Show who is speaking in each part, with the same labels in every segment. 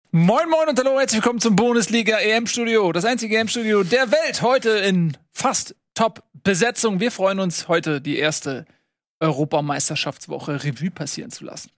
Speaker 1: Moin Moin und hallo, herzlich willkommen zum Bundesliga EM-Studio. Das einzige EM-Studio der Welt, heute in fast Top-Besetzung. Wir freuen uns, heute die erste Europameisterschaftswoche Revue passieren zu lassen.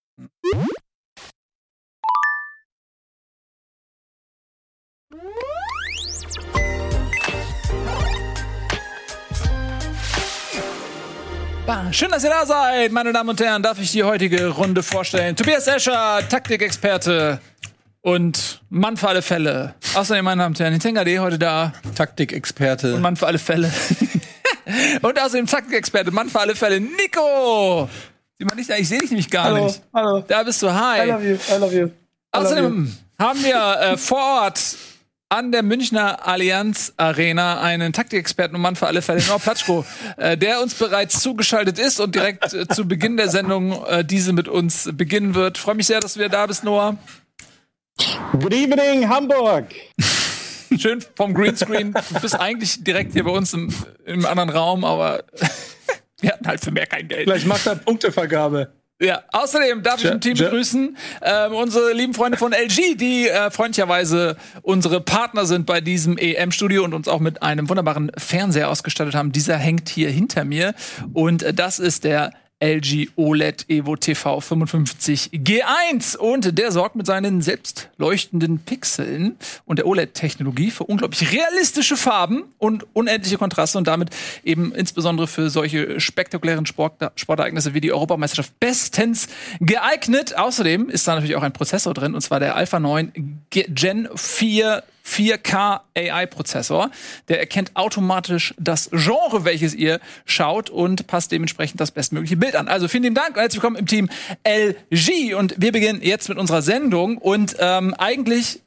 Speaker 1: Schön, dass ihr da seid, meine Damen und Herren. Darf ich die heutige Runde vorstellen? Tobias Escher, Taktikexperte und Mann für alle Fälle. Außerdem, meine Damen und Herren, Tenga.de heute da.
Speaker 2: Taktikexperte.
Speaker 1: Und Mann für alle Fälle. Und außerdem Taktikexperte, Mann für alle Fälle, Nico. Ich sehe dich nämlich gar nicht.
Speaker 3: Hallo.
Speaker 1: Da bist du, hi.
Speaker 3: I love you.
Speaker 1: Außerdem haben wir vor Ort an der Münchner Allianz Arena einen Taktikexperten und Mann für alle Fälle, Noah Platschko, der uns bereits zugeschaltet ist und direkt zu Beginn der Sendung diese mit uns beginnen wird. Freue mich sehr, dass du wieder da bist, Noah.
Speaker 3: Good evening, Hamburg.
Speaker 1: Schön vom Greenscreen. Du bist eigentlich direkt hier bei uns im anderen Raum, aber wir hatten halt für mehr kein Geld.
Speaker 3: Vielleicht macht er Punktevergabe.
Speaker 1: Ja, außerdem darf ich im Team begrüßen unsere lieben Freunde von LG, die freundlicherweise unsere Partner sind bei diesem EM-Studio und uns auch mit einem wunderbaren Fernseher ausgestattet haben. Dieser hängt hier hinter mir und das ist der LG OLED Evo TV 55 G1 und der sorgt mit seinen selbst leuchtenden Pixeln und der OLED-Technologie für unglaublich realistische Farben und unendliche Kontraste und damit eben insbesondere für solche spektakulären Sportereignisse wie die Europameisterschaft bestens geeignet. Außerdem ist da natürlich auch ein Prozessor drin und zwar der Alpha 9 Gen 4 4K AI-Prozessor. Der erkennt automatisch das Genre, welches ihr schaut und passt dementsprechend das bestmögliche Bild an. Also vielen lieben Dank und herzlich willkommen im Team LG. Und wir beginnen jetzt mit unserer Sendung. Und eigentlich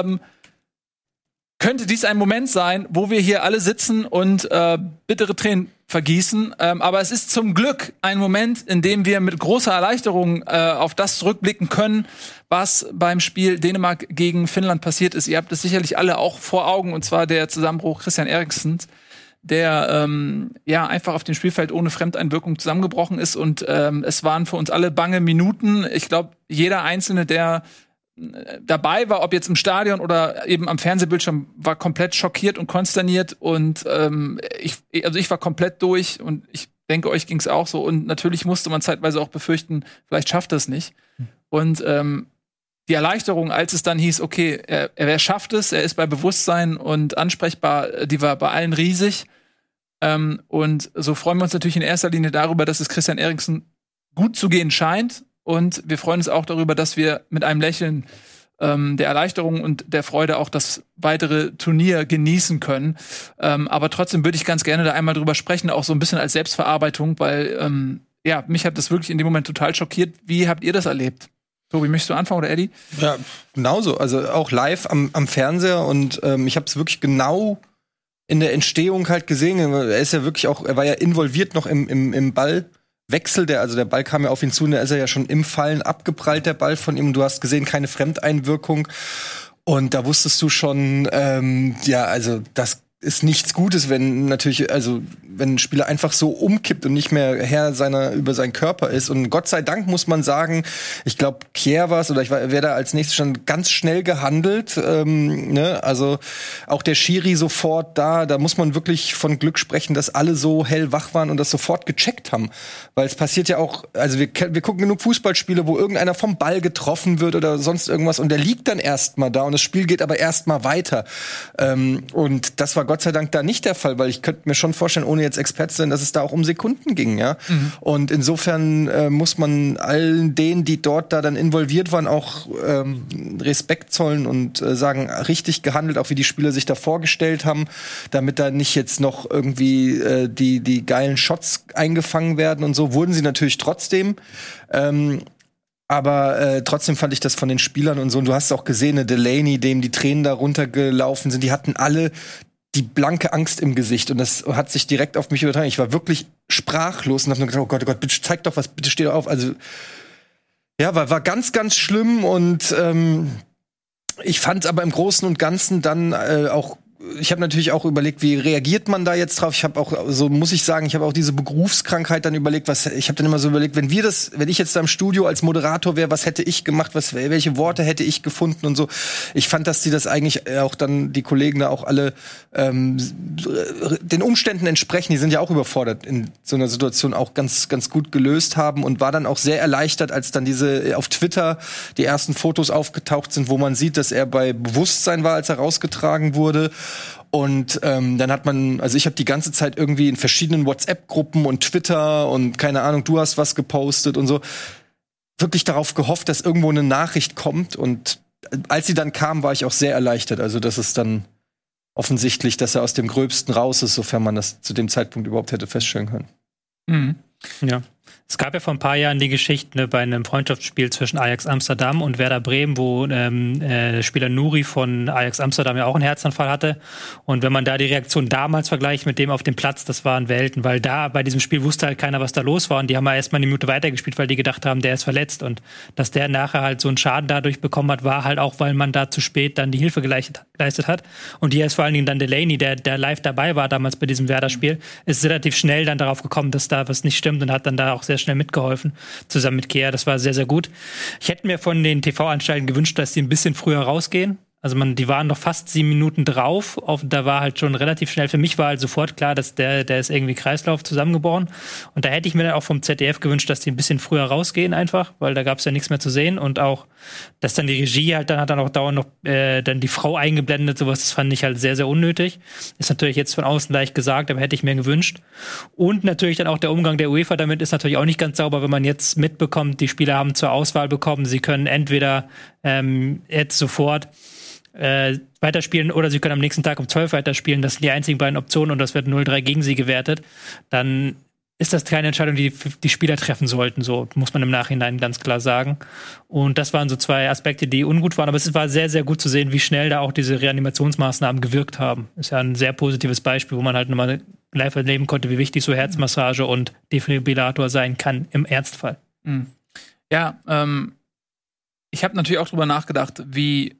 Speaker 1: könnte dies ein Moment sein, wo wir hier alle sitzen und bittere Tränen vergießen. Aber es ist zum Glück ein Moment, in dem wir mit großer Erleichterung auf das zurückblicken können, was beim Spiel Dänemark gegen Finnland passiert ist. Ihr habt es sicherlich alle auch vor Augen, und zwar der Zusammenbruch Christian Eriksen, der einfach auf dem Spielfeld ohne Fremdeinwirkung zusammengebrochen ist. Und es waren für uns alle bange Minuten. Ich glaube, jeder Einzelne, der dabei war, ob jetzt im Stadion oder eben am Fernsehbildschirm, war komplett schockiert und konsterniert und ich war komplett durch und ich denke, euch ging's auch so und natürlich musste man zeitweise auch befürchten, vielleicht schafft er es nicht. Und die Erleichterung, als es dann hieß, okay, er schafft es, er ist bei Bewusstsein und ansprechbar, die war bei allen riesig. Und so freuen wir uns natürlich in erster Linie darüber, dass es Christian Eriksen gut zu gehen scheint. Und wir freuen uns auch darüber, dass wir mit einem Lächeln der Erleichterung und der Freude auch das weitere Turnier genießen können. Aber trotzdem würde ich ganz gerne da einmal drüber sprechen, auch so ein bisschen als Selbstverarbeitung, weil mich hat das wirklich in dem Moment total schockiert. Wie habt ihr das erlebt? Tobi, möchtest du anfangen oder Eddie?
Speaker 2: Ja, genauso. Also auch live am Fernseher und ich habe es wirklich genau in der Entstehung halt gesehen. Er ist ja wirklich auch, er war ja involviert noch im Ballwechsel, der Ball kam ja auf ihn zu und da ist er ja schon im Fallen abgeprallt, der Ball von ihm. Und du hast gesehen, keine Fremdeinwirkung. Und da wusstest du schon, also das ist nichts Gutes, wenn ein Spieler einfach so umkippt und nicht mehr Herr über seinen Körper ist. Und Gott sei Dank muss man sagen, ich glaube, Kjær war es, oder wer da als nächstes schon ganz schnell gehandelt. Also auch der Schiri sofort da muss man wirklich von Glück sprechen, dass alle so hellwach waren und das sofort gecheckt haben. Weil es passiert ja auch, also wir gucken genug Fußballspiele, wo irgendeiner vom Ball getroffen wird oder sonst irgendwas und der liegt dann erstmal da und das Spiel geht aber erstmal weiter. Und das war Gott sei Dank da nicht der Fall, weil ich könnte mir schon vorstellen, ohne jetzt Experte zu sein, dass es da auch um Sekunden ging, ja. Mhm. Und insofern muss man allen denen, die dort da dann involviert waren, auch Respekt zollen und sagen, richtig gehandelt, auch wie die Spieler sich da vorgestellt haben, damit da nicht jetzt noch irgendwie die geilen Shots eingefangen werden und so, wurden sie natürlich trotzdem. Aber trotzdem fand ich das von den Spielern und so, und du hast auch gesehen, eine Delaney, dem die Tränen da runtergelaufen sind, die hatten alle die blanke Angst im Gesicht und das hat sich direkt auf mich übertragen. Ich war wirklich sprachlos und hab nur gesagt, oh Gott, bitte zeig doch was, bitte steh doch auf. Also ja, war ganz, ganz schlimm und ich fand aber im Großen und Ganzen dann auch ich habe natürlich auch überlegt, wie reagiert man da jetzt drauf? Ich habe auch, so muss ich sagen, ich habe auch diese Berufskrankheit dann überlegt, ich habe dann immer so überlegt, wenn ich jetzt da im Studio als Moderator wäre, was hätte ich gemacht, welche Worte hätte ich gefunden und so. Ich fand, dass die das eigentlich auch dann, die Kollegen da auch alle den Umständen entsprechen, die sind ja auch überfordert in so einer Situation, auch ganz, ganz gut gelöst haben und war dann auch sehr erleichtert, als dann auf Twitter die ersten Fotos aufgetaucht sind, wo man sieht, dass er bei Bewusstsein war, als er rausgetragen wurde. Und dann hat man, also ich habe die ganze Zeit irgendwie in verschiedenen WhatsApp-Gruppen und Twitter und keine Ahnung, du hast was gepostet und so, wirklich darauf gehofft, dass irgendwo eine Nachricht kommt. Und als sie dann kam, war ich auch sehr erleichtert. Also das ist dann offensichtlich, dass er aus dem Gröbsten raus ist, sofern man das zu dem Zeitpunkt überhaupt hätte feststellen können.
Speaker 4: Mhm. Ja. Es gab ja vor ein paar Jahren die Geschichte bei einem Freundschaftsspiel zwischen Ajax Amsterdam und Werder Bremen, wo der Spieler Nouri von Ajax Amsterdam ja auch einen Herzanfall hatte. Und wenn man da die Reaktion damals vergleicht mit dem auf dem Platz, das waren Welten, weil da bei diesem Spiel wusste halt keiner, was da los war. Und die haben ja erstmal eine Minute weitergespielt, weil die gedacht haben, der ist verletzt. Und dass der nachher halt so einen Schaden dadurch bekommen hat, war halt auch, weil man da zu spät dann die Hilfe geleistet hat. Und hier ist vor allen Dingen dann Delaney, der live dabei war damals bei diesem Werder-Spiel, ist relativ schnell dann darauf gekommen, dass da was nicht stimmt und hat dann da auch sehr schnell mitgeholfen, zusammen mit Kea. Das war sehr, sehr gut. Ich hätte mir von den TV-Anstalten gewünscht, dass die ein bisschen früher rausgehen. Also die waren noch fast 7 Minuten drauf. Da war halt schon relativ schnell. Für mich war halt sofort klar, dass der ist irgendwie Kreislauf zusammengebrochen. Und da hätte ich mir dann auch vom ZDF gewünscht, dass die ein bisschen früher rausgehen einfach, weil da gab es ja nichts mehr zu sehen. Und auch, dass dann die Regie halt dann hat dann auch dauernd noch dann die Frau eingeblendet. Sowas, das fand ich halt sehr, sehr unnötig. Ist natürlich jetzt von außen leicht gesagt, aber hätte ich mir gewünscht. Und natürlich dann auch der Umgang der UEFA damit ist natürlich auch nicht ganz sauber, wenn man jetzt mitbekommt, die Spieler haben zur Auswahl bekommen, sie können entweder jetzt sofort weiterspielen oder sie können am nächsten Tag um 12 weiterspielen. Das sind die einzigen beiden Optionen und das wird 0-3 gegen sie gewertet. Dann ist das keine Entscheidung, die die Spieler treffen sollten. So muss man im Nachhinein ganz klar sagen. Und das waren so 2 Aspekte, die ungut waren. Aber es war sehr, sehr gut zu sehen, wie schnell da auch diese Reanimationsmaßnahmen gewirkt haben. Ist ja ein sehr positives Beispiel, wo man halt nochmal live erleben konnte, wie wichtig so Herzmassage und Defibrillator sein kann im Ernstfall.
Speaker 1: Mhm. Ja, ich habe natürlich auch drüber nachgedacht, wie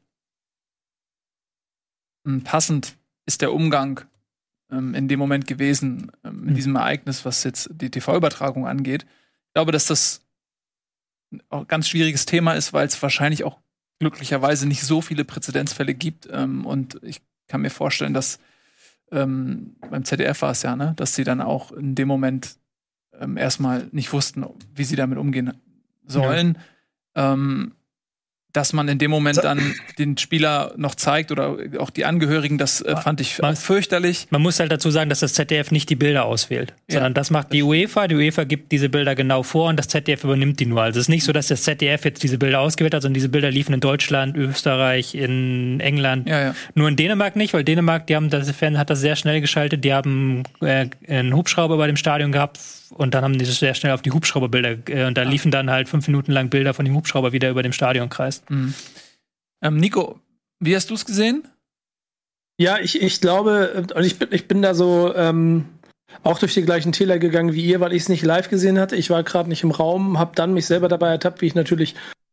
Speaker 1: passend ist der Umgang in dem Moment gewesen, mit diesem Ereignis, was jetzt die TV-Übertragung angeht. Ich glaube, dass das auch ein ganz schwieriges Thema ist, weil es wahrscheinlich auch glücklicherweise nicht so viele Präzedenzfälle gibt. Und ich kann mir vorstellen, dass beim ZDF war es ja, ne, dass sie dann auch in dem Moment erstmal nicht wussten, wie sie damit umgehen sollen. Ja. Dass man in dem Moment dann den Spieler noch zeigt oder auch die Angehörigen, das fand ich auch fürchterlich.
Speaker 4: Man muss halt dazu sagen, dass das ZDF nicht die Bilder auswählt, sondern das macht die UEFA. Die UEFA gibt diese Bilder genau vor und das ZDF übernimmt die nur. Also es ist nicht so, dass das ZDF jetzt diese Bilder ausgewählt hat, sondern diese Bilder liefen in Deutschland, Österreich, in England. Ja. Nur in Dänemark nicht, weil Dänemark, hat das sehr schnell geschaltet. Die haben einen Hubschrauber bei dem Stadion gehabt und dann haben die sehr schnell auf die Hubschrauberbilder und da liefen dann halt 5 Minuten lang Bilder von dem Hubschrauber wieder über dem Stadionkreis.
Speaker 1: Mhm. Nico, wie hast du es gesehen?
Speaker 3: Ja, ich glaube, ich bin da so auch durch die gleichen Täler gegangen wie ihr, weil ich es nicht live gesehen hatte. Ich war gerade nicht im Raum, habe dann mich selber dabei ertappt, wie ich natürlich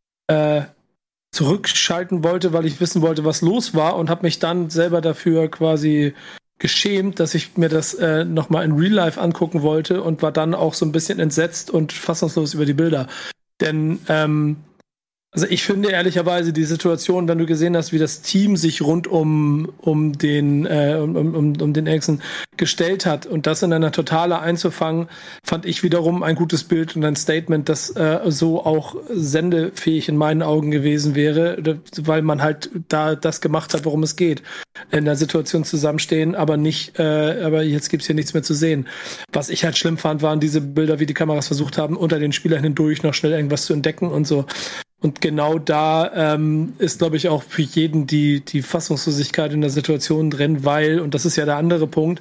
Speaker 3: zurückschalten wollte, weil ich wissen wollte, was los war und habe mich dann selber dafür quasi geschämt, dass ich mir das nochmal in Real Life angucken wollte und war dann auch so ein bisschen entsetzt und fassungslos über die Bilder. Denn also ich finde ehrlicherweise die Situation, wenn du gesehen hast, wie das Team sich rund um den Eriksen gestellt hat und das in einer Totale einzufangen, fand ich wiederum ein gutes Bild und ein Statement, das so auch sendefähig in meinen Augen gewesen wäre, weil man halt da das gemacht hat, worum es geht. In der Situation zusammenstehen, aber nicht, aber jetzt gibt's hier nichts mehr zu sehen. Was ich halt schlimm fand, waren diese Bilder, wie die Kameras versucht haben, unter den Spielern hindurch noch schnell irgendwas zu entdecken und so. Und genau da ist, glaube ich, auch für jeden die Fassungslosigkeit in der Situation drin, weil, und das ist ja der andere Punkt,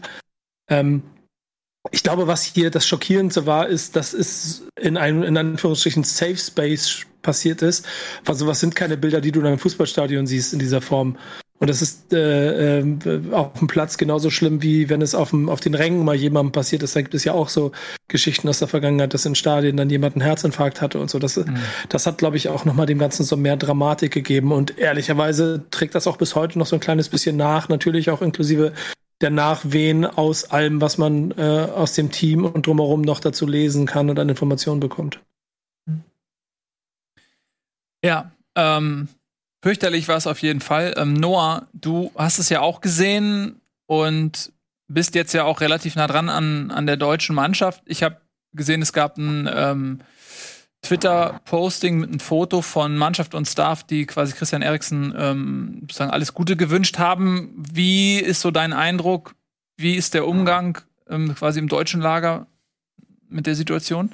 Speaker 3: ich glaube, was hier das Schockierendste war, ist, dass es in einem, in Anführungsstrichen, Safe Space passiert ist. Also sowas sind keine Bilder, die du in einem Fußballstadion siehst in dieser Form. Und das ist auf dem Platz genauso schlimm, wie wenn es auf den Rängen mal jemandem passiert ist. Da gibt es ja auch so Geschichten aus der Vergangenheit, dass in Stadien dann jemand einen Herzinfarkt hatte und so. Das hat, glaube ich, auch nochmal dem Ganzen so mehr Dramatik gegeben. Und ehrlicherweise trägt das auch bis heute noch so ein kleines bisschen nach. Natürlich auch inklusive der Nachwehen aus allem, was man aus dem Team und drumherum noch dazu lesen kann und an Informationen bekommt.
Speaker 1: Ja, fürchterlich war es auf jeden Fall. Noah, du hast es ja auch gesehen und bist jetzt ja auch relativ nah dran an der deutschen Mannschaft. Ich habe gesehen, es gab ein Twitter-Posting mit einem Foto von Mannschaft und Staff, die quasi Christian Eriksen sozusagen alles Gute gewünscht haben. Wie ist so dein Eindruck? Wie ist der Umgang quasi im deutschen Lager mit der Situation?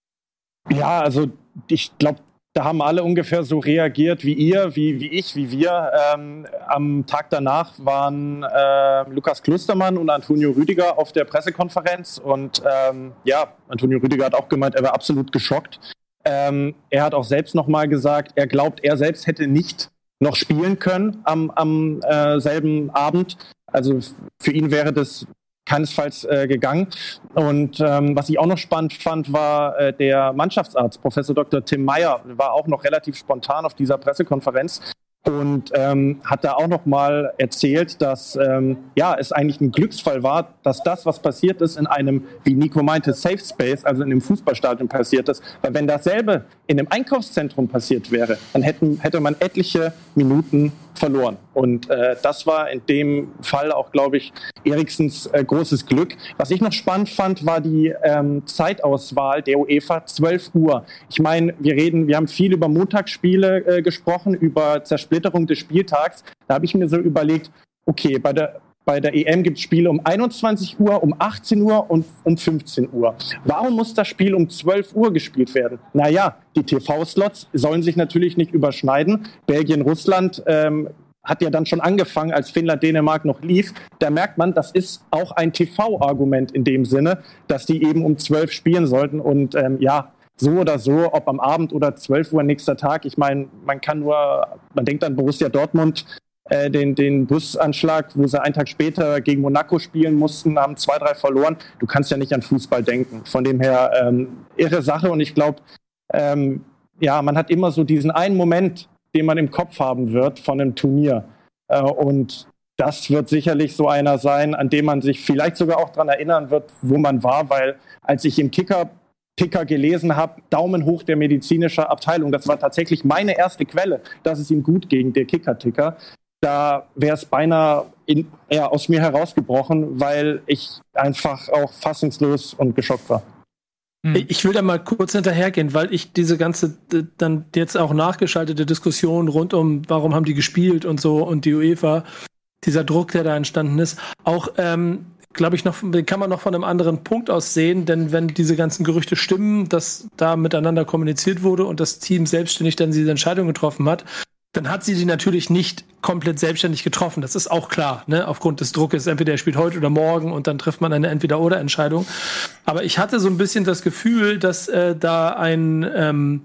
Speaker 5: Ja, also ich glaube, da haben alle ungefähr so reagiert wie ihr, wie ich, wie wir. Am Tag danach waren Lukas Klostermann und Antonio Rüdiger auf der Pressekonferenz. Und Antonio Rüdiger hat auch gemeint, er war absolut geschockt. Er hat auch selbst nochmal gesagt, er glaubt, er selbst hätte nicht noch spielen können am selben Abend. Also für ihn wäre das keinesfalls gegangen. Und was ich auch noch spannend fand, war der Mannschaftsarzt, Professor Dr. Tim Meyer, war auch noch relativ spontan auf dieser Pressekonferenz und hat da auch noch mal erzählt, dass es eigentlich ein Glücksfall war, dass das, was passiert ist, in einem, wie Nico meinte, Safe Space, also in einem Fußballstadion passiert ist. Weil wenn dasselbe in einem Einkaufszentrum passiert wäre, dann hätte man etliche Minuten verloren. Und das war in dem Fall auch, glaube ich, Eriksens großes Glück. Was ich noch spannend fand, war die Zeitauswahl der UEFA, 12 Uhr. Ich meine, wir haben viel über Montagsspiele gesprochen, über Zersplitterung des Spieltags. Da habe ich mir so überlegt, okay, bei der EM gibt es Spiele um 21 Uhr, um 18 Uhr und um 15 Uhr. Warum muss das Spiel um 12 Uhr gespielt werden? Naja, die TV-Slots sollen sich natürlich nicht überschneiden. Belgien, Russland hat ja dann schon angefangen, als Finnland, Dänemark noch lief. Da merkt man, das ist auch ein TV-Argument in dem Sinne, dass die eben um 12 spielen sollten. Und so oder so, ob am Abend oder 12 Uhr nächster Tag. Ich meine, man denkt an Borussia Dortmund, den Busanschlag, wo sie einen Tag später gegen Monaco spielen mussten, haben 2-3 verloren. Du kannst ja nicht an Fußball denken. Von dem her irre Sache. Und ich glaube, man hat immer so diesen einen Moment, den man im Kopf haben wird von einem Turnier. Und das wird sicherlich so einer sein, an dem man sich vielleicht sogar auch daran erinnern wird, wo man war, weil als ich im Ticker gelesen habe, Daumen hoch der medizinischen Abteilung, das war tatsächlich meine erste Quelle, dass es ihm gut ging, der Kicker. Da wäre es beinahe aus mir herausgebrochen, weil ich einfach auch fassungslos und geschockt war.
Speaker 3: Ich will da mal kurz hinterhergehen, weil ich diese ganze dann jetzt auch nachgeschaltete Diskussion rund um, warum haben die gespielt und so und die UEFA, dieser Druck, der da entstanden ist, auch glaube ich, den kann man noch von einem anderen Punkt aus sehen, denn wenn diese ganzen Gerüchte stimmen, dass da miteinander kommuniziert wurde und das Team selbstständig dann diese Entscheidung getroffen hat, dann hat sie die natürlich nicht komplett selbstständig getroffen. Das ist auch klar, ne? Aufgrund des Druckes. Entweder er spielt heute oder morgen und dann trifft man eine Entweder-oder-Entscheidung. Aber ich hatte so ein bisschen das Gefühl, dass da ein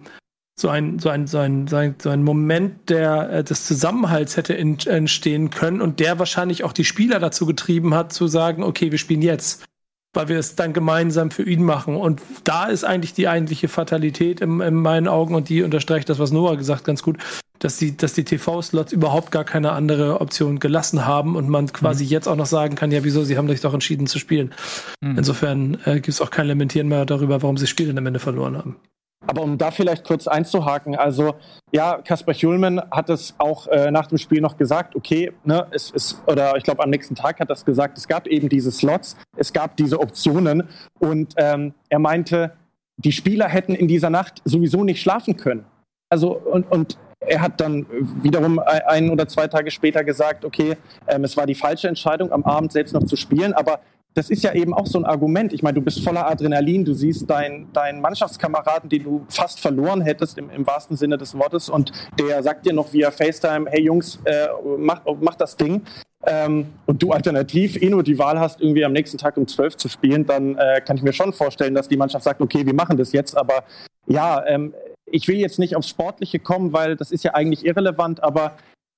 Speaker 3: Moment des Zusammenhalts hätte entstehen können und der wahrscheinlich auch die Spieler dazu getrieben hat, zu sagen, okay, wir spielen jetzt, weil wir es dann gemeinsam für ihn machen. Und da ist eigentlich die eigentliche Fatalität in meinen Augen, und die unterstreicht das, was Noah gesagt, ganz gut, dass die TV-Slots überhaupt gar keine andere Option gelassen haben und man quasi jetzt auch noch sagen kann, ja, wieso, sie haben sich doch entschieden zu spielen. Insofern gibt es auch kein Lamentieren mehr darüber, warum sie das Spiel am Ende verloren haben.
Speaker 5: Aber um da vielleicht kurz einzuhaken, also ja, Kasper Hjulmand hat es auch nach dem Spiel noch gesagt, okay, ne, oder ich glaube am nächsten Tag hat er es gesagt, es gab eben diese Slots, es gab diese Optionen und er meinte, die Spieler hätten in dieser Nacht sowieso nicht schlafen können. Also und er hat dann wiederum 1 oder 2 Tage später gesagt, okay, es war die falsche Entscheidung, am Abend selbst noch zu spielen, aber das ist ja eben auch so ein Argument. Ich meine, du bist voller Adrenalin, du siehst deinen Mannschaftskameraden, den du fast verloren hättest im wahrsten Sinne des Wortes und der sagt dir noch via FaceTime, hey Jungs, mach das Ding. Und du alternativ nur die Wahl hast, irgendwie am nächsten Tag um 12 zu spielen, dann kann ich mir schon vorstellen, dass die Mannschaft sagt, okay, wir machen das jetzt, aber ja, ich will jetzt nicht aufs Sportliche kommen, weil das ist ja eigentlich irrelevant, aber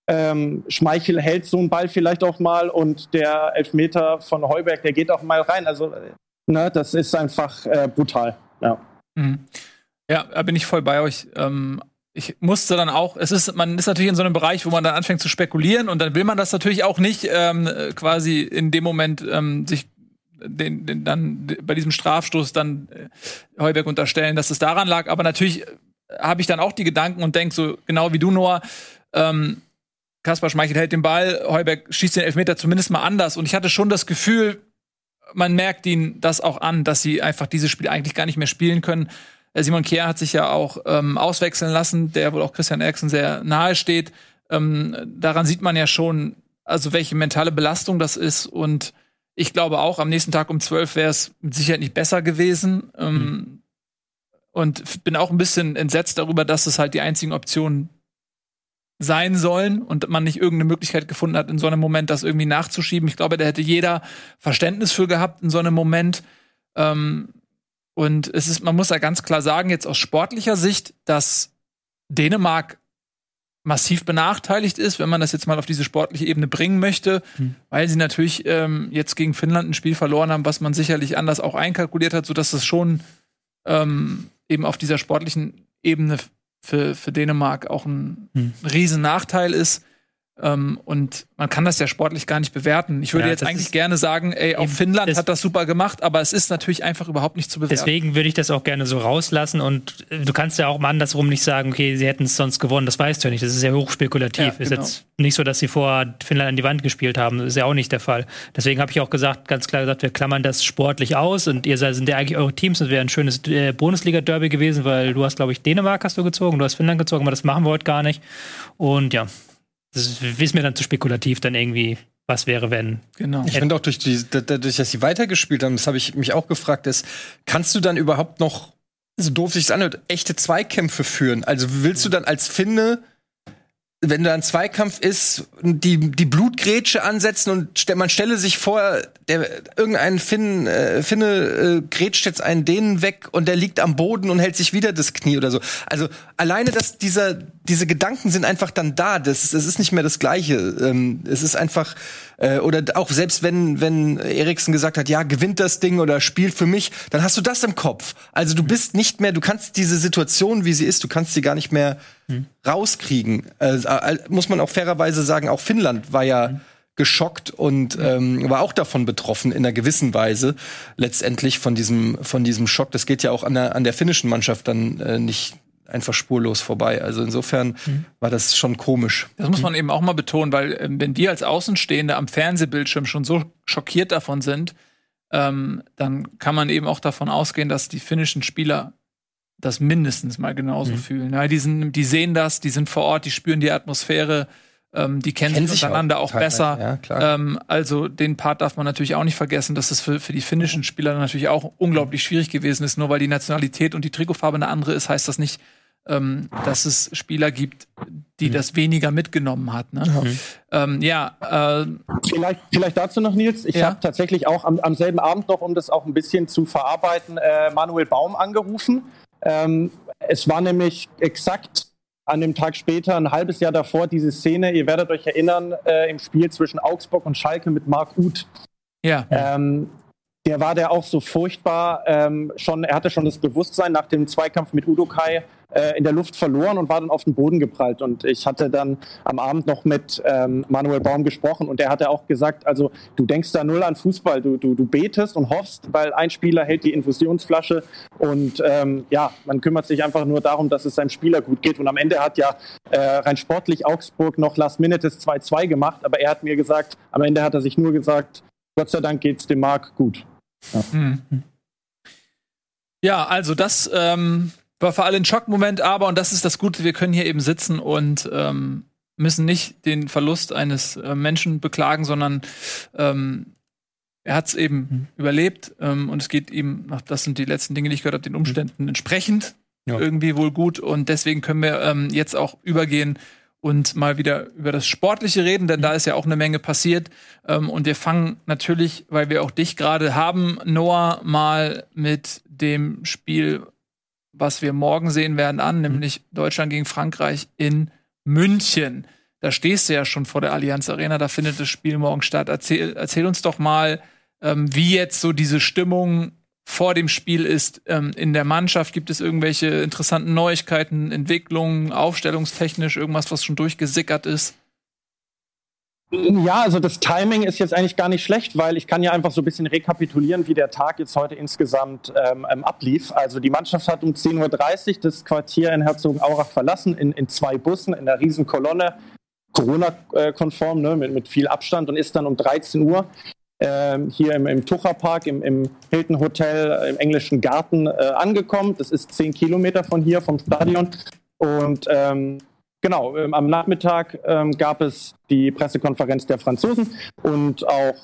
Speaker 5: Schmeichel hält so einen Ball vielleicht auch mal und der Elfmeter von Heuberg, der geht auch mal rein. Also, ne, das ist einfach brutal. Ja.
Speaker 1: Ja, da bin ich voll bei euch. Ich musste dann auch, man ist natürlich in so einem Bereich, wo man dann anfängt zu spekulieren und dann will man das natürlich auch nicht quasi in dem Moment sich dann bei diesem Strafstoß dann Heuberg unterstellen, dass es daran lag. Aber natürlich habe ich dann auch die Gedanken und denke so, genau wie du, Noah, Kaspar Schmeichel hält den Ball, Heuberg schießt den Elfmeter zumindest mal anders. Und ich hatte schon das Gefühl, man merkt ihnen das auch an, dass sie einfach dieses Spiel eigentlich gar nicht mehr spielen können. Simon Kjær hat sich ja auch auswechseln lassen, der wohl auch Christian Eriksen sehr nahe steht. Daran sieht man ja schon, also welche mentale Belastung das ist. Und ich glaube auch, am nächsten Tag um 12 wäre es mit Sicherheit nicht besser gewesen. Und bin auch ein bisschen entsetzt darüber, dass es halt die einzigen Optionen sein sollen und man nicht irgendeine Möglichkeit gefunden hat, in so einem Moment das irgendwie nachzuschieben. Ich glaube, da hätte jeder Verständnis für gehabt in so einem Moment. Und man muss ja ganz klar sagen, jetzt aus sportlicher Sicht, dass Dänemark massiv benachteiligt ist, wenn man das jetzt mal auf diese sportliche Ebene bringen möchte, weil sie natürlich jetzt gegen Finnland ein Spiel verloren haben, was man sicherlich anders auch einkalkuliert hat, sodass es schon eben auf dieser sportlichen Ebene für Dänemark auch ein riesen Nachteil ist. Und man kann das ja sportlich gar nicht bewerten. Ich würde jetzt eigentlich gerne sagen, ey, auch Finnland hat das super gemacht, aber es ist natürlich einfach überhaupt nicht zu bewerten.
Speaker 4: Deswegen würde ich das auch gerne so rauslassen und du kannst ja auch mal andersrum nicht sagen, okay, sie hätten es sonst gewonnen, das weißt du ja nicht. Das ist ja hochspekulativ. Ja, genau. Ist jetzt nicht so, dass sie vor Finnland an die Wand gespielt haben. Das ist ja auch nicht der Fall. Deswegen habe ich auch ganz klar gesagt, wir klammern das sportlich aus und ihr sind ja eigentlich eure Teams. Das wäre ein schönes Bundesliga-Derby gewesen, weil du hast, glaube ich, Dänemark hast du gezogen, du hast Finnland gezogen, aber das machen wir heute gar nicht. Und ja, das ist mir dann zu spekulativ, dann irgendwie, was wäre, wenn.
Speaker 2: Genau. Ich finde auch dadurch, dass sie weitergespielt haben, das habe ich mich auch gefragt, kannst du dann überhaupt noch, so doof sich das anhört, echte Zweikämpfe führen? Also willst du dann als Finne, wenn da ein Zweikampf ist, die Blutgrätsche ansetzen und man stelle sich vor, irgendein Finne grätscht jetzt einen Dänen weg und der liegt am Boden und hält sich wieder das Knie oder so. Also alleine, dass diese Gedanken sind einfach dann da. Das ist nicht mehr das Gleiche. Es ist einfach oder auch selbst wenn Eriksen gesagt hat, ja, gewinnt das Ding oder spielt für mich, dann hast du das im Kopf. Also du bist nicht mehr, du kannst diese Situation, wie sie ist, du kannst sie gar nicht mehr rauskriegen. Muss man auch fairerweise sagen, auch Finnland war ja geschockt und war auch davon betroffen in einer gewissen Weise letztendlich von diesem Schock. Das geht ja auch an der finnischen Mannschaft dann nicht einfach spurlos vorbei. Also insofern war das schon komisch.
Speaker 1: Das muss man eben auch mal betonen, weil wenn wir als Außenstehende am Fernsehbildschirm schon so schockiert davon sind, dann kann man eben auch davon ausgehen, dass die finnischen Spieler das mindestens mal genauso fühlen. Ja, die sehen das, die sind vor Ort, die spüren die Atmosphäre, die kennen sich untereinander auch besser. Ja, klar. Also den Part darf man natürlich auch nicht vergessen, dass es für die finnischen Spieler natürlich auch unglaublich schwierig gewesen ist. Nur weil die Nationalität und die Trikotfarbe eine andere ist, heißt das nicht, dass es Spieler gibt, die das weniger mitgenommen hat. Ne?
Speaker 5: Vielleicht dazu noch, Nils. Ich habe tatsächlich auch am selben Abend noch, um das auch ein bisschen zu verarbeiten, Manuel Baum angerufen. Es war nämlich exakt an dem Tag später, ein halbes Jahr davor, diese Szene, ihr werdet euch erinnern, im Spiel zwischen Augsburg und Schalke mit Marc Uth. Ja. Der war auch so furchtbar, er hatte schon das Bewusstsein nach dem Zweikampf mit Udokai in der Luft verloren und war dann auf den Boden geprallt. Und ich hatte dann am Abend noch mit Manuel Baum gesprochen und der hatte auch gesagt, also du denkst da null an Fußball, du betest und hoffst, weil ein Spieler hält die Infusionsflasche und man kümmert sich einfach nur darum, dass es seinem Spieler gut geht. Und am Ende hat ja rein sportlich Augsburg noch Last Minute das 2-2 gemacht, aber er hat mir gesagt, am Ende hat er sich nur gesagt, Gott sei Dank geht's dem Marc gut.
Speaker 1: Ja, also das war für alle ein Schockmoment, aber, und das ist das Gute, wir können hier eben sitzen und müssen nicht den Verlust eines Menschen beklagen, sondern er hat es eben überlebt und es geht ihm, das sind die letzten Dinge, die ich gehört habe, den Umständen entsprechend irgendwie wohl gut und deswegen können wir jetzt auch übergehen und mal wieder über das Sportliche reden, denn da ist ja auch eine Menge passiert. Und wir fangen natürlich, weil wir auch dich gerade haben, Noah, mal mit dem Spiel, was wir morgen sehen werden, an, nämlich Deutschland gegen Frankreich in München. Da stehst du ja schon vor der Allianz Arena, da findet das Spiel morgen statt. Erzähl uns doch mal, wie jetzt so diese Stimmung vor dem Spiel ist in der Mannschaft. Gibt es irgendwelche interessanten Neuigkeiten, Entwicklungen, aufstellungstechnisch, irgendwas, was schon durchgesickert ist?
Speaker 5: Ja, also das Timing ist jetzt eigentlich gar nicht schlecht, weil ich kann ja einfach so ein bisschen rekapitulieren, wie der Tag jetzt heute insgesamt ablief. Also die Mannschaft hat um 10:30 Uhr das Quartier in Herzogenaurach verlassen, in 2 Bussen, in einer riesen Kolonne, Corona-konform, ne, mit viel Abstand, und ist dann um 13 Uhr hier im Tucherpark, im Hilton Hotel, im Englischen Garten angekommen. Das ist 10 Kilometer von hier, vom Stadion. Und genau, am Nachmittag gab es die Pressekonferenz der Franzosen und auch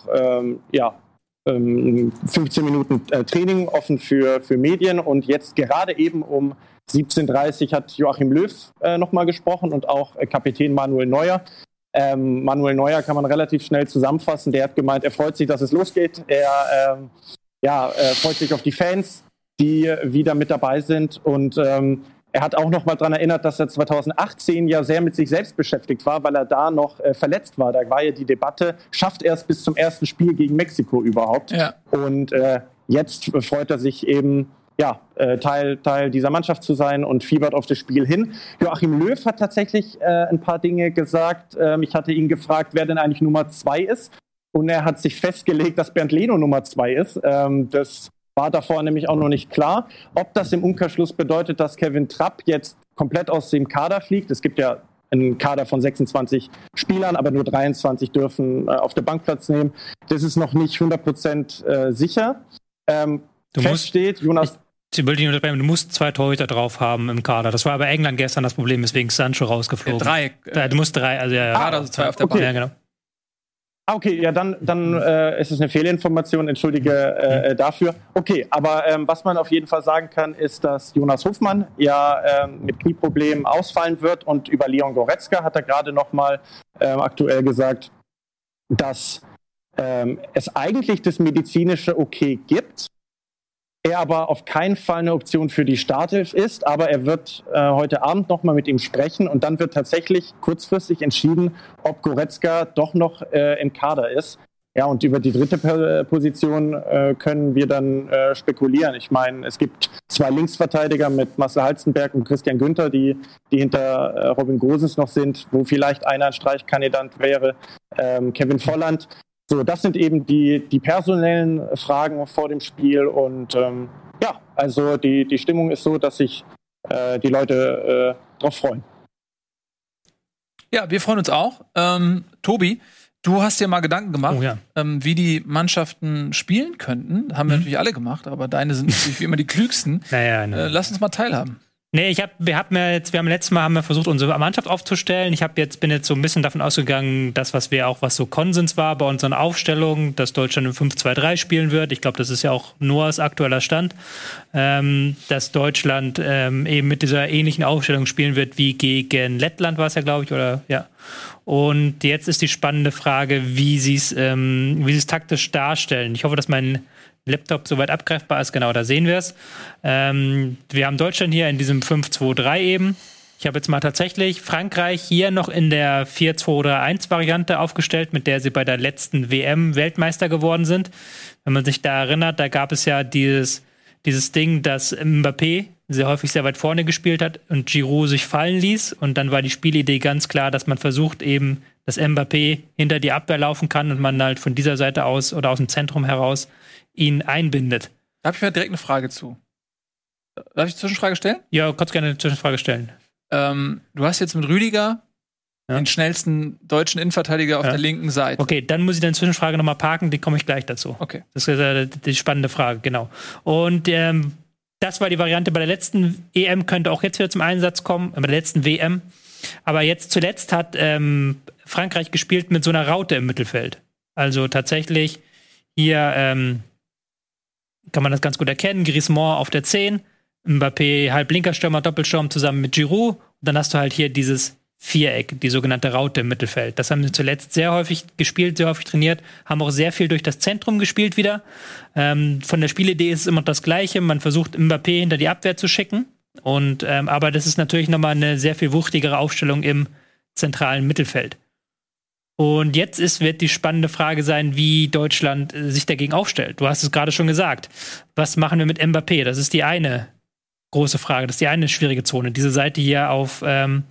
Speaker 5: 15 Minuten Training offen für Medien. Und jetzt gerade eben um 17:30 Uhr hat Joachim Löw nochmal gesprochen und auch Kapitän Manuel Neuer. Manuel Neuer kann man relativ schnell zusammenfassen. Der hat gemeint, er freut sich, dass es losgeht. Er freut sich auf die Fans, die wieder mit dabei sind. Und er hat auch noch mal daran erinnert, dass er 2018 ja sehr mit sich selbst beschäftigt war, weil er da noch verletzt war. Da war ja die Debatte, schafft er es bis zum ersten Spiel gegen Mexiko überhaupt? Ja. Und jetzt freut er sich eben, Teil dieser Mannschaft zu sein und fiebert auf das Spiel hin. Joachim Löw hat tatsächlich ein paar Dinge gesagt. Ich hatte ihn gefragt, wer denn eigentlich Nummer 2 ist. Und er hat sich festgelegt, dass Bernd Leno Nummer 2 ist. Das war davor nämlich auch noch nicht klar. Ob das im Umkehrschluss bedeutet, dass Kevin Trapp jetzt komplett aus dem Kader fliegt. Es gibt ja einen Kader von 26 Spielern, aber nur 23 dürfen auf der Bank Platz nehmen. Das ist noch nicht 100% sicher.
Speaker 4: Du musst 2 Torhüter drauf haben im Kader. Das war bei England gestern das Problem, weswegen Sancho rausgeflogen.
Speaker 1: 3.
Speaker 4: Du musst 3, also
Speaker 1: also 2 auf der Bank.
Speaker 4: Ja, genau.
Speaker 5: Okay, ja, dann ist es eine Fehlinformation, entschuldige dafür. Okay, aber was man auf jeden Fall sagen kann, ist, dass Jonas Hofmann mit Knieproblemen ausfallen wird, und über Leon Goretzka hat er gerade noch mal aktuell gesagt, dass es eigentlich das medizinische Okay gibt, er aber auf keinen Fall eine Option für die Startelf ist, aber er wird heute Abend nochmal mit ihm sprechen, und dann wird tatsächlich kurzfristig entschieden, ob Goretzka doch noch im Kader ist. Ja, und über die dritte Position können wir dann spekulieren. Ich meine, es gibt 2 Linksverteidiger mit Marcel Halstenberg und Christian Günther, die hinter Robin Gosens noch sind, wo vielleicht einer ein Streichkandidat wäre, Kevin Volland. So, das sind eben die personellen Fragen vor dem Spiel, und also die Stimmung ist so, dass sich die Leute drauf freuen.
Speaker 1: Ja, wir freuen uns auch. Tobi, du hast dir mal Gedanken gemacht, wie die Mannschaften spielen könnten. Haben wir natürlich alle gemacht, aber deine sind natürlich wie immer die klügsten. Lass uns mal teilhaben.
Speaker 4: Nee, wir haben letztes Mal versucht, unsere Mannschaft aufzustellen. Bin jetzt so ein bisschen davon ausgegangen, was so Konsens war bei unseren Aufstellungen, dass Deutschland im 5-2-3 spielen wird. Ich glaube, das ist ja auch Noahs aktueller Stand, dass Deutschland eben mit dieser ähnlichen Aufstellung spielen wird wie gegen Lettland, war es ja, glaube ich, oder ja. Und jetzt ist die spannende Frage, wie sie es taktisch darstellen. Ich hoffe, dass mein Laptop soweit abgreifbar ist, genau, da sehen wir es. Wir haben Deutschland hier in diesem 5-2-3 eben. Ich habe jetzt mal tatsächlich Frankreich hier noch in der 4-2-3-1-Variante aufgestellt, mit der sie bei der letzten WM Weltmeister geworden sind. Wenn man sich da erinnert, da gab es ja dieses Ding, dass Mbappé sehr häufig sehr weit vorne gespielt hat und Giroud sich fallen ließ. Und dann war die Spielidee ganz klar, dass man versucht eben, dass Mbappé hinter die Abwehr laufen kann und man halt von dieser Seite aus oder aus dem Zentrum heraus ihn einbindet.
Speaker 1: Da habe ich mir direkt eine Frage zu. Darf ich eine Zwischenfrage stellen?
Speaker 4: Ja, kannst gerne eine Zwischenfrage stellen.
Speaker 1: Du hast jetzt mit Rüdiger den schnellsten deutschen Innenverteidiger auf der linken Seite.
Speaker 4: Okay, dann muss ich deine Zwischenfrage nochmal parken, die komme ich gleich dazu.
Speaker 1: Okay.
Speaker 4: Das ist die spannende Frage, genau. Und das war die Variante bei der letzten EM, könnte auch jetzt wieder zum Einsatz kommen, bei der letzten WM. Aber jetzt zuletzt hat Frankreich gespielt mit so einer Raute im Mittelfeld. Also tatsächlich hier kann man das ganz gut erkennen. Griezmann auf der 10, Mbappé halb linker Stürmer, Doppelsturm zusammen mit Giroud. Und dann hast du halt hier dieses Viereck, die sogenannte Raute im Mittelfeld. Das haben sie zuletzt sehr häufig gespielt, sehr häufig trainiert, haben auch sehr viel durch das Zentrum gespielt wieder. Von der Spielidee ist es immer das Gleiche. Man versucht, Mbappé hinter die Abwehr zu schicken. Und aber das ist natürlich nochmal eine sehr viel wuchtigere Aufstellung im zentralen Mittelfeld. Und jetzt wird die spannende Frage sein, wie Deutschland sich dagegen aufstellt. Du hast es gerade schon gesagt. Was machen wir mit Mbappé? Das ist die eine große Frage. Das ist die eine schwierige Zone. Diese Seite hier auf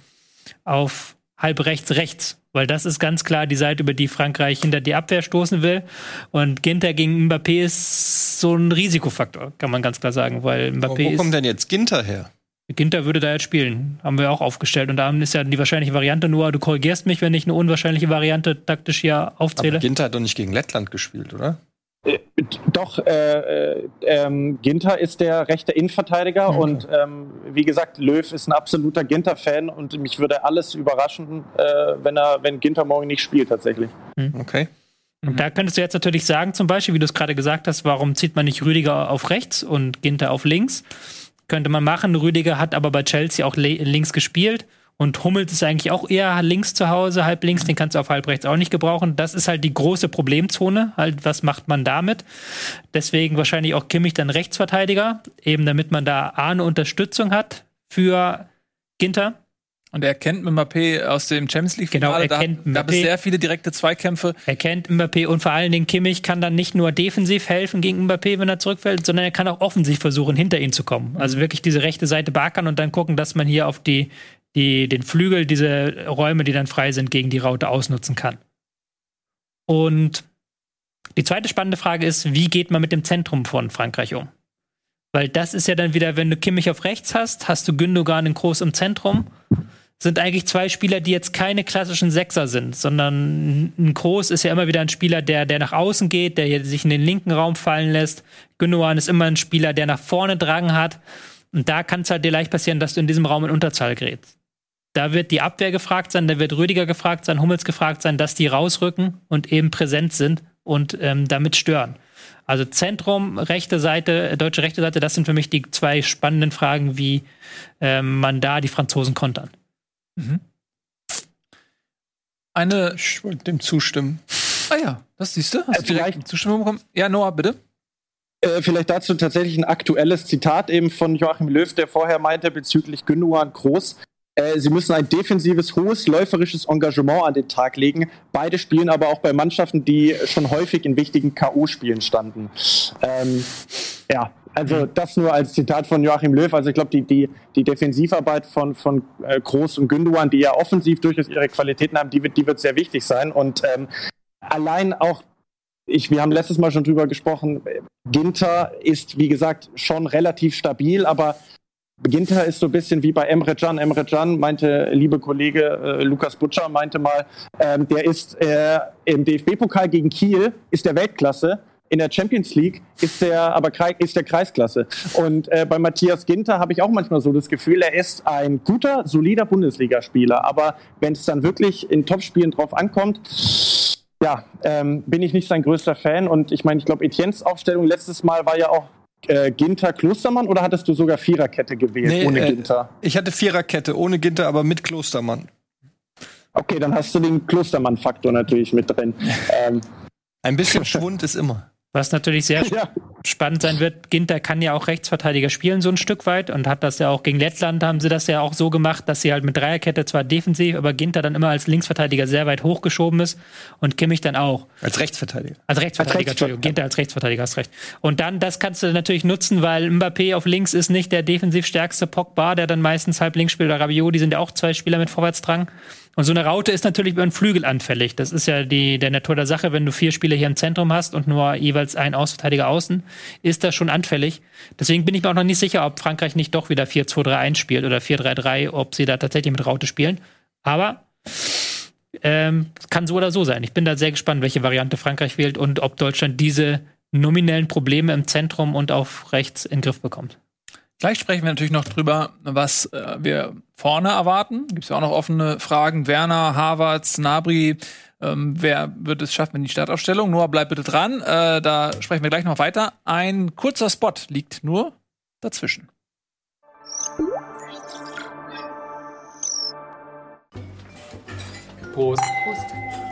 Speaker 4: halb rechts. Weil das ist ganz klar die Seite, über die Frankreich hinter die Abwehr stoßen will. Und Ginter gegen Mbappé ist so ein Risikofaktor, kann man ganz klar sagen. Weil Mbappé
Speaker 2: wo kommt denn jetzt Ginter her?
Speaker 4: Ginter würde da jetzt spielen. Haben wir auch aufgestellt. Und da ist ja die wahrscheinliche Variante nur, du korrigierst mich, wenn ich eine unwahrscheinliche Variante taktisch hier aufzähle.
Speaker 2: Aber Ginter hat doch nicht gegen Lettland gespielt, oder?
Speaker 5: Doch, Ginter ist der rechte Innenverteidiger und wie gesagt, Löw ist ein absoluter Ginter-Fan und mich würde alles überraschen, wenn Ginter morgen nicht spielt tatsächlich.
Speaker 2: Okay.
Speaker 4: Und da könntest du jetzt natürlich sagen, zum Beispiel, wie du es gerade gesagt hast, warum zieht man nicht Rüdiger auf rechts und Ginter auf links? Könnte man machen. Rüdiger hat aber bei Chelsea auch links gespielt. Und Hummels ist eigentlich auch eher links zu Hause, halb links. Den kannst du auf halb rechts auch nicht gebrauchen. Das ist halt die große Problemzone. Halt, was macht man damit? Deswegen wahrscheinlich auch Kimmich dann Rechtsverteidiger. Eben damit man da eine Unterstützung hat für Ginter.
Speaker 1: Und er kennt Mbappé aus dem Champions League-Finale.
Speaker 4: Genau, er kennt Mbappé.
Speaker 1: Da gab es sehr viele direkte Zweikämpfe.
Speaker 4: Er kennt Mbappé und vor allen Dingen Kimmich kann dann nicht nur defensiv helfen gegen Mbappé, wenn er zurückfällt, sondern er kann auch offensiv versuchen, hinter ihn zu kommen. Also wirklich diese rechte Seite beackern und dann gucken, dass man hier auf den Flügel, diese Räume, die dann frei sind, gegen die Raute ausnutzen kann. Und die zweite spannende Frage ist, wie geht man mit dem Zentrum von Frankreich um? Weil das ist ja dann wieder, wenn du Kimmich auf rechts hast du Gündogan in Groß im Zentrum. Sind eigentlich zwei Spieler, die jetzt keine klassischen Sechser sind, sondern ein Kroos ist ja immer wieder ein Spieler, der nach außen geht, der sich in den linken Raum fallen lässt. Gündogan ist immer ein Spieler, der nach vorne Drang hat. Und da kann es halt dir leicht passieren, dass du in diesem Raum in Unterzahl gerätst. Da wird die Abwehr gefragt sein, da wird Rüdiger gefragt sein, Hummels gefragt sein, dass die rausrücken und eben präsent sind und damit stören. Also Zentrum, rechte Seite, deutsche rechte Seite, das sind für mich die zwei spannenden Fragen, wie man da die Franzosen kontern.
Speaker 1: Mhm.
Speaker 2: Ich wollte dem zustimmen.
Speaker 1: Ah ja, das siehst du. Hast du
Speaker 5: vielleicht
Speaker 1: Zustimmung bekommen? Ja, Noah, bitte.
Speaker 5: Vielleicht dazu tatsächlich ein aktuelles Zitat eben von Joachim Löw, der vorher meinte bezüglich Gündogan Groß. Sie müssen ein defensives, hohes, läuferisches Engagement an den Tag legen. Beide spielen aber auch bei Mannschaften, die schon häufig in wichtigen K.O.-Spielen standen. Also das nur als Zitat von Joachim Löw. Also ich glaube, die Defensivarbeit von Groß und Gündogan, die ja offensiv durchaus ihre Qualitäten haben, die wird sehr wichtig sein. Und allein auch, wir haben letztes Mal schon drüber gesprochen, Ginter ist, wie gesagt, schon relativ stabil, aber Ginter ist so ein bisschen wie bei Emre Can. Emre Can meinte, liebe Kollege Lukas Butcher meinte mal, der ist im DFB-Pokal gegen Kiel, ist der Weltklasse. In der Champions League ist der Kreisklasse. Und bei Matthias Ginter habe ich auch manchmal so das Gefühl, er ist ein guter, solider Bundesligaspieler. Aber wenn es dann wirklich in Topspielen drauf ankommt, bin ich nicht sein größter Fan. Und ich glaube, Etiennes Aufstellung letztes Mal war ja auch Ginter, Klostermann, oder hattest du sogar Viererkette gewählt, ohne Ginter?
Speaker 2: Ich hatte Viererkette, ohne Ginter, aber mit Klostermann.
Speaker 5: Okay, dann hast du den Klostermann-Faktor natürlich mit drin.
Speaker 2: Ein bisschen Schwund ist immer.
Speaker 4: Was natürlich sehr spannend sein wird, Ginter kann ja auch Rechtsverteidiger spielen, so ein Stück weit, und hat das ja auch gegen Lettland, haben sie das ja auch so gemacht, dass sie halt mit Dreierkette zwar defensiv, aber Ginter dann immer als Linksverteidiger sehr weit hochgeschoben ist und Kimmich dann auch.
Speaker 2: Als Rechtsverteidiger.
Speaker 4: Entschuldigung, Ginter als Rechtsverteidiger, hast recht. Und dann, das kannst du natürlich nutzen, weil Mbappé auf links ist nicht der defensiv stärkste Pogba, der dann meistens halb links spielt, oder Rabiot, die sind ja auch zwei Spieler mit Vorwärtsdrang. Und so eine Raute ist natürlich über den Flügel anfällig. Das ist ja der Natur der Sache. Wenn du 4 Spieler hier im Zentrum hast und nur jeweils ein Außenverteidiger außen, ist das schon anfällig. Deswegen bin ich mir auch noch nicht sicher, ob Frankreich nicht doch wieder 4-2-3-1 spielt oder 4-3-3, ob sie da tatsächlich mit Raute spielen. Aber kann so oder so sein. Ich bin da sehr gespannt, welche Variante Frankreich wählt und ob Deutschland diese nominellen Probleme im Zentrum und auf rechts in den Griff bekommt.
Speaker 1: Gleich sprechen wir natürlich noch drüber, was wir vorne erwarten. Gibt es ja auch noch offene Fragen. Werner, Havertz, Gnabry, wer wird es schaffen in die Startaufstellung? Noah, bleib bitte dran. Da sprechen wir gleich noch weiter. Ein kurzer Spot liegt nur dazwischen.
Speaker 6: Prost.
Speaker 7: Prost.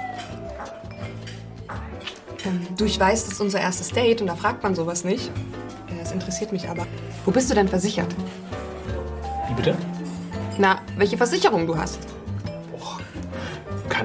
Speaker 7: Du, ich weiß, das ist unser erstes Date und da fragt man sowas nicht. Das interessiert mich aber. Wo bist du denn versichert?
Speaker 6: Wie bitte?
Speaker 7: Na, welche Versicherung du hast.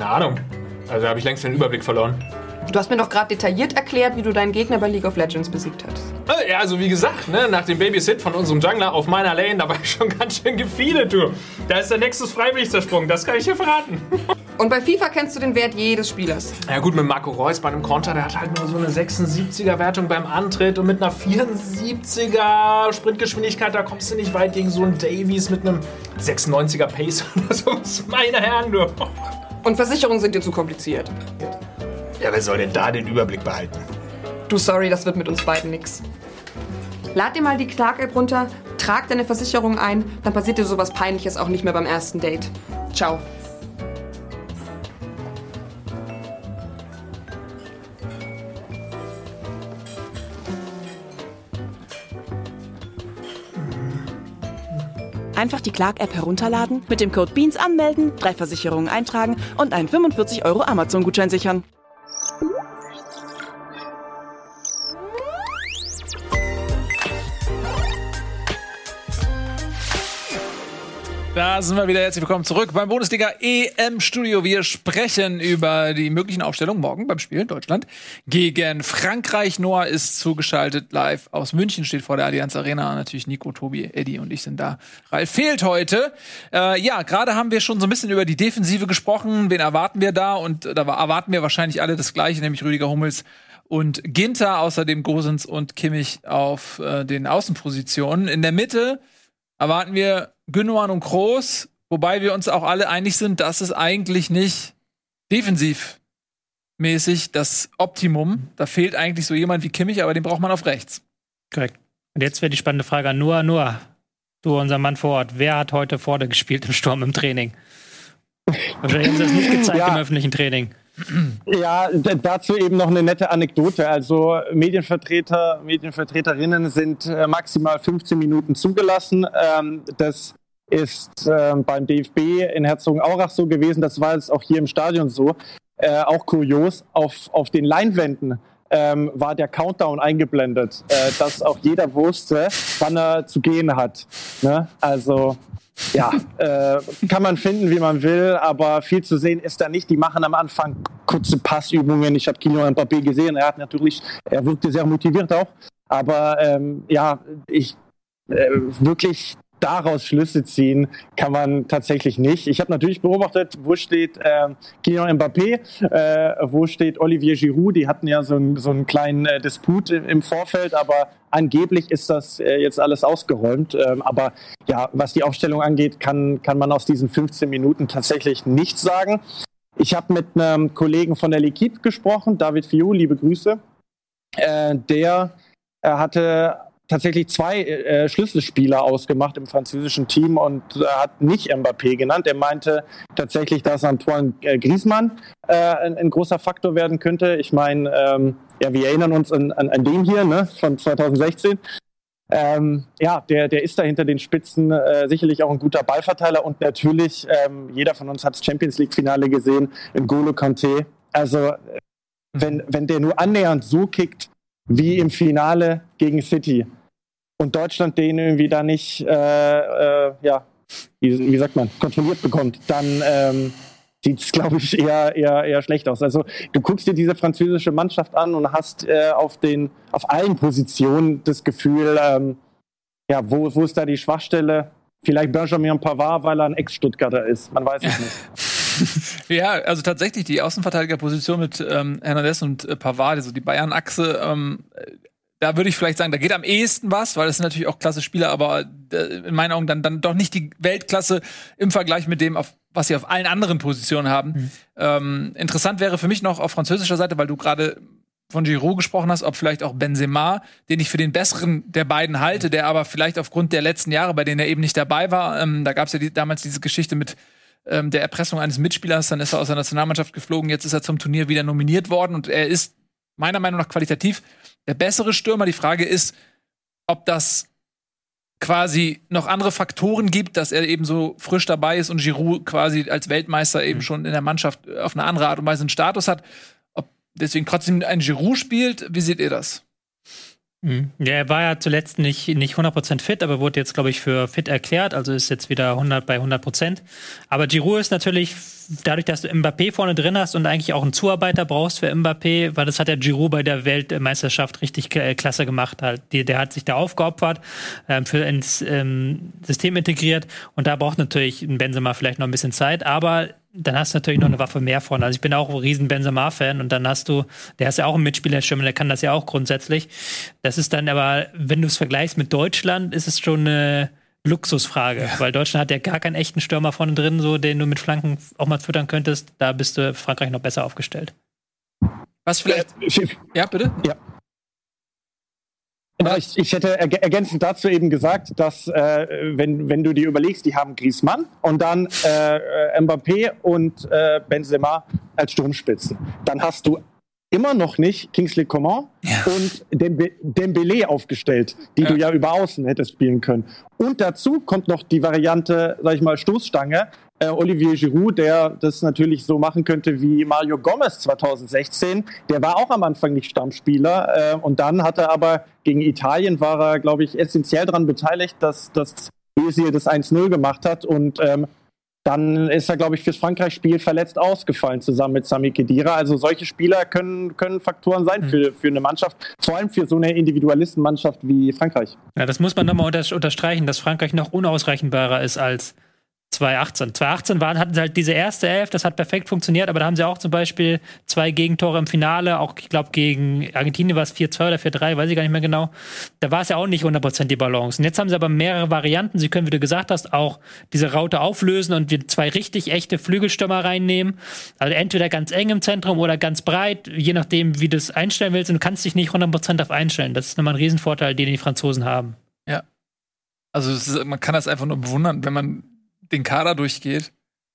Speaker 6: Keine Ahnung. Also da habe ich längst den Überblick verloren.
Speaker 7: Du hast mir doch gerade detailliert erklärt, wie du deinen Gegner bei League of Legends besiegt hast.
Speaker 6: Ja, also wie gesagt, ne, nach dem Babysit von unserem Jungler auf meiner Lane, da war ich schon ganz schön gefeedet, du. Da ist der Nexus freiwillig zersprungen, das kann ich dir verraten.
Speaker 7: Und bei FIFA kennst du den Wert jedes Spielers.
Speaker 6: Ja gut, mit Marco Reus bei einem Konter, der hat halt nur so eine 76er Wertung beim Antritt und mit einer 74er Sprintgeschwindigkeit, da kommst du nicht weit gegen so einen Davies mit einem 96er Pace oder so. Meine Herren, du.
Speaker 7: Und Versicherungen sind dir zu kompliziert.
Speaker 6: Ja, wer soll denn da den Überblick behalten?
Speaker 7: Du, sorry, das wird mit uns beiden nix. Lad dir mal die Clark-App runter, trag deine Versicherung ein, dann passiert dir sowas Peinliches auch nicht mehr beim ersten Date. Ciao.
Speaker 8: Einfach die Clark-App herunterladen, mit dem Code BEANS anmelden, 3 Versicherungen eintragen und einen 45 € Amazon-Gutschein sichern.
Speaker 1: Da sind wir wieder. Herzlich willkommen zurück beim Bundesliga EM-Studio. Wir sprechen über die möglichen Aufstellungen morgen beim Spiel in Deutschland gegen Frankreich. Noah ist zugeschaltet live aus München, steht vor der Allianz Arena. Natürlich Nico, Tobi, Eddie und ich sind da. Ralf fehlt heute. Ja, gerade haben wir schon so ein bisschen über die Defensive gesprochen. Wen erwarten wir da? Und da erwarten wir wahrscheinlich alle das Gleiche, nämlich Rüdiger Hummels und Ginter, außerdem Gosens und Kimmich auf den Außenpositionen. In der Mitte erwarten wir Gündogan und Kroos, wobei wir uns auch alle einig sind, dass es eigentlich nicht defensivmäßig das Optimum. Da fehlt eigentlich so jemand wie Kimmich, aber den braucht man auf rechts.
Speaker 4: Korrekt. Und jetzt wäre die spannende Frage an Noah, du, unser Mann vor Ort, wer hat heute Vorder gespielt im Sturm im Training? Wahrscheinlich haben sie das nicht gezeigt im öffentlichen Training.
Speaker 5: Ja, dazu eben noch eine nette Anekdote. Also Medienvertreterinnen sind maximal 15 Minuten zugelassen. Das ist beim DFB in Herzogenaurach so gewesen. Das war jetzt auch hier im Stadion so. Auch kurios, auf den Leinwänden war der Countdown eingeblendet, dass auch jeder wusste, wann er zu gehen hat. Ne? Also ja, kann man finden, wie man will, aber viel zu sehen ist da nicht. Die machen am Anfang kurze Passübungen. Ich habe Kylian Mbappé gesehen, er wirkte sehr motiviert auch. Aber wirklich daraus Schlüsse ziehen kann man tatsächlich nicht. Ich habe natürlich beobachtet, wo steht Kylian Mbappé, wo steht Olivier Giroud. Die hatten ja so einen kleinen Disput im Vorfeld, aber angeblich ist das jetzt alles ausgeräumt. Aber ja, was die Aufstellung angeht, kann man aus diesen 15 Minuten tatsächlich nichts sagen. Ich habe mit einem Kollegen von der L'Équipe gesprochen, David Fiou, liebe Grüße. Der hatte tatsächlich 2 Schlüsselspieler ausgemacht im französischen Team und hat nicht Mbappé genannt. Er meinte tatsächlich, dass Antoine Griezmann ein großer Faktor werden könnte. Ich meine, wir erinnern uns an den hier, ne, von 2016. Der ist da hinter den Spitzen sicherlich auch ein guter Ballverteiler und natürlich, jeder von uns hat das Champions-League-Finale gesehen, N'Golo Kanté. Also, wenn der nur annähernd so kickt, wie im Finale gegen City und Deutschland den irgendwie da nicht, wie sagt man, kontrolliert bekommt, dann sieht es, glaube ich, eher schlecht aus. Also du guckst dir diese französische Mannschaft an und hast auf allen Positionen das Gefühl, wo ist da die Schwachstelle? Vielleicht Benjamin Pavard, weil er ein Ex-Stuttgarter ist. Man weiß es nicht.
Speaker 1: Ja, also tatsächlich die Außenverteidigerposition mit Hernandez und Pavard, also die Bayern-Achse, da würde ich vielleicht sagen, da geht am ehesten was, weil das sind natürlich auch klasse Spieler, aber in meinen Augen dann doch nicht die Weltklasse im Vergleich mit dem, was sie auf allen anderen Positionen haben. Interessant wäre für mich noch auf französischer Seite, weil du gerade von Giroud gesprochen hast, ob vielleicht auch Benzema, den ich für den besseren der beiden halte, der aber vielleicht aufgrund der letzten Jahre, bei denen er eben nicht dabei war, da gab es ja damals diese Geschichte mit der Erpressung eines Mitspielers, dann ist er aus der Nationalmannschaft geflogen, jetzt ist er zum Turnier wieder nominiert worden und er ist meiner Meinung nach qualitativ der bessere Stürmer. Die Frage ist, ob das quasi noch andere Faktoren gibt, dass er eben so frisch dabei ist und Giroud quasi als Weltmeister eben schon in der Mannschaft auf eine andere Art und Weise einen Status hat. Ob deswegen trotzdem ein Giroud spielt, wie seht ihr das?
Speaker 4: Ja, er war ja zuletzt nicht 100% fit, aber wurde jetzt, glaube ich, für fit erklärt. Also ist jetzt wieder 100%. Aber Giroud ist natürlich, dadurch, dass du Mbappé vorne drin hast und eigentlich auch einen Zuarbeiter brauchst für Mbappé, weil das hat der Giroud bei der Weltmeisterschaft richtig klasse gemacht. Halt. Der hat sich da aufgeopfert, ins System integriert. Und da braucht natürlich ein Benzema vielleicht noch ein bisschen Zeit. Aber dann hast du natürlich noch eine Waffe mehr vorne. Also ich bin auch ein riesen Benzema-Fan und dann der ist ja auch ein Mitspieler, der kann das ja auch grundsätzlich. Das ist dann aber, wenn du es vergleichst mit Deutschland, ist es schon eine Luxusfrage, weil Deutschland hat ja gar keinen echten Stürmer vorne drin, so den du mit Flanken auch mal füttern könntest. Da bist du Frankreich noch besser aufgestellt.
Speaker 1: Was vielleicht? Ja, bitte?
Speaker 5: Ja. Ich hätte ergänzend dazu eben gesagt, dass wenn du dir überlegst, die haben Griezmann und dann Mbappé und Benzema als Sturmspitzen, dann hast du immer noch nicht Kingsley Coman und Dembélé aufgestellt, die du ja über Außen hättest spielen können. Und dazu kommt noch die Variante, sag ich mal, Stoßstange, Olivier Giroud, der das natürlich so machen könnte wie Mario Gomez 2016. Der war auch am Anfang nicht Stammspieler und dann hat er aber gegen Italien, war er, glaube ich, essentiell daran beteiligt, dass Özil das 1-0 gemacht hat und dann ist er, glaube ich, fürs Frankreich-Spiel verletzt ausgefallen, zusammen mit Sami Khedira. Also solche Spieler können Faktoren sein für eine Mannschaft, vor allem für so eine Individualistenmannschaft wie Frankreich.
Speaker 4: Ja, das muss man nochmal unterstreichen, dass Frankreich noch unausrechenbarer ist als 2018. 2018 hatten sie halt diese erste Elf, das hat perfekt funktioniert, aber da haben sie auch zum Beispiel 2 Gegentore im Finale, auch ich glaube gegen Argentinien war es 4-2 oder 4-3, weiß ich gar nicht mehr genau. Da war es ja auch nicht 100% die Balance. Und jetzt haben sie aber mehrere Varianten. Sie können, wie du gesagt hast, auch diese Raute auflösen und 2 richtig echte Flügelstürmer reinnehmen. Also entweder ganz eng im Zentrum oder ganz breit, je nachdem, wie du es einstellen willst. Und du kannst dich nicht 100% auf einstellen. Das ist nochmal ein Riesenvorteil, den die Franzosen haben.
Speaker 1: Ja. Also man kann das einfach nur bewundern, wenn man den Kader durchgeht.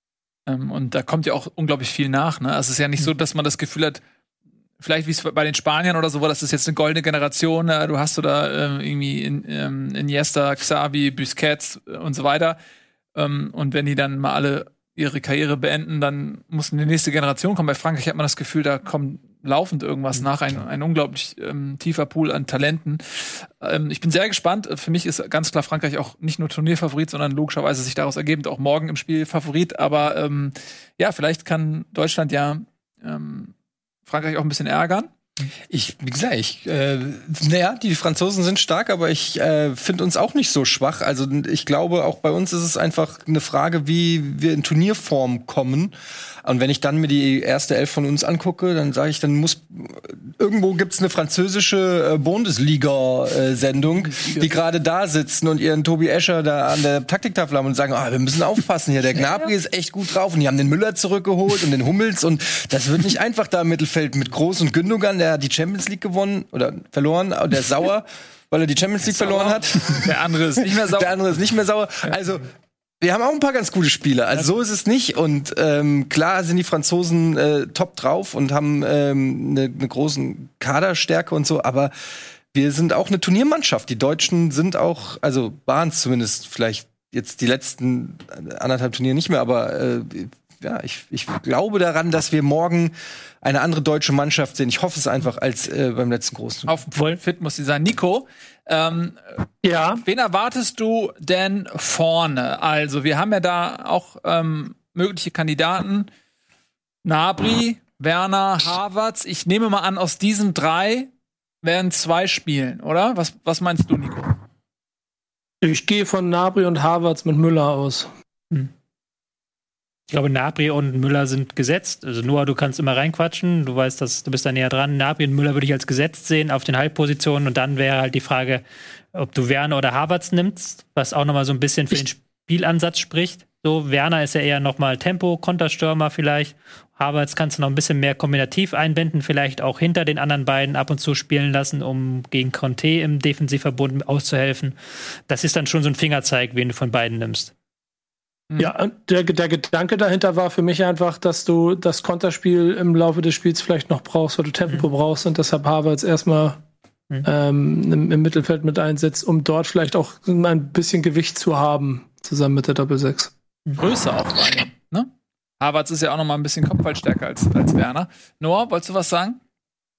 Speaker 1: Und da kommt ja auch unglaublich viel nach. Ne? Also es ist ja nicht so, dass man das Gefühl hat, vielleicht wie es bei den Spaniern oder so war, das ist jetzt eine goldene Generation. Du hast da irgendwie Iniesta, Xavi, Busquets und so weiter. Und wenn die dann mal alle ihre Karriere beenden, dann muss eine nächste Generation kommen. Bei Frankreich hat man das Gefühl, da kommt laufend irgendwas nach, ein unglaublich tiefer Pool an Talenten. Ich bin sehr gespannt. Für mich ist ganz klar Frankreich auch nicht nur Turnierfavorit, sondern logischerweise sich daraus ergebend auch morgen im Spiel Favorit. Aber ja, vielleicht kann Deutschland ja Frankreich auch ein bisschen ärgern.
Speaker 2: Wie gesagt, die Franzosen sind stark, aber ich finde uns auch nicht so schwach. Also ich glaube, auch bei uns ist es einfach eine Frage, wie wir in Turnierform kommen. Und wenn ich dann mir die erste Elf von uns angucke, dann sage ich, irgendwo gibt's eine französische Bundesliga-Sendung, die gerade da sitzen und ihren Tobi Escher da an der Taktiktafel haben und sagen, wir müssen aufpassen hier, der Gnabry ist echt gut drauf und die haben den Müller zurückgeholt und den Hummels und das wird nicht einfach da im Mittelfeld mit Groß und Gündogan, der hat die Champions League gewonnen oder verloren, der ist sauer, weil er die Champions League verloren hat.
Speaker 1: Der andere ist nicht mehr sauer.
Speaker 2: Der andere ist nicht mehr sauer. Also wir haben auch ein paar ganz gute Spieler. Also so ist es nicht. Und klar sind die Franzosen top drauf und haben eine große Kaderstärke und so. Aber wir sind auch eine Turniermannschaft. Die Deutschen sind auch, also waren es zumindest vielleicht jetzt die letzten 1,5 Turniere nicht mehr. Aber ich glaube daran, dass wir morgen eine andere deutsche Mannschaft sehen. Ich hoffe es einfach als beim letzten großen.
Speaker 1: Auf voll fit muss sie sein. Nico, wen erwartest du denn vorne? Also, wir haben ja da auch mögliche Kandidaten. Gnabry, Werner, Havertz. Ich nehme mal an, aus diesen 3 werden 2 spielen, oder? Was meinst du, Nico?
Speaker 3: Ich gehe von Gnabry und Havertz mit Müller aus.
Speaker 4: Ich glaube, Gnabry und Müller sind gesetzt. Also Noah, du kannst immer reinquatschen. Du weißt, du bist da näher dran. Gnabry und Müller würde ich als gesetzt sehen auf den Halbpositionen. Und dann wäre halt die Frage, ob du Werner oder Havertz nimmst, was auch nochmal so ein bisschen für den Spielansatz spricht. So, Werner ist ja eher nochmal Tempo, Konterstürmer vielleicht. Havertz kannst du noch ein bisschen mehr kombinativ einbinden, vielleicht auch hinter den anderen beiden ab und zu spielen lassen, um gegen Conte im Defensivverbund auszuhelfen. Das ist dann schon so ein Fingerzeig, wen du von beiden nimmst.
Speaker 3: Ja, der Gedanke dahinter war für mich einfach, dass du das Konterspiel im Laufe des Spiels vielleicht noch brauchst, weil du Tempo brauchst und deshalb Havertz erstmal im Mittelfeld mit einsetzt, um dort vielleicht auch ein bisschen Gewicht zu haben, zusammen mit der Doppel-6.
Speaker 1: Größe auch vor allem, ne? Havertz ist ja auch noch mal ein bisschen kopfballstärker als Werner. Noah, wolltest du was sagen?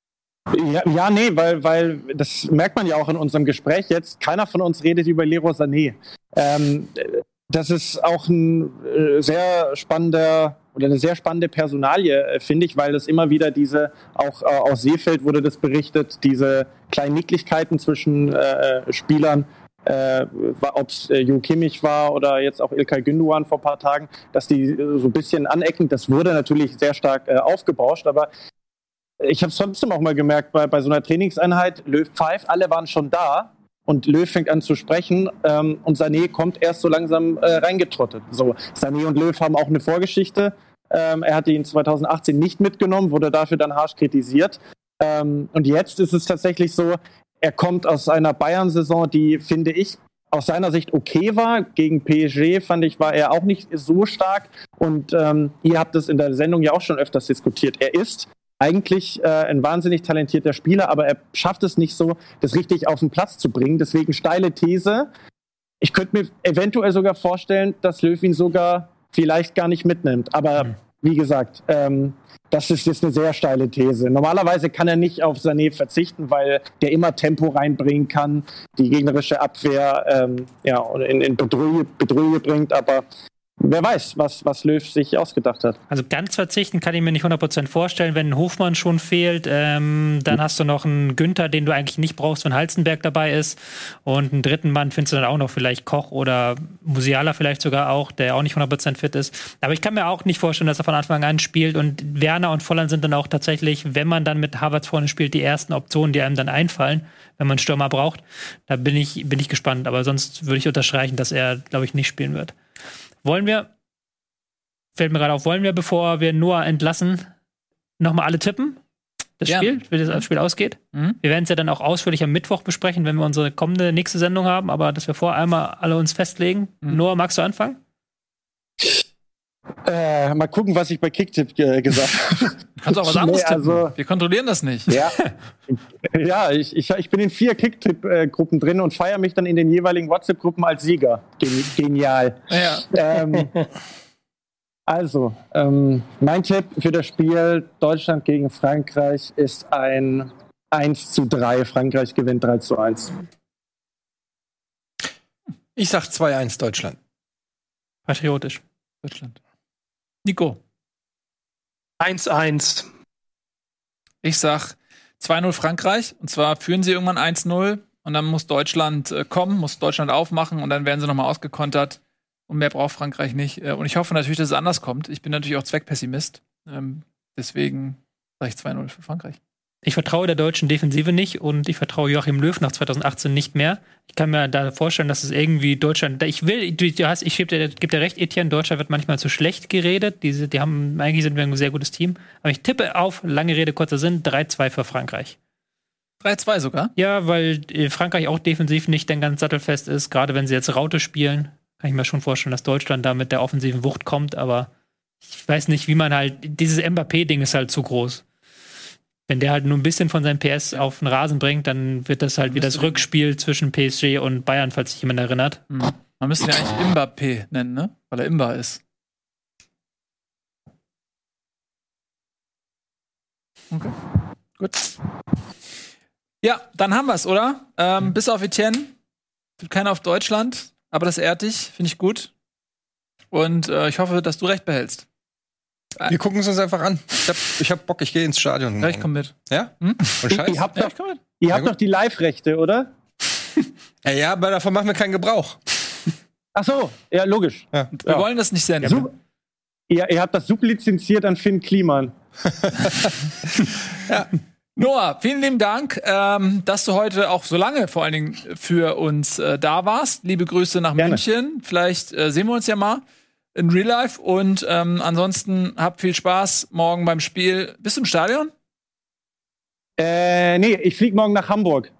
Speaker 5: Ja, nee, weil das merkt man ja auch in unserem Gespräch jetzt. Keiner von uns redet über Leroy Sané. Das ist auch ein sehr spannender oder eine sehr spannende Personalie, finde ich, weil das immer wieder auch aus Seefeld wurde das berichtet, diese kleinen Nicklichkeiten zwischen Spielern, ob es Jo Kimmich war oder jetzt auch İlkay Gündoğan vor ein paar Tagen, dass die so ein bisschen anecken. Das wurde natürlich sehr stark aufgebauscht, aber ich habe es trotzdem auch mal gemerkt, bei so einer Trainingseinheit, Löw pfeift, alle waren schon da und Löw fängt an zu sprechen und Sané kommt erst so langsam reingetrottet. So, Sané und Löw haben auch eine Vorgeschichte. Er hatte ihn 2018 nicht mitgenommen, wurde dafür dann harsch kritisiert. Und jetzt ist es tatsächlich so, er kommt aus einer Bayern-Saison, die, finde ich, aus seiner Sicht okay war. Gegen PSG, fand ich, war er auch nicht so stark. Und ihr habt es in der Sendung ja auch schon öfters diskutiert. Er ist eigentlich ein wahnsinnig talentierter Spieler, aber er schafft es nicht so, das richtig auf den Platz zu bringen. Deswegen steile These. Ich könnte mir eventuell sogar vorstellen, dass Löw ihn sogar vielleicht gar nicht mitnimmt. Aber wie gesagt, das ist jetzt eine sehr steile These. Normalerweise kann er nicht auf Sané verzichten, weil der immer Tempo reinbringen kann, die gegnerische Abwehr in Bedrohung bringt. Aber wer weiß, was Löw sich ausgedacht hat.
Speaker 4: Also ganz verzichten kann ich mir nicht 100% vorstellen. Wenn ein Hofmann schon fehlt, dann hast du noch einen Günther, den du eigentlich nicht brauchst, wenn Halzenberg dabei ist. Und einen dritten Mann findest du dann auch noch vielleicht Koch oder Musiala vielleicht sogar auch, der auch nicht 100% fit ist. Aber ich kann mir auch nicht vorstellen, dass er von Anfang an spielt. Und Werner und Volland sind dann auch tatsächlich, wenn man dann mit Havertz vorne spielt, die ersten Optionen, die einem dann einfallen, wenn man einen Stürmer braucht. Da bin ich gespannt. Aber sonst würde ich unterstreichen, dass er, glaube ich, nicht spielen wird. Fällt mir gerade auf, bevor wir Noah entlassen, nochmal alle tippen? Das Spiel, wie das Spiel ausgeht? Wir werden es ja dann auch ausführlich am Mittwoch besprechen, wenn wir unsere nächste Sendung haben, aber dass wir vorher einmal alle uns festlegen. Noah, magst du anfangen?
Speaker 5: Mal gucken, was ich bei Kicktipp gesagt habe.
Speaker 1: Kannst auch was anderes tippen. Also, wir kontrollieren das nicht.
Speaker 5: Ja, ich bin in 4 Kicktipp-Gruppen drin und feiere mich dann in den jeweiligen WhatsApp-Gruppen als Sieger. Genial. Ja. Mein Tipp für das Spiel Deutschland gegen Frankreich ist ein 1:3. Frankreich gewinnt 3:1.
Speaker 2: Ich sag 2:1 Deutschland.
Speaker 4: Patriotisch. Deutschland.
Speaker 1: Nico.
Speaker 3: 1:1.
Speaker 1: Ich sag 2:0 Frankreich. Und zwar führen sie irgendwann 1:0 und dann muss Deutschland kommen, muss Deutschland aufmachen und dann werden sie nochmal ausgekontert. Und mehr braucht Frankreich nicht. Und ich hoffe natürlich, dass es anders kommt. Ich bin natürlich auch Zweckpessimist. Deswegen sage ich 2:0 für Frankreich.
Speaker 4: Ich vertraue der deutschen Defensive nicht und ich vertraue Joachim Löw nach 2018 nicht mehr. Ich kann mir da vorstellen, dass es irgendwie Deutschland. Ich gebe dir recht, Etienne, Deutschland wird manchmal zu schlecht geredet. Eigentlich sind wir ein sehr gutes Team. Aber ich tippe auf, lange Rede, kurzer Sinn, 3:2 für Frankreich.
Speaker 1: 3:2 sogar?
Speaker 4: Ja, weil Frankreich auch defensiv nicht dann ganz sattelfest ist. Gerade wenn sie jetzt Raute spielen, kann ich mir schon vorstellen, dass Deutschland da mit der offensiven Wucht kommt. Aber ich weiß nicht, wie man halt. Dieses Mbappé-Ding ist halt zu groß. Wenn der halt nur ein bisschen von seinem PS auf den Rasen bringt, dann wird das halt wie das Rückspiel zwischen PSG und Bayern, falls sich jemand erinnert.
Speaker 1: Man müsste ihn ja eigentlich Mbappé nennen, ne? Weil er Imba ist. Okay. Gut. Ja, dann haben wir es, oder? Bis auf Etienne. Tut keiner auf Deutschland, aber das ehrt dich, finde ich gut. Und ich hoffe, dass du recht behältst.
Speaker 2: Wir gucken es uns einfach an. Ich hab Bock, ich gehe ins Stadion.
Speaker 1: Ja, ich komm mit.
Speaker 2: Ja? Und scheiße.
Speaker 5: Ihr habt doch die Live-Rechte, oder?
Speaker 2: Ja, aber davon machen wir keinen Gebrauch.
Speaker 5: Ach so, ja, logisch.
Speaker 1: Ja. Wir wollen das nicht senden.
Speaker 5: Ihr habt das sublizenziert an Finn Kliman.
Speaker 1: Ja. Noah, vielen lieben Dank, dass du heute auch so lange vor allen Dingen für uns da warst. Liebe Grüße nach München. Vielleicht sehen wir uns ja mal in Real Life. Und ansonsten habt viel Spaß morgen beim Spiel. Bist du im Stadion?
Speaker 5: Nee, ich fliege morgen nach Hamburg.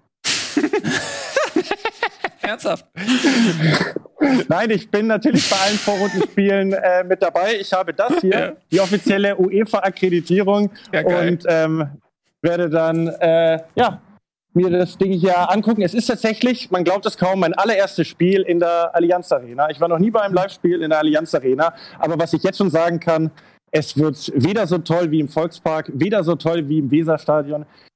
Speaker 1: Ernsthaft?
Speaker 5: Nein, ich bin natürlich bei allen Vorrundenspielen mit dabei. Ich habe das hier, die offizielle UEFA-Akkreditierung. Ja, und werde dann mir das Ding hier angucken. Es ist tatsächlich, man glaubt es kaum, mein allererstes Spiel in der Allianz Arena. Ich war noch nie bei einem Live-Spiel in der Allianz Arena, aber was ich jetzt schon sagen kann, es wird weder so toll wie im Volkspark, weder so toll wie im Weserstadion.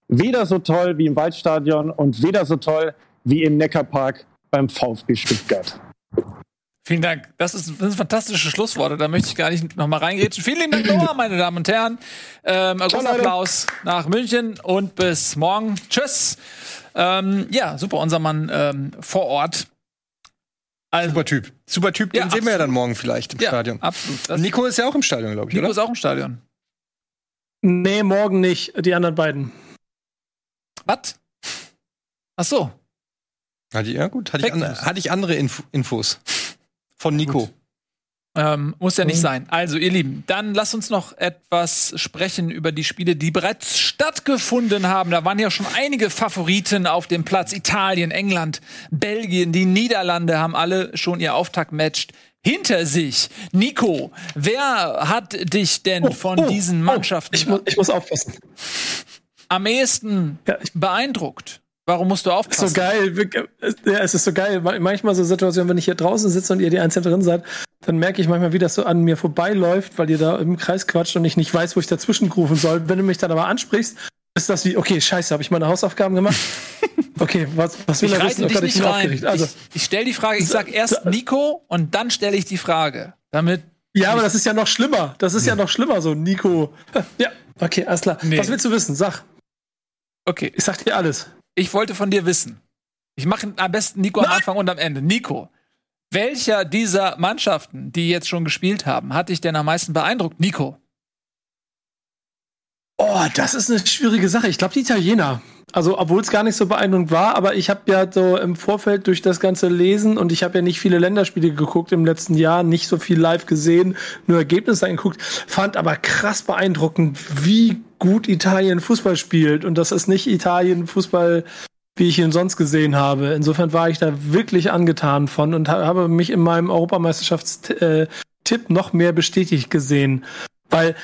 Speaker 5: Weder so toll wie im Waldstadion und weder so toll wie im Neckarpark beim VfB Stuttgart.
Speaker 1: Vielen Dank. Das sind fantastische Schlussworte. Da möchte ich gar nicht noch mal reingrätschen. Vielen lieben Dank, Noah, meine Damen und Herren. Großen Applaus nach München und bis morgen. Tschüss. Ja, super, unser Mann vor Ort. Also,
Speaker 2: Super Typ, den sehen wir ja dann morgen vielleicht im Stadion.
Speaker 1: Absolut.
Speaker 2: Nico ist ja auch im Stadion, glaube ich,
Speaker 1: Nico
Speaker 2: oder?
Speaker 1: ist auch im Stadion.
Speaker 3: Nee, morgen nicht. Die anderen beiden.
Speaker 1: Was? Ach so.
Speaker 2: Hatte ich andere Infos von Nico.
Speaker 1: Muss ja nicht sein. Also, ihr Lieben, dann lasst uns noch etwas sprechen über die Spiele, die bereits stattgefunden haben. Da waren ja schon einige Favoriten auf dem Platz. Italien, England, Belgien, die Niederlande haben alle schon ihr Auftaktmatch hinter sich. Nico, wer hat dich denn von diesen Mannschaften
Speaker 3: Ich muss aufpassen.
Speaker 1: am ehesten beeindruckt? Warum musst du aufpassen?
Speaker 3: So geil. Ja, es ist so geil. Manchmal so Situationen, wenn ich hier draußen sitze und ihr die einzeln drin seid, dann merke ich manchmal, wie das so an mir vorbeiläuft, weil ihr da im Kreis quatscht und ich nicht weiß, wo ich dazwischen rufen soll. Wenn du mich dann aber ansprichst, ist das wie, okay, scheiße, habe ich meine Hausaufgaben gemacht? Okay, was will er wissen?
Speaker 1: Ich nicht rein.
Speaker 3: Aufgeregt. Also,
Speaker 1: ich stelle die Frage, ich sag erst Nico und dann stelle ich die Frage. Damit.
Speaker 3: Ja, aber das ist ja noch schlimmer. Das ist ja noch schlimmer, so Nico. Ja, okay, alles klar.
Speaker 1: Nee.
Speaker 3: Was willst du wissen? Sag.
Speaker 1: Okay.
Speaker 3: Ich sag dir alles.
Speaker 1: Ich wollte von dir wissen. Ich mache am besten Nico am Anfang und am Ende. Nico, welcher dieser Mannschaften, die jetzt schon gespielt haben, hat dich denn am meisten beeindruckt? Nico.
Speaker 3: Oh, das ist eine schwierige Sache. Ich glaube, die Italiener. Also, obwohl es gar nicht so beeindruckend war, aber ich habe ja so im Vorfeld durch das ganze Lesen und ich habe ja nicht viele Länderspiele geguckt im letzten Jahr, nicht so viel live gesehen, nur Ergebnisse angeguckt, fand aber krass beeindruckend, wie gut Italien Fußball spielt. Und das ist nicht Italien Fußball, wie ich ihn sonst gesehen habe. Insofern war ich da wirklich angetan von und habe mich in meinem Europameisterschaftstipp noch mehr bestätigt gesehen. Weil,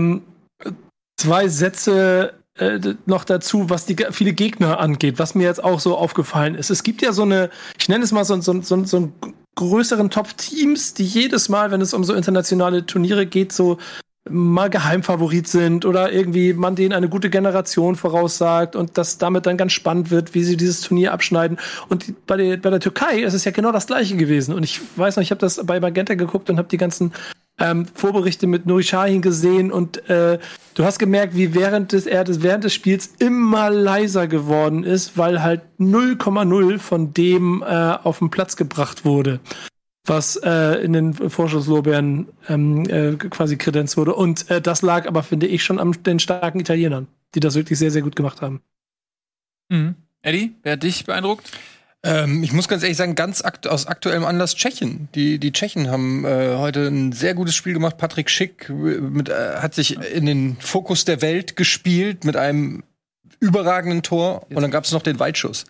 Speaker 3: 2 Sätze noch dazu, was die viele Gegner angeht, was mir jetzt auch so aufgefallen ist. Es gibt ja so eine, ich nenne es mal so einen größeren Top-Teams, die jedes Mal, wenn es um so internationale Turniere geht, so mal Geheimfavorit sind oder irgendwie man denen eine gute Generation voraussagt und das damit dann ganz spannend wird, wie sie dieses Turnier abschneiden. Und bei der Türkei ist es ja genau das Gleiche gewesen. Und ich weiß noch, ich habe das bei Magenta geguckt und habe die ganzen Vorberichte mit Nuri Sahin gesehen und du hast gemerkt, wie während des Spiels immer leiser geworden ist, weil halt 0,0 von dem auf den Platz gebracht wurde, was in den Vorschusslorbeeren quasi kredenzt wurde. Und das lag aber, finde ich, schon an den starken Italienern, die das wirklich sehr, sehr gut gemacht haben.
Speaker 1: Mhm. Eddie, wer hat dich beeindruckt?
Speaker 2: Ich muss ganz ehrlich sagen, aus aktuellem Anlass Tschechien. Die Tschechen haben heute ein sehr gutes Spiel gemacht. Patrick Schick hat sich in den Fokus der Welt gespielt mit einem überragenden Tor. Und dann gab es noch den Weitschuss.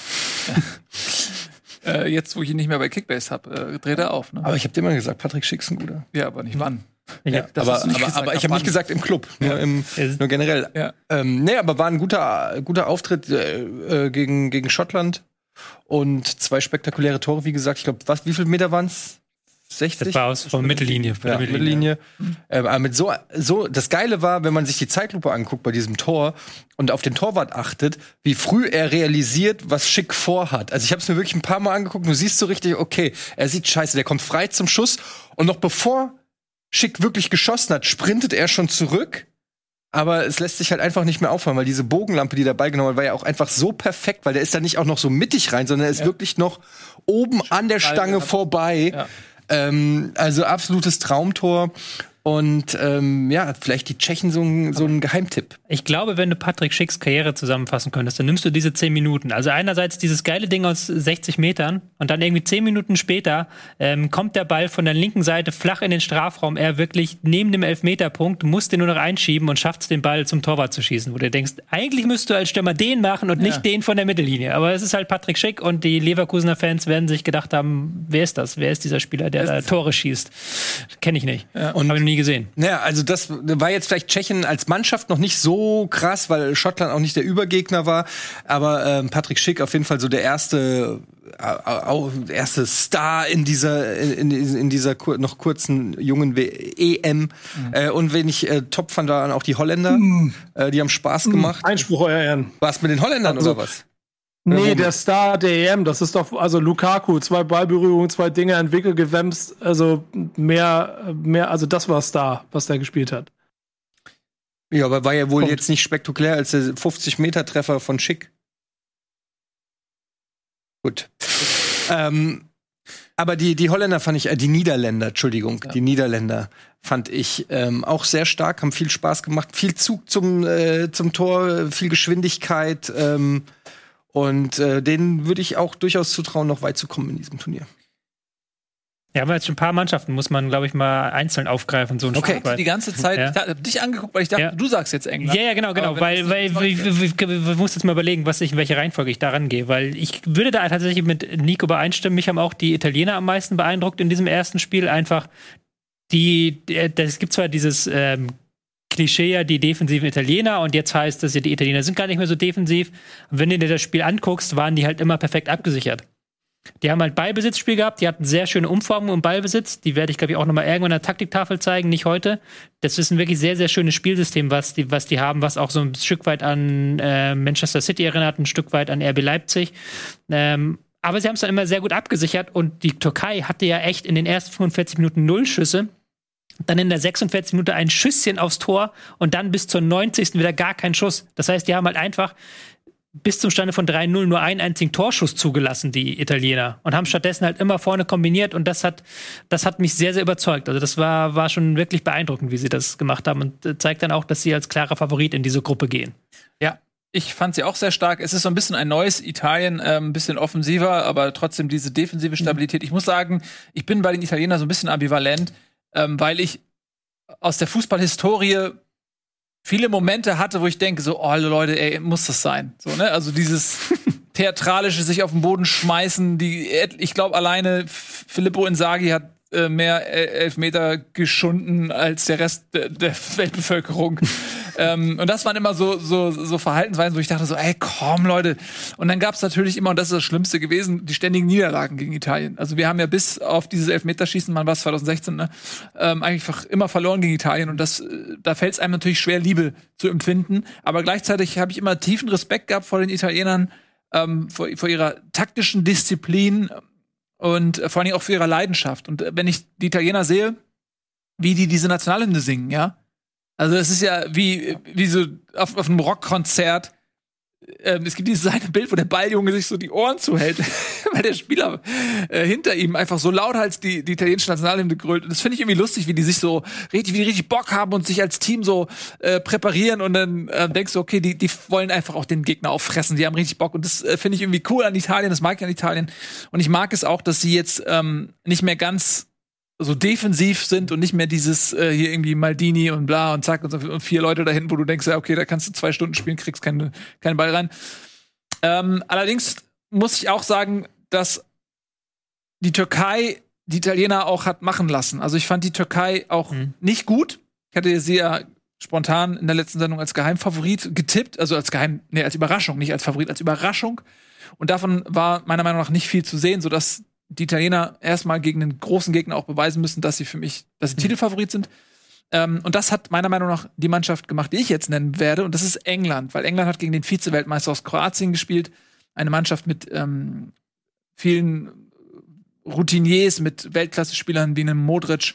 Speaker 1: Jetzt, wo ich ihn nicht mehr bei Kickbase habe, dreht er auf. Ne?
Speaker 2: Aber ich habe dir immer gesagt, Patrick Schick ist ein guter.
Speaker 1: Ja, aber nicht wann.
Speaker 2: Ja, aber ich habe nicht gesagt im Club, nur generell. Ja. Aber war ein guter Auftritt gegen Schottland. Und 2 spektakuläre Tore, wie gesagt. Ich glaube, wie viele Meter waren es? 60?
Speaker 4: Das war von Mittellinie.
Speaker 2: Ja, Mittellinie. Mit das Geile war, wenn man sich die Zeitlupe anguckt bei diesem Tor und auf den Torwart achtet, wie früh er realisiert, was Schick vorhat. Also ich habe es mir wirklich ein paar Mal angeguckt. Du siehst so richtig, okay, er sieht scheiße, der kommt frei zum Schuss. Und noch bevor Schick wirklich geschossen hat, sprintet er schon zurück. Aber es lässt sich halt einfach nicht mehr aufhören, weil diese Bogenlampe, die dabei genommen hat, war ja auch einfach so perfekt, weil der ist da nicht auch noch so mittig rein, sondern er ist wirklich noch oben an der Stange vorbei. Ja. Also absolutes Traumtor. Und vielleicht die Tschechen so ein Geheimtipp.
Speaker 4: Ich glaube, wenn du Patrick Schicks Karriere zusammenfassen könntest, dann nimmst du diese 10 Minuten. Also einerseits dieses geile Ding aus 60 Metern und dann irgendwie 10 Minuten später kommt der Ball von der linken Seite flach in den Strafraum. Er wirklich neben dem Elfmeterpunkt, muss den nur noch einschieben und schafft es, den Ball zum Torwart zu schießen. Wo du denkst, eigentlich müsstest du als Stürmer den machen und nicht den von der Mittellinie. Aber es ist halt Patrick Schick und die Leverkusener Fans werden sich gedacht haben, wer ist das? Wer ist dieser Spieler, der da Tore schießt? Kenn ich nicht. Ja.
Speaker 2: Und
Speaker 4: gesehen.
Speaker 2: Naja, also das war jetzt vielleicht Tschechien als Mannschaft noch nicht so krass, weil Schottland auch nicht der Übergegner war. Aber Patrick Schick auf jeden Fall so der erste Star in dieser noch kurzen jungen EM. Und wenn ich top fand, waren auch die Holländer. Die haben Spaß gemacht.
Speaker 3: Einspruch, euer Ehren.
Speaker 2: War es mit den Holländern oder was?
Speaker 3: Nee, der Star der EM, das ist doch, also Lukaku, 2 Ballberührungen, 2 Dinge entwickelt, gewämst, also mehr, also das war Star, was der gespielt hat.
Speaker 2: Ja, aber war ja wohl jetzt nicht spektakulär als der 50-Meter-Treffer von Schick. Gut. Aber die Holländer fand ich, die Niederländer, Entschuldigung, die Niederländer fand ich auch sehr stark, haben viel Spaß gemacht, viel Zug zum Tor, viel Geschwindigkeit, und denen würde ich auch durchaus zutrauen, noch weit zu kommen in diesem Turnier.
Speaker 4: Ja, aber jetzt schon ein paar Mannschaften muss man, glaube ich, mal einzeln aufgreifen. So ein
Speaker 1: Stück weit. Die ganze Zeit, ich hab dich angeguckt, weil ich dachte, du sagst jetzt England.
Speaker 4: Ja, genau, weil wir muss jetzt mal überlegen, in welche Reihenfolge ich da rangehe, weil ich würde da tatsächlich mit Nico übereinstimmen. Mich haben auch die Italiener am meisten beeindruckt in diesem ersten Spiel. Einfach es gibt zwar dieses Klischee, ja, die defensiven Italiener, und jetzt heißt es ja, die Italiener sind gar nicht mehr so defensiv. Und wenn du dir das Spiel anguckst, waren die halt immer perfekt abgesichert. Die haben halt Ballbesitzspiel gehabt, die hatten sehr schöne Umformungen im Ballbesitz. Die werde ich, glaube ich, auch noch mal irgendwann an der Taktiktafel zeigen, nicht heute. Das ist ein wirklich sehr, sehr schönes Spielsystem, was die haben, was auch so ein Stück weit an Manchester City erinnert, ein Stück weit an RB Leipzig. Aber sie haben es dann immer sehr gut abgesichert, und die Türkei hatte ja echt in den ersten 45 Minuten 0 Schüsse. Dann in der 46. Minute ein Schüsschen aufs Tor und dann bis zur 90. wieder gar kein Schuss. Das heißt, die haben halt einfach bis zum Stande von 3-0 nur einen einzigen Torschuss zugelassen, die Italiener. Und haben stattdessen halt immer vorne kombiniert, und das hat mich sehr, sehr überzeugt. Also das war schon wirklich beeindruckend, wie sie das gemacht haben, und zeigt dann auch, dass sie als klarer Favorit in diese Gruppe gehen.
Speaker 1: Ja, ich fand sie auch sehr stark. Es ist so ein bisschen ein neues Italien, ein bisschen offensiver, aber trotzdem diese defensive Stabilität. Ich muss sagen, ich bin bei den Italienern so ein bisschen ambivalent, weil ich aus der Fußballhistorie viele Momente hatte, wo ich denke, so, oh Leute, ey, muss das sein? So, ne? Also dieses theatralische sich auf den Boden schmeißen, ich glaube, alleine Filippo Inzaghi hat mehr Elfmeter geschunden als der Rest der Weltbevölkerung. Und das waren immer so Verhaltensweisen, wo ich dachte so, ey, komm, Leute. Und dann gab es natürlich immer, und das ist das Schlimmste gewesen, die ständigen Niederlagen gegen Italien. Also wir haben ja bis auf dieses Elfmeterschießen, wann war es, 2016, ne, einfach immer verloren gegen Italien. Und da fällt es einem natürlich schwer, Liebe zu empfinden. Aber gleichzeitig habe ich immer tiefen Respekt gehabt vor den Italienern, vor ihrer taktischen Disziplin und vor allem auch für ihre Leidenschaft. Und wenn ich die Italiener sehe, wie die diese Nationalhymne singen, ja, also das ist ja wie so auf einem Rockkonzert. Es gibt dieses eine Bild, wo der Balljunge sich so die Ohren zuhält, weil der Spieler hinter ihm einfach so lauthals die italienische Nationalhymne grölt. Und das finde ich irgendwie lustig, wie die sich so richtig Bock haben und sich als Team so präparieren, und dann denkst du, okay, die wollen einfach auch den Gegner auffressen, die haben richtig Bock, und das finde ich irgendwie cool an Italien, das mag ich an Italien. Und ich mag es auch, dass sie jetzt nicht mehr ganz so defensiv sind und nicht mehr dieses hier irgendwie Maldini und bla und zack und 4 Leute da hinten, wo du denkst, ja, okay, da kannst du 2 Stunden spielen, kriegst keinen Ball rein. Allerdings muss ich auch sagen, dass die Türkei die Italiener auch hat machen lassen. Also ich fand die Türkei auch nicht gut. Ich hatte sie ja spontan in der letzten Sendung als Geheimfavorit getippt, also als Überraschung, nicht als Favorit, als Überraschung. Und davon war meiner Meinung nach nicht viel zu sehen, sodass die Italiener erstmal gegen den großen Gegner auch beweisen müssen, dass sie Titelfavorit sind. Und das hat meiner Meinung nach die Mannschaft gemacht, die ich jetzt nennen werde. Und das ist England, weil England hat gegen den Vize-Weltmeister aus Kroatien gespielt. Eine Mannschaft mit vielen Routiniers, mit Weltklasse-Spielern wie einem Modric.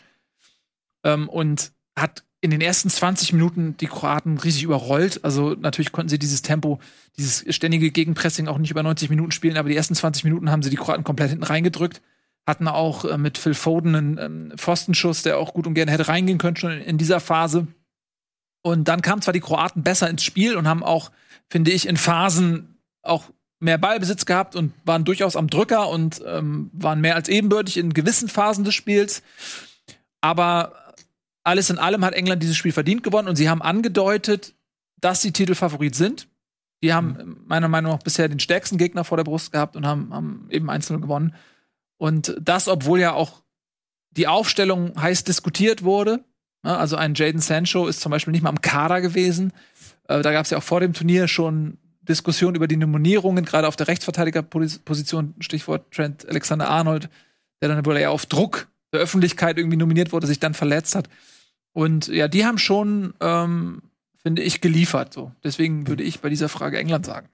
Speaker 1: Und hat in den ersten 20 Minuten die Kroaten riesig überrollt. Also natürlich konnten sie dieses Tempo, dieses ständige Gegenpressing auch nicht über 90 Minuten spielen, aber die ersten 20 Minuten haben sie die Kroaten komplett hinten reingedrückt. Hatten auch mit Phil Foden einen Pfostenschuss, der auch gut und gerne hätte reingehen können, schon in dieser Phase. Und dann kamen zwar die Kroaten besser ins Spiel und haben auch, finde ich, in Phasen auch mehr Ballbesitz gehabt und waren durchaus am Drücker und waren mehr als ebenbürtig in gewissen Phasen des Spiels. Aber alles in allem hat England dieses Spiel verdient gewonnen, und sie haben angedeutet, dass sie Titelfavorit sind. Die haben meiner Meinung nach bisher den stärksten Gegner vor der Brust gehabt und haben eben 1-0 gewonnen. Und das, obwohl ja auch die Aufstellung heiß diskutiert wurde. Also ein Jadon Sancho ist zum Beispiel nicht mal am Kader gewesen. Da gab es ja auch vor dem Turnier schon Diskussionen über die Nominierungen, gerade auf der Rechtsverteidigerposition, Stichwort Trent Alexander-Arnold, der dann wohl eher auf Druck der Öffentlichkeit irgendwie nominiert wurde, sich dann verletzt hat. Und ja, die haben schon, finde ich, geliefert. So. Deswegen würde ich bei dieser Frage England sagen.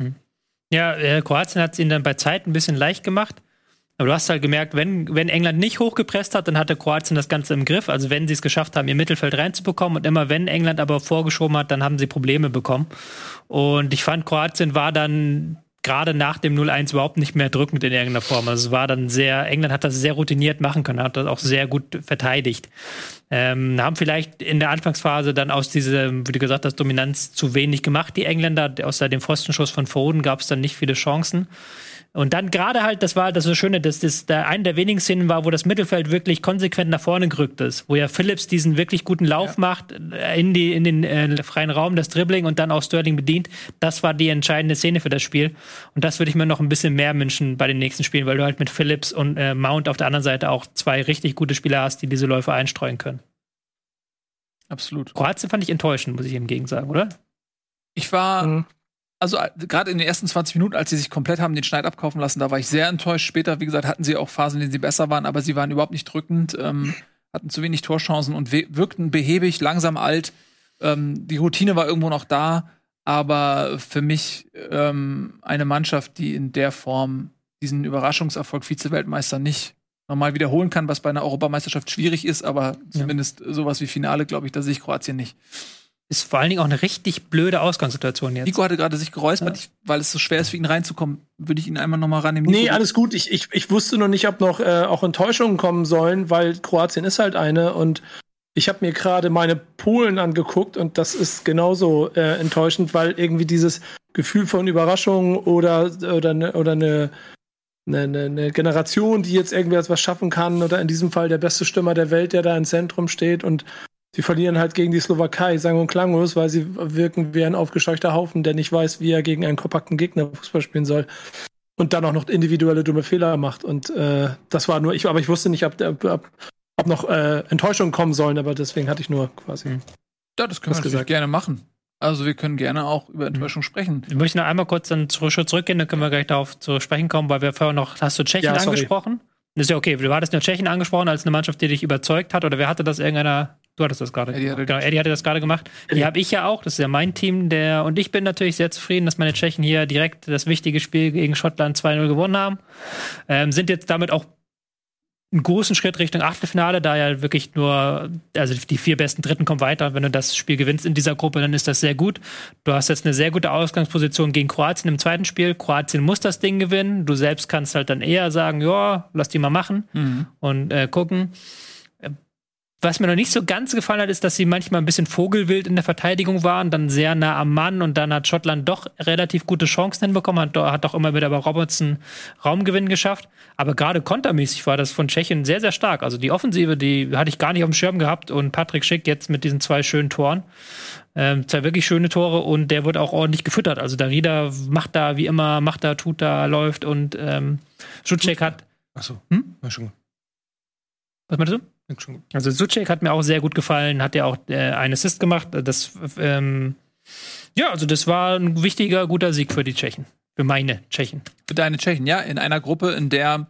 Speaker 4: Ja, Kroatien hat es ihnen dann bei Zeit ein bisschen leicht gemacht. Aber du hast halt gemerkt, wenn England nicht hochgepresst hat, dann hatte Kroatien das Ganze im Griff. Also wenn sie es geschafft haben, ihr Mittelfeld reinzubekommen. Und immer wenn England aber vorgeschoben hat, dann haben sie Probleme bekommen. Und ich fand, Kroatien war dann gerade nach dem 0-1 überhaupt nicht mehr drückend in irgendeiner Form. Also es war dann England hat das sehr routiniert machen können, hat das auch sehr gut verteidigt. Haben vielleicht in der Anfangsphase dann aus dieser, wie du gesagt hast, Dominanz zu wenig gemacht, die Engländer. Außer dem Pfostenschuss von Foden gab es dann nicht viele Chancen. Und dann gerade halt, das war das so Schöne, dass das eine der wenigen Szenen war, wo das Mittelfeld wirklich konsequent nach vorne gerückt ist, wo ja Phillips diesen wirklich guten Lauf macht in den freien Raum, das Dribbling und dann auch Sterling bedient. Das war die entscheidende Szene für das Spiel. Und das würde ich mir noch ein bisschen mehr wünschen bei den nächsten Spielen, weil du halt mit Phillips und Mount auf der anderen Seite auch zwei richtig gute Spieler hast, die diese Läufe einstreuen können.
Speaker 1: Absolut.
Speaker 4: Kroatien fand ich enttäuschend, muss ich hingegen sagen, oder?
Speaker 1: Ich war also gerade in den ersten 20 Minuten, als sie sich komplett haben den Schneid abkaufen lassen, da war ich sehr enttäuscht. Später, wie gesagt, hatten sie auch Phasen, in denen sie besser waren, aber sie waren überhaupt nicht drückend, hatten zu wenig Torchancen und wirkten behäbig, langsam alt. Die Routine war irgendwo noch da, aber für mich eine Mannschaft, die in der Form diesen Überraschungserfolg Vize-Weltmeister nicht nochmal wiederholen kann, was bei einer Europameisterschaft schwierig ist, aber zumindest sowas wie Finale, glaube ich, da sehe ich Kroatien nicht.
Speaker 4: Ist vor allen Dingen auch eine richtig blöde Ausgangssituation jetzt.
Speaker 1: Nico hatte gerade sich geräuspert, weil es so schwer ist für ihn reinzukommen. Würde ich ihn einmal noch mal rannehmen.
Speaker 3: Nee, alles gut. Ich wusste noch nicht, ob noch auch Enttäuschungen kommen sollen, weil Kroatien ist halt eine. Und ich habe mir gerade meine Polen angeguckt und das ist genauso enttäuschend, weil irgendwie dieses Gefühl von Überraschung oder eine Generation, die jetzt irgendwie was schaffen kann, oder in diesem Fall der beste Stürmer der Welt, der da im Zentrum steht, und sie verlieren halt gegen die Slowakei, sang- und klanglos, weil sie wirken wie ein aufgescheuchter Haufen, der nicht weiß, wie er gegen einen kompakten Gegner Fußball spielen soll. Und dann auch noch individuelle dumme Fehler macht. Und das war nur aber ich wusste nicht, ob noch Enttäuschungen kommen sollen, aber deswegen hatte ich nur quasi.
Speaker 1: Ja, das können wir natürlich gerne machen. Also wir können gerne auch über Enttäuschung sprechen.
Speaker 4: Ich möchte noch einmal kurz dann zurückgehen, dann können wir gleich darauf zu sprechen kommen, weil wir vorher noch, hast du Tschechien angesprochen? Das ist ja okay, du hattest nur Tschechien angesprochen als eine Mannschaft, die dich überzeugt hat, oder wer hatte das, irgendeiner? Du hattest das gerade. Eddie hatte das gerade gemacht. Die habe ich ja auch, das ist ja mein Team, und ich bin natürlich sehr zufrieden, dass meine Tschechen hier direkt das wichtige Spiel gegen Schottland 2-0 gewonnen haben. Sind jetzt damit auch einen großen Schritt Richtung Achtelfinale, da ja wirklich nur, also die 4 besten Dritten kommen weiter. Wenn du das Spiel gewinnst in dieser Gruppe, dann ist das sehr gut. Du hast jetzt eine sehr gute Ausgangsposition gegen Kroatien im zweiten Spiel. Kroatien muss das Ding gewinnen. Du selbst kannst halt dann eher sagen, ja, lass die mal machen und gucken. Was mir noch nicht so ganz gefallen hat, ist, dass sie manchmal ein bisschen vogelwild in der Verteidigung waren, dann sehr nah am Mann, und dann hat Schottland doch relativ gute Chancen hinbekommen, hat auch immer wieder bei Robertson Raumgewinn geschafft. Aber gerade kontermäßig war das von Tschechien sehr, sehr stark. Also die Offensive, die hatte ich gar nicht auf dem Schirm gehabt, und Patrick Schick jetzt mit diesen 2 schönen Toren. 2 wirklich schöne Tore, und der wird auch ordentlich gefüttert. Also Darida macht da wie immer, tut da, läuft, und Suchek hat.
Speaker 2: Achso, schon.
Speaker 4: Was meinst du? Also Suchek hat mir auch sehr gut gefallen, hat ja auch einen Assist gemacht. Das, also das war ein wichtiger, guter Sieg für die Tschechen. Für meine Tschechen.
Speaker 1: Für deine Tschechen, ja. In einer Gruppe, in der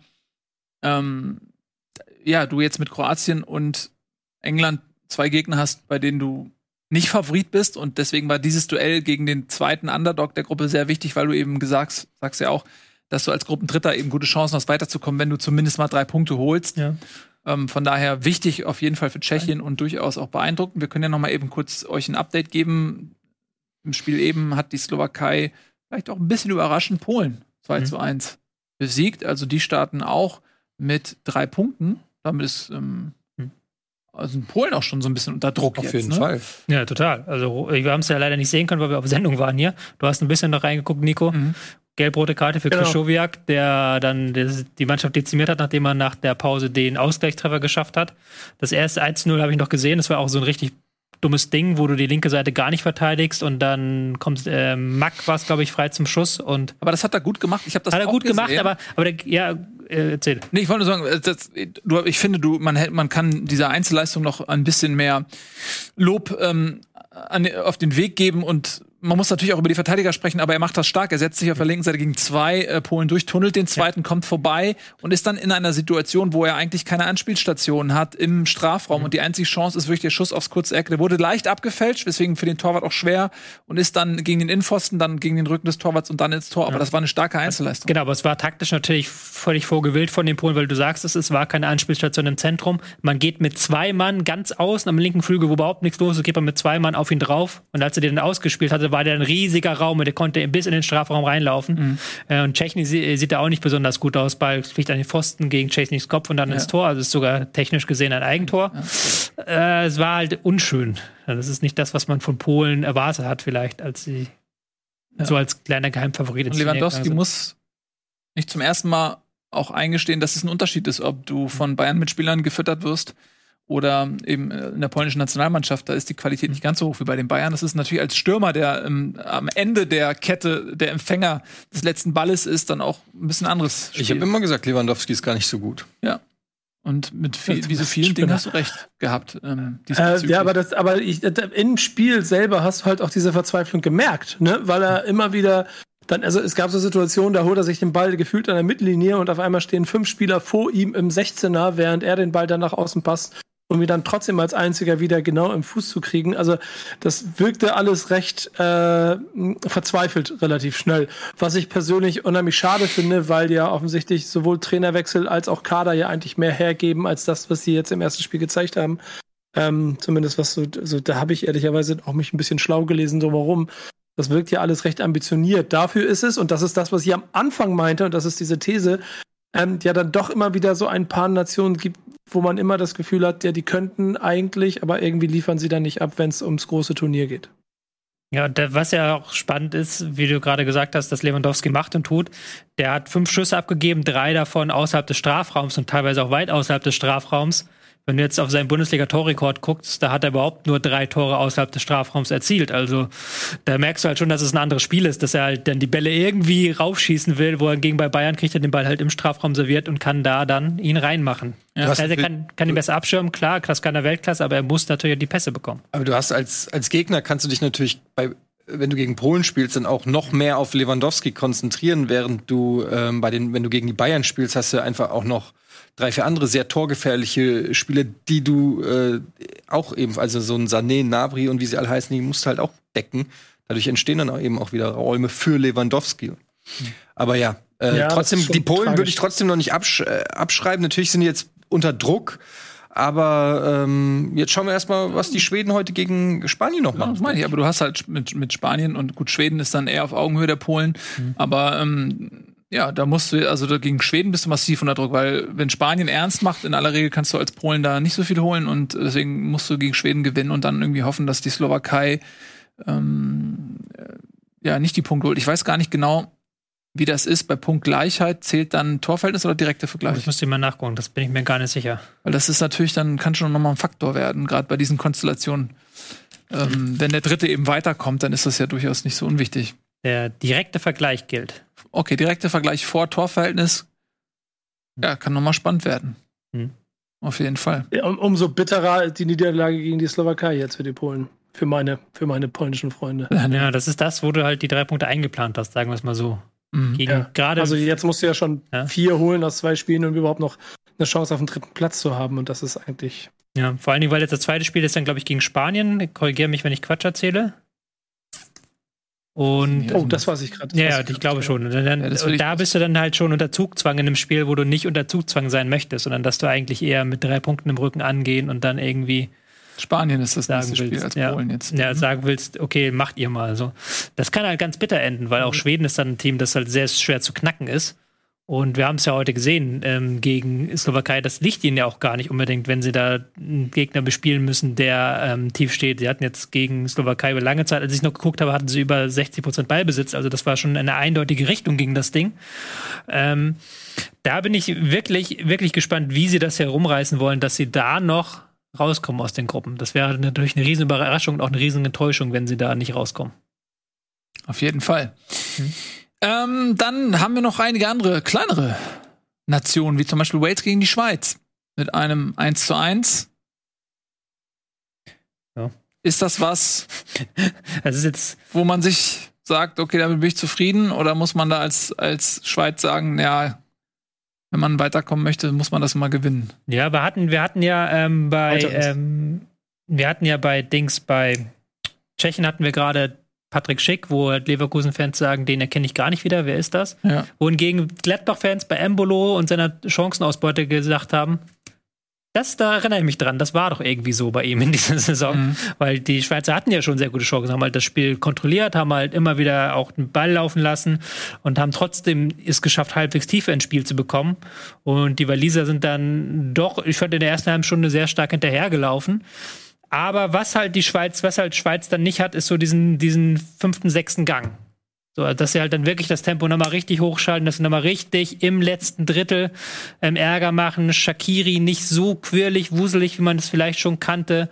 Speaker 1: du jetzt mit Kroatien und England 2 Gegner hast, bei denen du nicht Favorit bist. Und deswegen war dieses Duell gegen den zweiten Underdog der Gruppe sehr wichtig, weil du eben sagst ja auch, dass du als Gruppendritter eben gute Chancen hast, weiterzukommen, wenn du zumindest mal 3 Punkte holst. Ja. Von daher wichtig auf jeden Fall für Tschechien und durchaus auch beeindruckend. Wir können ja noch mal eben kurz euch ein Update geben. Im Spiel eben hat die Slowakei vielleicht auch ein bisschen überraschend Polen 2-1 besiegt. Also die starten auch mit 3 Punkten. Damit ist also Polen auch schon so ein bisschen unter Druck
Speaker 2: auf jeden Fall.
Speaker 4: Ja, total. Also wir haben es ja leider nicht sehen können, weil wir auf Sendung waren hier. Du hast ein bisschen noch reingeguckt, Nico. Gelb-rote Karte für Krychowiak, der dann die Mannschaft dezimiert hat, nachdem er nach der Pause den Ausgleichstreffer geschafft hat. Das erste 1-0 habe ich noch gesehen. Das war auch so ein richtig dummes Ding, wo du die linke Seite gar nicht verteidigst, und dann kommt Mack, war es, glaube ich, frei zum Schuss. Aber
Speaker 1: das hat er gut gemacht. Ich habe das
Speaker 4: hat er
Speaker 1: auch
Speaker 4: gut
Speaker 1: gesehen.
Speaker 4: gemacht, aber erzähl.
Speaker 1: Nee, ich wollte nur sagen, ich finde, man kann dieser Einzelleistung noch ein bisschen mehr Lob auf den Weg geben und man muss natürlich auch über die Verteidiger sprechen, aber er macht das stark. Er setzt sich auf der linken Seite gegen 2 Polen durch, tunnelt den zweiten, kommt vorbei und ist dann in einer Situation, wo er eigentlich keine Anspielstation hat im Strafraum. Und die einzige Chance ist wirklich der Schuss aufs kurze Eck. Der wurde leicht abgefälscht, weswegen für den Torwart auch schwer und ist dann gegen den Innenpfosten, dann gegen den Rücken des Torwarts und dann ins Tor. Aber das war eine starke Einzelleistung.
Speaker 4: Genau, aber es war taktisch natürlich völlig vorgewillt von den Polen, weil du sagst, es war keine Anspielstation im Zentrum. Man geht mit 2 Mann ganz außen am linken Flügel, wo überhaupt nichts los ist, geht man mit 2 Mann auf ihn drauf. Und als er den ausgespielt hatte, war der ein riesiger Raum und der konnte bis in den Strafraum reinlaufen. Und Szczęsny sieht da auch nicht besonders gut aus. Ball fliegt an den Pfosten gegen Szczęsnys Kopf und dann ins Tor. Also ist sogar technisch gesehen ein Eigentor. Es war halt unschön. Das ist nicht das, was man von Polen erwartet hat, vielleicht, als sie so als kleiner Geheimfavorit.
Speaker 1: Und Lewandowski muss nicht zum ersten Mal auch eingestehen, dass es ein Unterschied ist, ob du von Bayern-Mitspielern gefüttert wirst oder eben in der polnischen Nationalmannschaft, da ist die Qualität nicht ganz so hoch wie bei den Bayern. Das ist natürlich als Stürmer, der am Ende der Kette der Empfänger des letzten Balles ist, dann auch ein bisschen anderes Spiel.
Speaker 2: Ich habe immer gesagt, Lewandowski ist gar nicht so gut.
Speaker 1: Ja. Und wie so vielen Dingen hast du recht gehabt.
Speaker 3: Ja, aber im Spiel selber hast du halt auch diese Verzweiflung gemerkt, ne? Weil er immer wieder also es gab so Situationen, da holt er sich den Ball gefühlt an der Mittellinie und auf einmal stehen 5 Spieler vor ihm im 16er, während er den Ball dann nach außen passt, um ihn dann trotzdem als einziger wieder genau im Fuß zu kriegen. Also das wirkte alles recht verzweifelt relativ schnell. Was ich persönlich unheimlich schade finde, weil ja offensichtlich sowohl Trainerwechsel als auch Kader ja eigentlich mehr hergeben, als das, was sie jetzt im ersten Spiel gezeigt haben. Zumindest was so da habe ich ehrlicherweise auch mich ein bisschen schlau gelesen, so warum. Das wirkt ja alles recht ambitioniert. Dafür ist es, und das ist das, was ich am Anfang meinte, und das ist diese These, ja dann doch immer wieder so ein paar Nationen gibt, wo man immer das Gefühl hat, ja, die könnten eigentlich, aber irgendwie liefern sie dann nicht ab, wenn es ums große Turnier geht.
Speaker 4: Ja, was ja auch spannend ist, wie du gerade gesagt hast, dass Lewandowski macht und tut, der hat 5 Schüsse abgegeben, 3 davon außerhalb des Strafraums und teilweise auch weit außerhalb des Strafraums. Wenn du jetzt auf seinen Bundesliga-Torrekord guckst, da hat er überhaupt nur 3 Tore außerhalb des Strafraums erzielt. Also da merkst du halt schon, dass es ein anderes Spiel ist, dass er halt dann die Bälle irgendwie raufschießen will, wo er gegen bei Bayern kriegt er den Ball halt im Strafraum serviert und kann da dann ihn reinmachen. Ja. Das heißt, er kann ihn besser abschirmen, klar, das kann er Weltklasse, aber er muss natürlich die Pässe bekommen.
Speaker 2: Aber du hast als Gegner kannst du dich natürlich wenn du gegen Polen spielst, dann auch noch mehr auf Lewandowski konzentrieren, während du wenn du gegen die Bayern spielst, hast du einfach auch noch 3, 4 andere sehr torgefährliche Spiele, die du auch eben, also so ein Sané, Gnabry und wie sie alle heißen, die musst du halt auch decken. Dadurch entstehen dann auch eben auch wieder Räume für Lewandowski. Aber trotzdem, die Polen würde ich trotzdem noch nicht abschreiben. Natürlich sind die jetzt unter Druck. Aber jetzt schauen wir erstmal, was die Schweden heute gegen Spanien noch machen.
Speaker 1: Das meine ich, aber du hast halt mit Spanien und gut, Schweden ist dann eher auf Augenhöhe der Polen. Aber da musst du, also gegen Schweden bist du massiv unter Druck, weil wenn Spanien ernst macht, in aller Regel kannst du als Polen da nicht so viel holen und deswegen musst du gegen Schweden gewinnen und dann irgendwie hoffen, dass die Slowakei nicht die Punkte holt. Ich weiß gar nicht genau, wie das ist. Bei Punktgleichheit zählt dann Torverhältnis oder direkter Vergleich?
Speaker 4: Das müsst ihr mal nachgucken, das bin ich mir gar nicht sicher.
Speaker 1: Weil das ist natürlich dann, kann schon nochmal ein Faktor werden, gerade bei diesen Konstellationen. Wenn der Dritte eben weiterkommt, dann ist das ja durchaus nicht so unwichtig.
Speaker 4: Der direkte Vergleich gilt.
Speaker 1: Okay, direkter Vergleich vor Torverhältnis. Ja, kann nochmal spannend werden. Auf jeden Fall.
Speaker 3: Ja, umso bitterer die Niederlage gegen die Slowakei jetzt für die Polen. Für meine polnischen Freunde.
Speaker 4: Ja, das ist das, wo du halt die 3 Punkte eingeplant hast, sagen wir es mal so.
Speaker 3: Also jetzt musst du ja schon 4 holen aus 2 Spielen, um überhaupt noch eine Chance auf den 3. Platz zu haben. Und das ist eigentlich...
Speaker 4: Ja, vor allen Dingen, weil jetzt das zweite Spiel ist dann, glaube ich, gegen Spanien. Ich korrigiere mich, wenn ich Quatsch erzähle. Und,
Speaker 3: das weiß ich gerade.
Speaker 4: Ja, ich glaube schon. Und da bist du dann halt schon unter Zugzwang in einem Spiel, wo du nicht unter Zugzwang sein möchtest, sondern dass du eigentlich eher mit 3 Punkten im Rücken angehen und dann irgendwie
Speaker 1: Spanien ist das nächste Spiel als Polen jetzt.
Speaker 4: Ja, sagen willst, okay, macht ihr mal so. Das kann halt ganz bitter enden, weil auch Schweden ist dann ein Team, das halt sehr schwer zu knacken ist. Und wir haben es ja heute gesehen gegen Slowakei, das liegt ihnen ja auch gar nicht unbedingt, wenn sie da einen Gegner bespielen müssen, der tief steht. Sie hatten jetzt gegen Slowakei über lange Zeit, als ich noch geguckt habe, hatten sie über 60% Ballbesitz. Also das war schon eine eindeutige Richtung gegen das Ding. Da bin ich wirklich, wirklich gespannt, wie sie das herumreißen wollen, dass sie da noch rauskommen aus den Gruppen. Das wäre natürlich eine riesen Überraschung und auch eine riesen Enttäuschung, wenn sie da nicht rauskommen.
Speaker 1: Auf jeden Fall. Dann haben wir noch einige andere, kleinere Nationen, wie zum Beispiel Wales gegen die Schweiz, mit einem 1:1.
Speaker 4: Ja.
Speaker 1: Ist das was,
Speaker 4: Das ist jetzt
Speaker 1: wo man sich sagt, okay, damit bin ich zufrieden? Oder muss man da als Schweiz sagen, ja, wenn man weiterkommen möchte, muss man das mal gewinnen?
Speaker 4: Ja, wir hatten ja bei Tschechien hatten wir gerade Patrick Schick, wo halt Leverkusen-Fans sagen, den erkenne ich gar nicht wieder, wer ist das?
Speaker 1: Ja.
Speaker 4: Wohingegen Gladbach-Fans bei Embolo und seiner Chancenausbeute gesagt haben, da erinnere ich mich dran, das war doch irgendwie so bei ihm in dieser Saison. Weil die Schweizer hatten ja schon sehr gute Chancen, haben halt das Spiel kontrolliert, haben halt immer wieder auch den Ball laufen lassen und haben trotzdem es geschafft, halbwegs Tiefe ins Spiel zu bekommen. Und die Waliser sind dann doch, ich fand, in der ersten halben Stunde sehr stark hinterhergelaufen. Aber was halt Schweiz dann nicht hat, ist so diesen 5., 6. Gang. So, dass sie halt dann wirklich das Tempo nochmal richtig hochschalten, dass sie nochmal richtig im letzten Drittel Ärger machen. Shaqiri nicht so quirlig, wuselig, wie man das vielleicht schon kannte.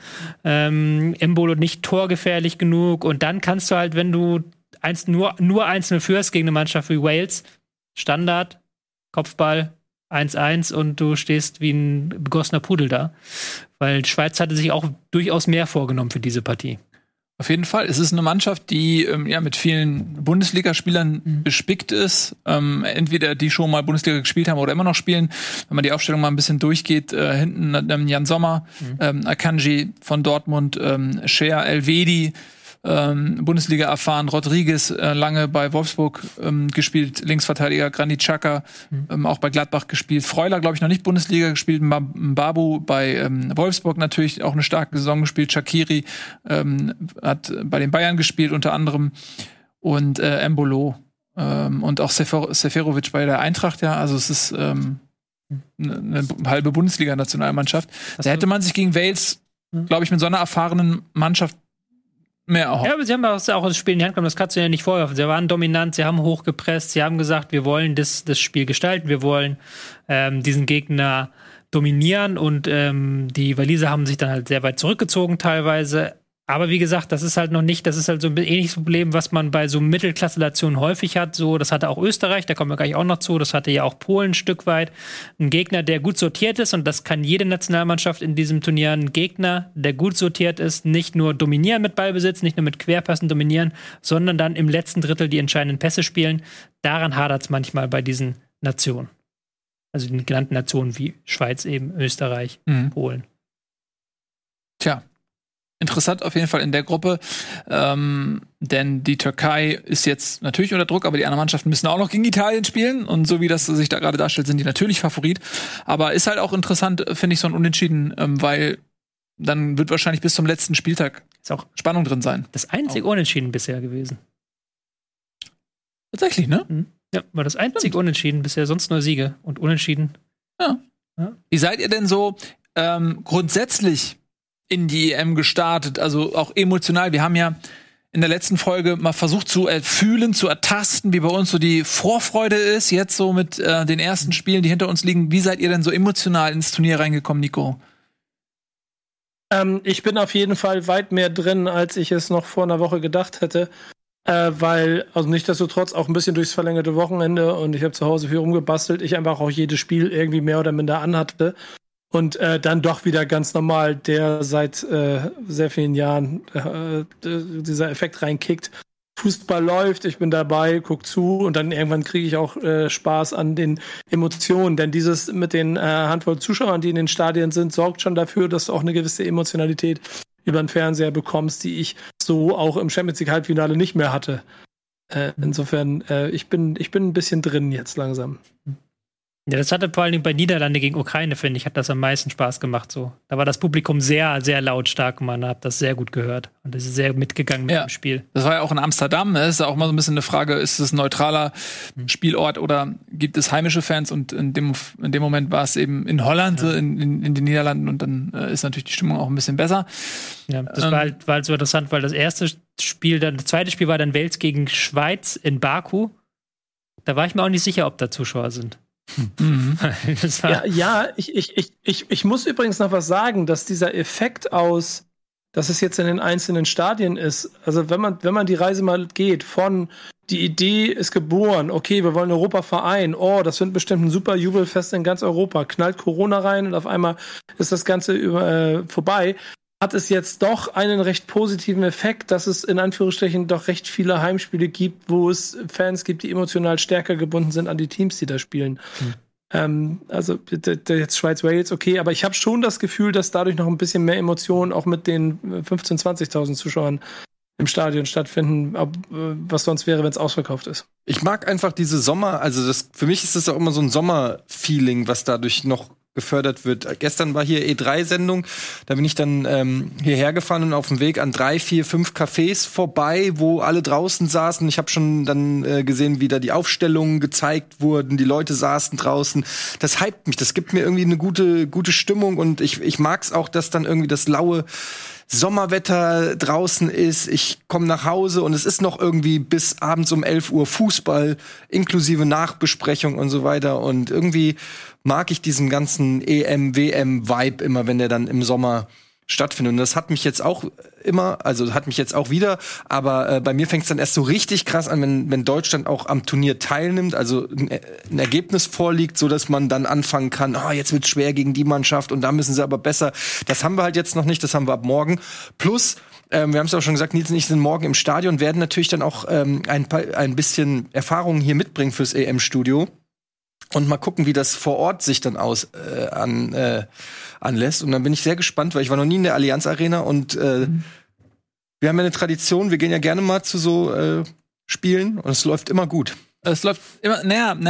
Speaker 4: Embolo nicht torgefährlich genug. Und dann kannst du halt, wenn du nur einzeln führst gegen eine Mannschaft wie Wales, Standard, Kopfball, 1:1 und du stehst wie ein begossener Pudel da. Weil die Schweiz hatte sich auch durchaus mehr vorgenommen für diese Partie.
Speaker 1: Auf jeden Fall. Es ist eine Mannschaft, die mit vielen Bundesligaspielern bespickt ist. Entweder die schon mal Bundesliga gespielt haben oder immer noch spielen. Wenn man die Aufstellung mal ein bisschen durchgeht, hinten Jan Sommer, Akanji von Dortmund, Cher, Elvedi, Bundesliga erfahren, Rodriguez lange bei Wolfsburg gespielt, Linksverteidiger Granit Xhaka, auch bei Gladbach gespielt, Freuler, glaube ich, noch nicht Bundesliga gespielt, Mbabu bei Wolfsburg natürlich auch eine starke Saison gespielt, Shaqiri hat bei den Bayern gespielt unter anderem und Embolo und auch Seferovic bei der Eintracht, ja, also es ist eine halbe Bundesliga-Nationalmannschaft. Da hätte man sich gegen Wales, glaube ich, mit so einer erfahrenen Mannschaft mehr erhofft.
Speaker 4: Ja, aber sie haben auch das Spiel in die Hand genommen, das kannst du ja nicht vorwerfen. Sie waren dominant, sie haben hochgepresst, sie haben gesagt, wir wollen das Spiel gestalten, wir wollen diesen Gegner dominieren und die Waliser haben sich dann halt sehr weit zurückgezogen teilweise. Aber wie gesagt, das ist halt so ein ähnliches Problem, was man bei so Mittelklasse-Nationen häufig hat. So, das hatte auch Österreich, da kommen wir gleich auch noch zu. Das hatte ja auch Polen ein Stück weit. Ein Gegner, der gut sortiert ist, und das kann jede Nationalmannschaft in diesem Turnier. Ein Gegner, der gut sortiert ist, nicht nur dominieren mit Ballbesitz, nicht nur mit Querpässen dominieren, sondern dann im letzten Drittel die entscheidenden Pässe spielen. Daran hadert es manchmal bei diesen Nationen. Also den genannten Nationen wie Schweiz eben, Österreich, Polen.
Speaker 1: Tja. Interessant auf jeden Fall in der Gruppe, denn die Türkei ist jetzt natürlich unter Druck, aber die anderen Mannschaften müssen auch noch gegen Italien spielen und so wie das sich da gerade darstellt, sind die natürlich Favorit. Aber ist halt auch interessant, finde ich, so ein Unentschieden, weil dann wird wahrscheinlich bis zum letzten Spieltag
Speaker 4: ist auch
Speaker 1: Spannung drin sein.
Speaker 4: Das einzige Unentschieden bisher gewesen.
Speaker 1: Tatsächlich, ne?
Speaker 4: Ja, war das einzige Unentschieden bisher, sonst nur Siege und Unentschieden.
Speaker 1: Ja. Wie seid ihr denn so grundsätzlich in die EM gestartet, also auch emotional? Wir haben ja in der letzten Folge mal versucht zu fühlen, zu ertasten, wie bei uns so die Vorfreude ist, jetzt so mit den ersten Spielen, die hinter uns liegen. Wie seid ihr denn so emotional ins Turnier reingekommen, Nico?
Speaker 3: Ich bin auf jeden Fall weit mehr drin, als ich es noch vor einer Woche gedacht hätte, weil, also nichtsdestotrotz auch ein bisschen durchs verlängerte Wochenende und ich habe zu Hause viel rumgebastelt, ich einfach auch jedes Spiel irgendwie mehr oder minder anhatte. Und dann doch wieder ganz normal, der seit sehr vielen Jahren dieser Effekt reinkickt. Fußball läuft, ich bin dabei, guck zu und dann irgendwann kriege ich auch Spaß an den Emotionen. Denn dieses mit den Handvoll Zuschauern, die in den Stadien sind, sorgt schon dafür, dass du auch eine gewisse Emotionalität über den Fernseher bekommst, die ich so auch im Champions League Halbfinale nicht mehr hatte. Insofern, ich bin ein bisschen drin jetzt langsam.
Speaker 4: Ja, das hatte vor allem bei Niederlande gegen Ukraine, finde ich, hat das am meisten Spaß gemacht. So. Da war das Publikum sehr, sehr lautstark und man hat das sehr gut gehört. Und das ist sehr mitgegangen mit dem Spiel.
Speaker 1: Das war ja auch in Amsterdam. Ne? Ist ja auch mal so ein bisschen eine Frage, ist es ein neutraler Spielort oder gibt es heimische Fans? Und in dem Moment war es eben in Holland, in den Niederlanden. Und dann ist natürlich die Stimmung auch ein bisschen besser.
Speaker 4: Ja, das war halt so interessant, weil das zweite Spiel war dann Wales gegen Schweiz in Baku. Da war ich mir auch nicht sicher, ob da Zuschauer sind.
Speaker 3: Ich muss übrigens noch was sagen, dass dieser Effekt aus dass es jetzt in den einzelnen Stadien ist. Also wenn man die Reise mal geht von die Idee ist geboren, okay, wir wollen Europa vereinen, das wird bestimmt ein super Jubelfest in ganz Europa, knallt Corona rein und auf einmal ist das Ganze vorbei, hat es jetzt doch einen recht positiven Effekt, dass es in Anführungsstrichen doch recht viele Heimspiele gibt, wo es Fans gibt, die emotional stärker gebunden sind an die Teams, die da spielen. Also jetzt Schweiz-Wales, okay, aber ich habe schon das Gefühl, dass dadurch noch ein bisschen mehr Emotionen auch mit den 15.000, 20.000 Zuschauern im Stadion stattfinden, was sonst wäre, wenn es ausverkauft ist.
Speaker 2: Ich mag einfach diese Sommer, also für mich ist das auch immer so ein Sommerfeeling, was dadurch noch gefördert wird. Gestern war hier E3-Sendung, da bin ich dann hierher gefahren und auf dem Weg an 3, 4, 5 Cafés vorbei, wo alle draußen saßen. Ich habe schon dann gesehen, wie da die Aufstellungen gezeigt wurden, die Leute saßen draußen. Das hypt mich, das gibt mir irgendwie eine gute Stimmung und ich mag's auch, dass dann irgendwie das laue Sommerwetter draußen ist, ich komme nach Hause und es ist noch irgendwie bis abends um 11 Uhr Fußball, inklusive Nachbesprechung und so weiter. Und irgendwie mag ich diesen ganzen EM-WM-Vibe immer, wenn der dann im Sommer stattfindet. Und das hat mich jetzt auch wieder, aber bei mir fängt es dann erst so richtig krass an, wenn Deutschland auch am Turnier teilnimmt, also ein Ergebnis vorliegt, so dass man dann anfangen kann, jetzt wird's schwer gegen die Mannschaft und da müssen sie aber besser. Das haben wir halt jetzt noch nicht, das haben wir ab morgen. Plus, wir haben es auch schon gesagt, Nils und ich sind morgen im Stadion, werden natürlich dann auch ein bisschen Erfahrungen hier mitbringen fürs EM-Studio. Und mal gucken, wie das vor Ort sich dann anlässt. Und dann bin ich sehr gespannt, weil ich war noch nie in der Allianz Arena und wir haben ja eine Tradition, wir gehen ja gerne mal zu so Spielen und es läuft immer gut.
Speaker 1: Es läuft immer,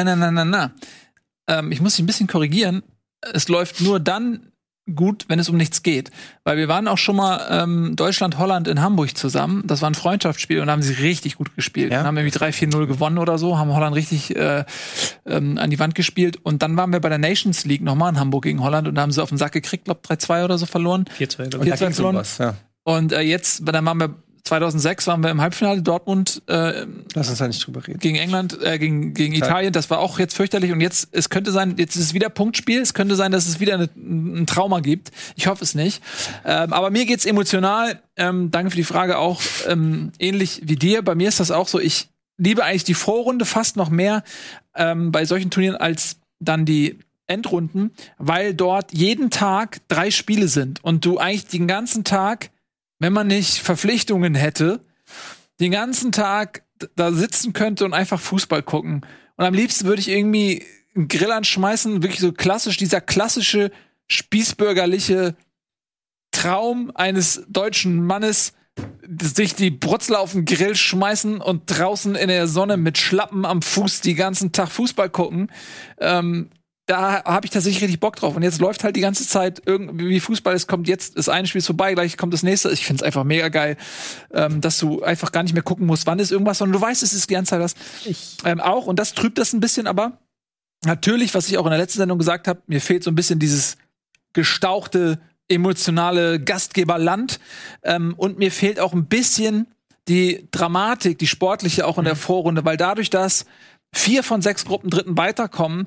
Speaker 1: ich muss dich ein bisschen korrigieren. Es läuft nur dann gut, wenn es um nichts geht. Weil wir waren auch schon mal Deutschland-Holland in Hamburg zusammen. Das war ein Freundschaftsspiel und da haben sie richtig gut gespielt. Ja? Dann haben wir irgendwie 3-4-0 gewonnen oder so, haben Holland richtig an die Wand gespielt. Und dann waren wir bei der Nations League nochmal in Hamburg gegen Holland und da haben sie auf den Sack gekriegt, glaube 3-2 oder so verloren.
Speaker 4: 4-2,
Speaker 1: glaube ich. 4-2 verloren. Was, ja. Und dann waren wir 2006 waren wir im Halbfinale Dortmund
Speaker 2: lass uns da nicht drüber reden.
Speaker 1: Gegen England, gegen Italien. Das war auch jetzt fürchterlich. Und jetzt könnte sein, jetzt ist es wieder Punktspiel. Es könnte sein, dass es wieder ein Trauma gibt. Ich hoffe es nicht. Aber mir geht's emotional. Danke für die Frage auch. Ähnlich wie dir. Bei mir ist das auch so. Ich liebe eigentlich die Vorrunde fast noch mehr bei solchen Turnieren als dann die Endrunden, weil dort jeden Tag 3 Spiele sind und du eigentlich den ganzen Tag, wenn man nicht Verpflichtungen hätte, den ganzen Tag da sitzen könnte und einfach Fußball gucken. Und am liebsten würde ich irgendwie einen Grill anschmeißen, wirklich so klassisch, dieser klassische spießbürgerliche Traum eines deutschen Mannes, sich die Brutzel auf den Grill schmeißen und draußen in der Sonne mit Schlappen am Fuß die ganzen Tag Fußball gucken. Da habe ich tatsächlich richtig Bock drauf. Und jetzt läuft halt die ganze Zeit irgendwie Fußball. Es kommt jetzt, das eine Spiel ist vorbei, gleich kommt das nächste. Ich finde es einfach mega geil, dass du einfach gar nicht mehr gucken musst, wann ist irgendwas, sondern du weißt, es ist die ganze Zeit was. Auch, und das trübt das ein bisschen, aber natürlich, was ich auch in der letzten Sendung gesagt habe, mir fehlt so ein bisschen dieses gestauchte, emotionale Gastgeberland. Und mir fehlt auch ein bisschen die Dramatik, die sportliche auch in der Vorrunde, weil dadurch, dass 4 von 6 Gruppen Dritten weiterkommen,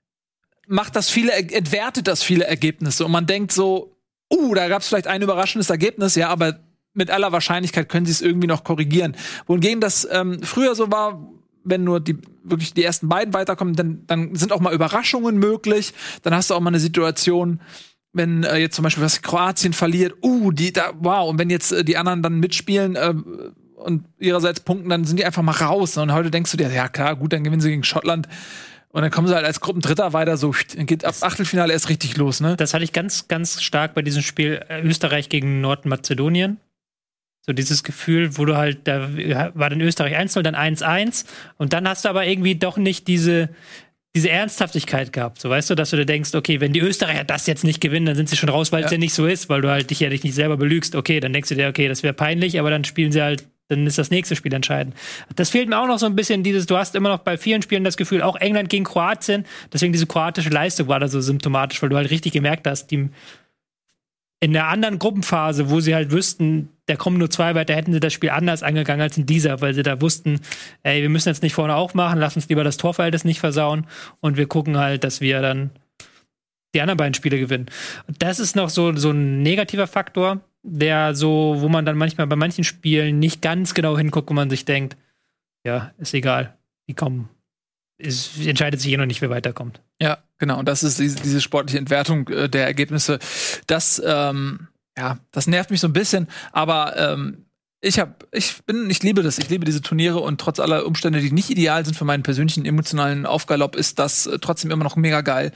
Speaker 1: entwertet das viele Ergebnisse. Und man denkt so, da gab es vielleicht ein überraschendes Ergebnis, ja, aber mit aller Wahrscheinlichkeit können sie es irgendwie noch korrigieren. Wohingegen das früher so war, wenn nur wirklich die ersten beiden weiterkommen, dann sind auch mal Überraschungen möglich. Dann hast du auch mal eine Situation, wenn jetzt zum Beispiel Kroatien verliert, wow, und wenn jetzt die anderen dann mitspielen und ihrerseits punkten, dann sind die einfach mal raus. Und heute denkst du dir, ja klar, gut, dann gewinnen sie gegen Schottland. Und dann kommen sie halt als Gruppendritter weiter, so dann geht ab Achtelfinale erst richtig los, ne?
Speaker 4: Das hatte ich ganz, ganz stark bei diesem Spiel Österreich gegen Nordmazedonien. So dieses Gefühl, wo du halt, da war dann Österreich 1-0, dann 1-1 und dann hast du aber irgendwie doch nicht diese Ernsthaftigkeit gehabt. So weißt du, dass du dir denkst, okay, wenn die Österreicher das jetzt nicht gewinnen, dann sind sie schon raus, weil es ja nicht so ist, weil du halt dich nicht selber belügst. Okay, dann denkst du dir, okay, das wäre peinlich, aber dann spielen sie halt, dann ist das nächste Spiel entscheidend. Das fehlt mir auch noch so ein bisschen, du hast immer noch bei vielen Spielen das Gefühl, auch England gegen Kroatien, deswegen diese kroatische Leistung war da so symptomatisch, weil du halt richtig gemerkt hast, die in der anderen Gruppenphase, wo sie halt wüssten, da kommen nur 2 weiter, hätten sie das Spiel anders angegangen als in dieser, weil sie da wussten, ey, wir müssen jetzt nicht vorne aufmachen, lass uns lieber das Torverhältnis nicht versauen und wir gucken halt, dass wir dann die anderen beiden Spiele gewinnen. Und das ist noch so ein negativer Faktor. der so, wo man dann manchmal bei manchen Spielen nicht ganz genau hinguckt, wo man sich denkt, ja, ist egal, die kommen. Es entscheidet sich noch nicht, wer weiterkommt.
Speaker 1: Ja, genau. Und das ist diese sportliche Entwertung der Ergebnisse. Das nervt mich so ein bisschen. Aber ich liebe das. Ich liebe diese Turniere und trotz aller Umstände, die nicht ideal sind für meinen persönlichen emotionalen Aufgalopp, ist das trotzdem immer noch mega geil.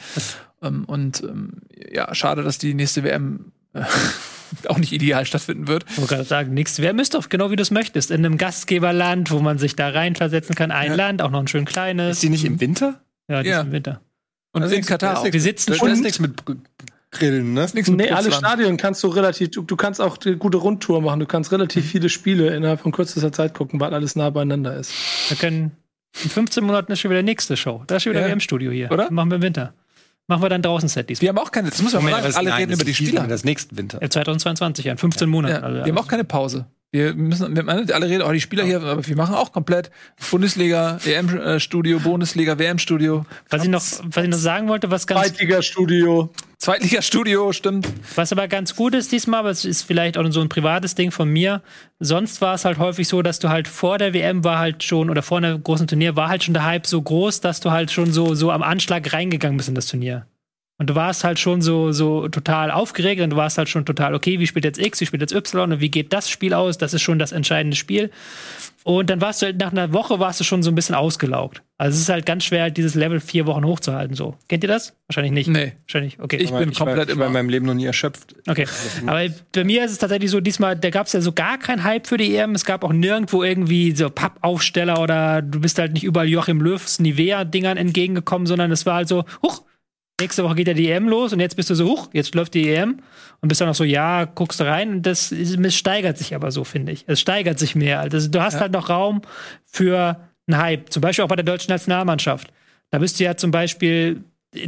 Speaker 1: Schade, dass die nächste WM auch nicht ideal stattfinden wird.
Speaker 4: Ich wollte gerade sagen, nächste WM ist doch genau wie du es möchtest. In einem Gastgeberland, wo man sich da reinversetzen kann. Ein Land, auch noch ein schön kleines.
Speaker 2: Ist die nicht im Winter?
Speaker 4: Ja, die ist im Winter.
Speaker 1: Und in Katar auch.
Speaker 4: Wir sitzen
Speaker 2: schon. Da ist nichts mit Grillen, ne?
Speaker 3: Nee, alle Stadien kannst du du kannst auch eine gute Rundtour machen. Du kannst relativ viele Spiele innerhalb von kürzester Zeit gucken, weil alles nah beieinander ist.
Speaker 4: Wir können in 15 Monaten ist schon wieder nächste Show. Da ist schon wieder WM-Studio hier.
Speaker 1: Oder?
Speaker 4: Machen wir im Winter. Machen wir dann draußen Set diesmal.
Speaker 1: Wir haben auch keine, das muss man mal sagen, alle reden über die Spieler.
Speaker 2: Das nächsten Winter.
Speaker 4: 2022, in 15 Monaten.
Speaker 1: Ja, wir haben auch keine Pause. Wir alle reden, die Spieler hier, aber wir machen auch komplett Bundesliga, EM-Studio, Bundesliga, WM-Studio.
Speaker 4: Was ich noch sagen wollte, was ganz...
Speaker 1: Zweitliga-Studio, stimmt.
Speaker 4: Was aber ganz gut ist diesmal, aber es ist vielleicht auch so ein privates Ding von mir. Sonst war es halt häufig so, dass du halt vor der WM war halt schon, oder vor einem großen Turnier war halt schon der Hype so groß, dass du halt schon so am Anschlag reingegangen bist in das Turnier. Und du warst halt schon so total aufgeregt und du warst halt schon total, okay, wie spielt jetzt X, wie spielt jetzt Y und wie geht das Spiel aus? Das ist schon das entscheidende Spiel. Und dann warst du halt nach einer Woche schon so ein bisschen ausgelaugt. Also es ist halt ganz schwer, halt dieses Level 4 Wochen hochzuhalten. So. Kennt ihr das? Wahrscheinlich nicht.
Speaker 1: Nee.
Speaker 4: Wahrscheinlich, okay.
Speaker 1: Ich bin komplett
Speaker 2: in meinem Leben noch nie erschöpft.
Speaker 4: Okay. Aber bei mir ist es tatsächlich so, diesmal, da gab es ja so gar keinen Hype für die EM. Es gab auch nirgendwo irgendwie so Pappaufsteller oder du bist halt nicht überall Joachim Löws Nivea-Dingern entgegengekommen, sondern es war halt so, nächste Woche geht ja die EM los und jetzt bist du so, jetzt läuft die EM und bist dann noch so, ja, guckst rein und es steigert sich aber so, finde ich. Es steigert sich mehr. Also du hast halt noch Raum für einen Hype. Zum Beispiel auch bei der deutschen Nationalmannschaft. Da bist du ja zum Beispiel,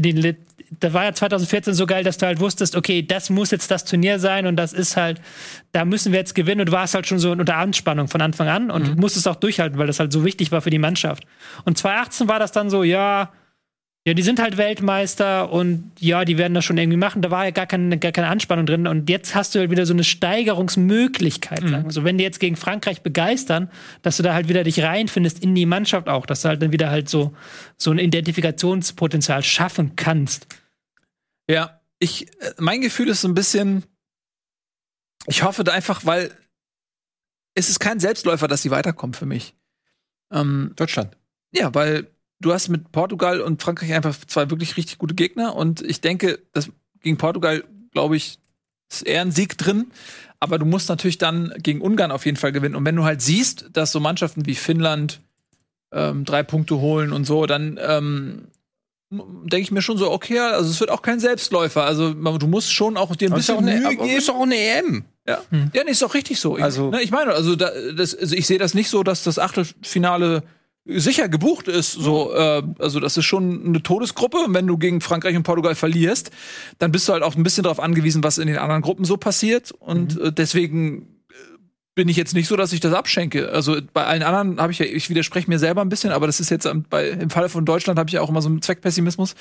Speaker 4: da war ja 2014 so geil, dass du halt wusstest, okay, das muss jetzt das Turnier sein und das ist halt, da müssen wir jetzt gewinnen und du warst halt schon so unter Anspannung von Anfang an und musstest auch durchhalten, weil das halt so wichtig war für die Mannschaft. Und 2018 war das dann so, ja, die sind halt Weltmeister und ja, die werden das schon irgendwie machen. Da war ja gar keine Anspannung drin. Und jetzt hast du halt wieder so eine Steigerungsmöglichkeit. Sagen wir so. Wenn die jetzt gegen Frankreich begeistern, dass du da halt wieder dich reinfindest in die Mannschaft auch, dass du halt dann wieder halt so ein Identifikationspotenzial schaffen kannst.
Speaker 1: Ja, mein Gefühl ist so ein bisschen, ich hoffe da einfach, weil es ist kein Selbstläufer, dass die weiterkommen für mich.
Speaker 2: Deutschland.
Speaker 1: Ja, weil du hast mit Portugal und Frankreich einfach zwei wirklich richtig gute Gegner und ich denke, dass gegen Portugal, glaube ich, ist eher ein Sieg drin, aber du musst natürlich dann gegen Ungarn auf jeden Fall gewinnen und wenn du halt siehst, dass so Mannschaften wie Finnland 3 Punkte holen und so, dann denke ich mir schon so, okay, also es wird auch kein Selbstläufer, also du musst schon auch dir ein bisschen Mühe geben.
Speaker 2: Ist doch auch eine EM.
Speaker 1: Ja, ja, nee, ist doch richtig so.
Speaker 2: Also
Speaker 1: ich meine, also ich sehe das nicht so, dass das Achtelfinale sicher gebucht ist, so, also das ist schon eine Todesgruppe und wenn du gegen Frankreich und Portugal verlierst, dann bist du halt auch ein bisschen darauf angewiesen, was in den anderen Gruppen so passiert und deswegen bin ich jetzt nicht so, dass ich das abschenke. Also bei allen anderen habe ich widerspreche mir selber ein bisschen, aber das ist jetzt im Falle von Deutschland habe ich ja auch immer so einen Zweckpessimismus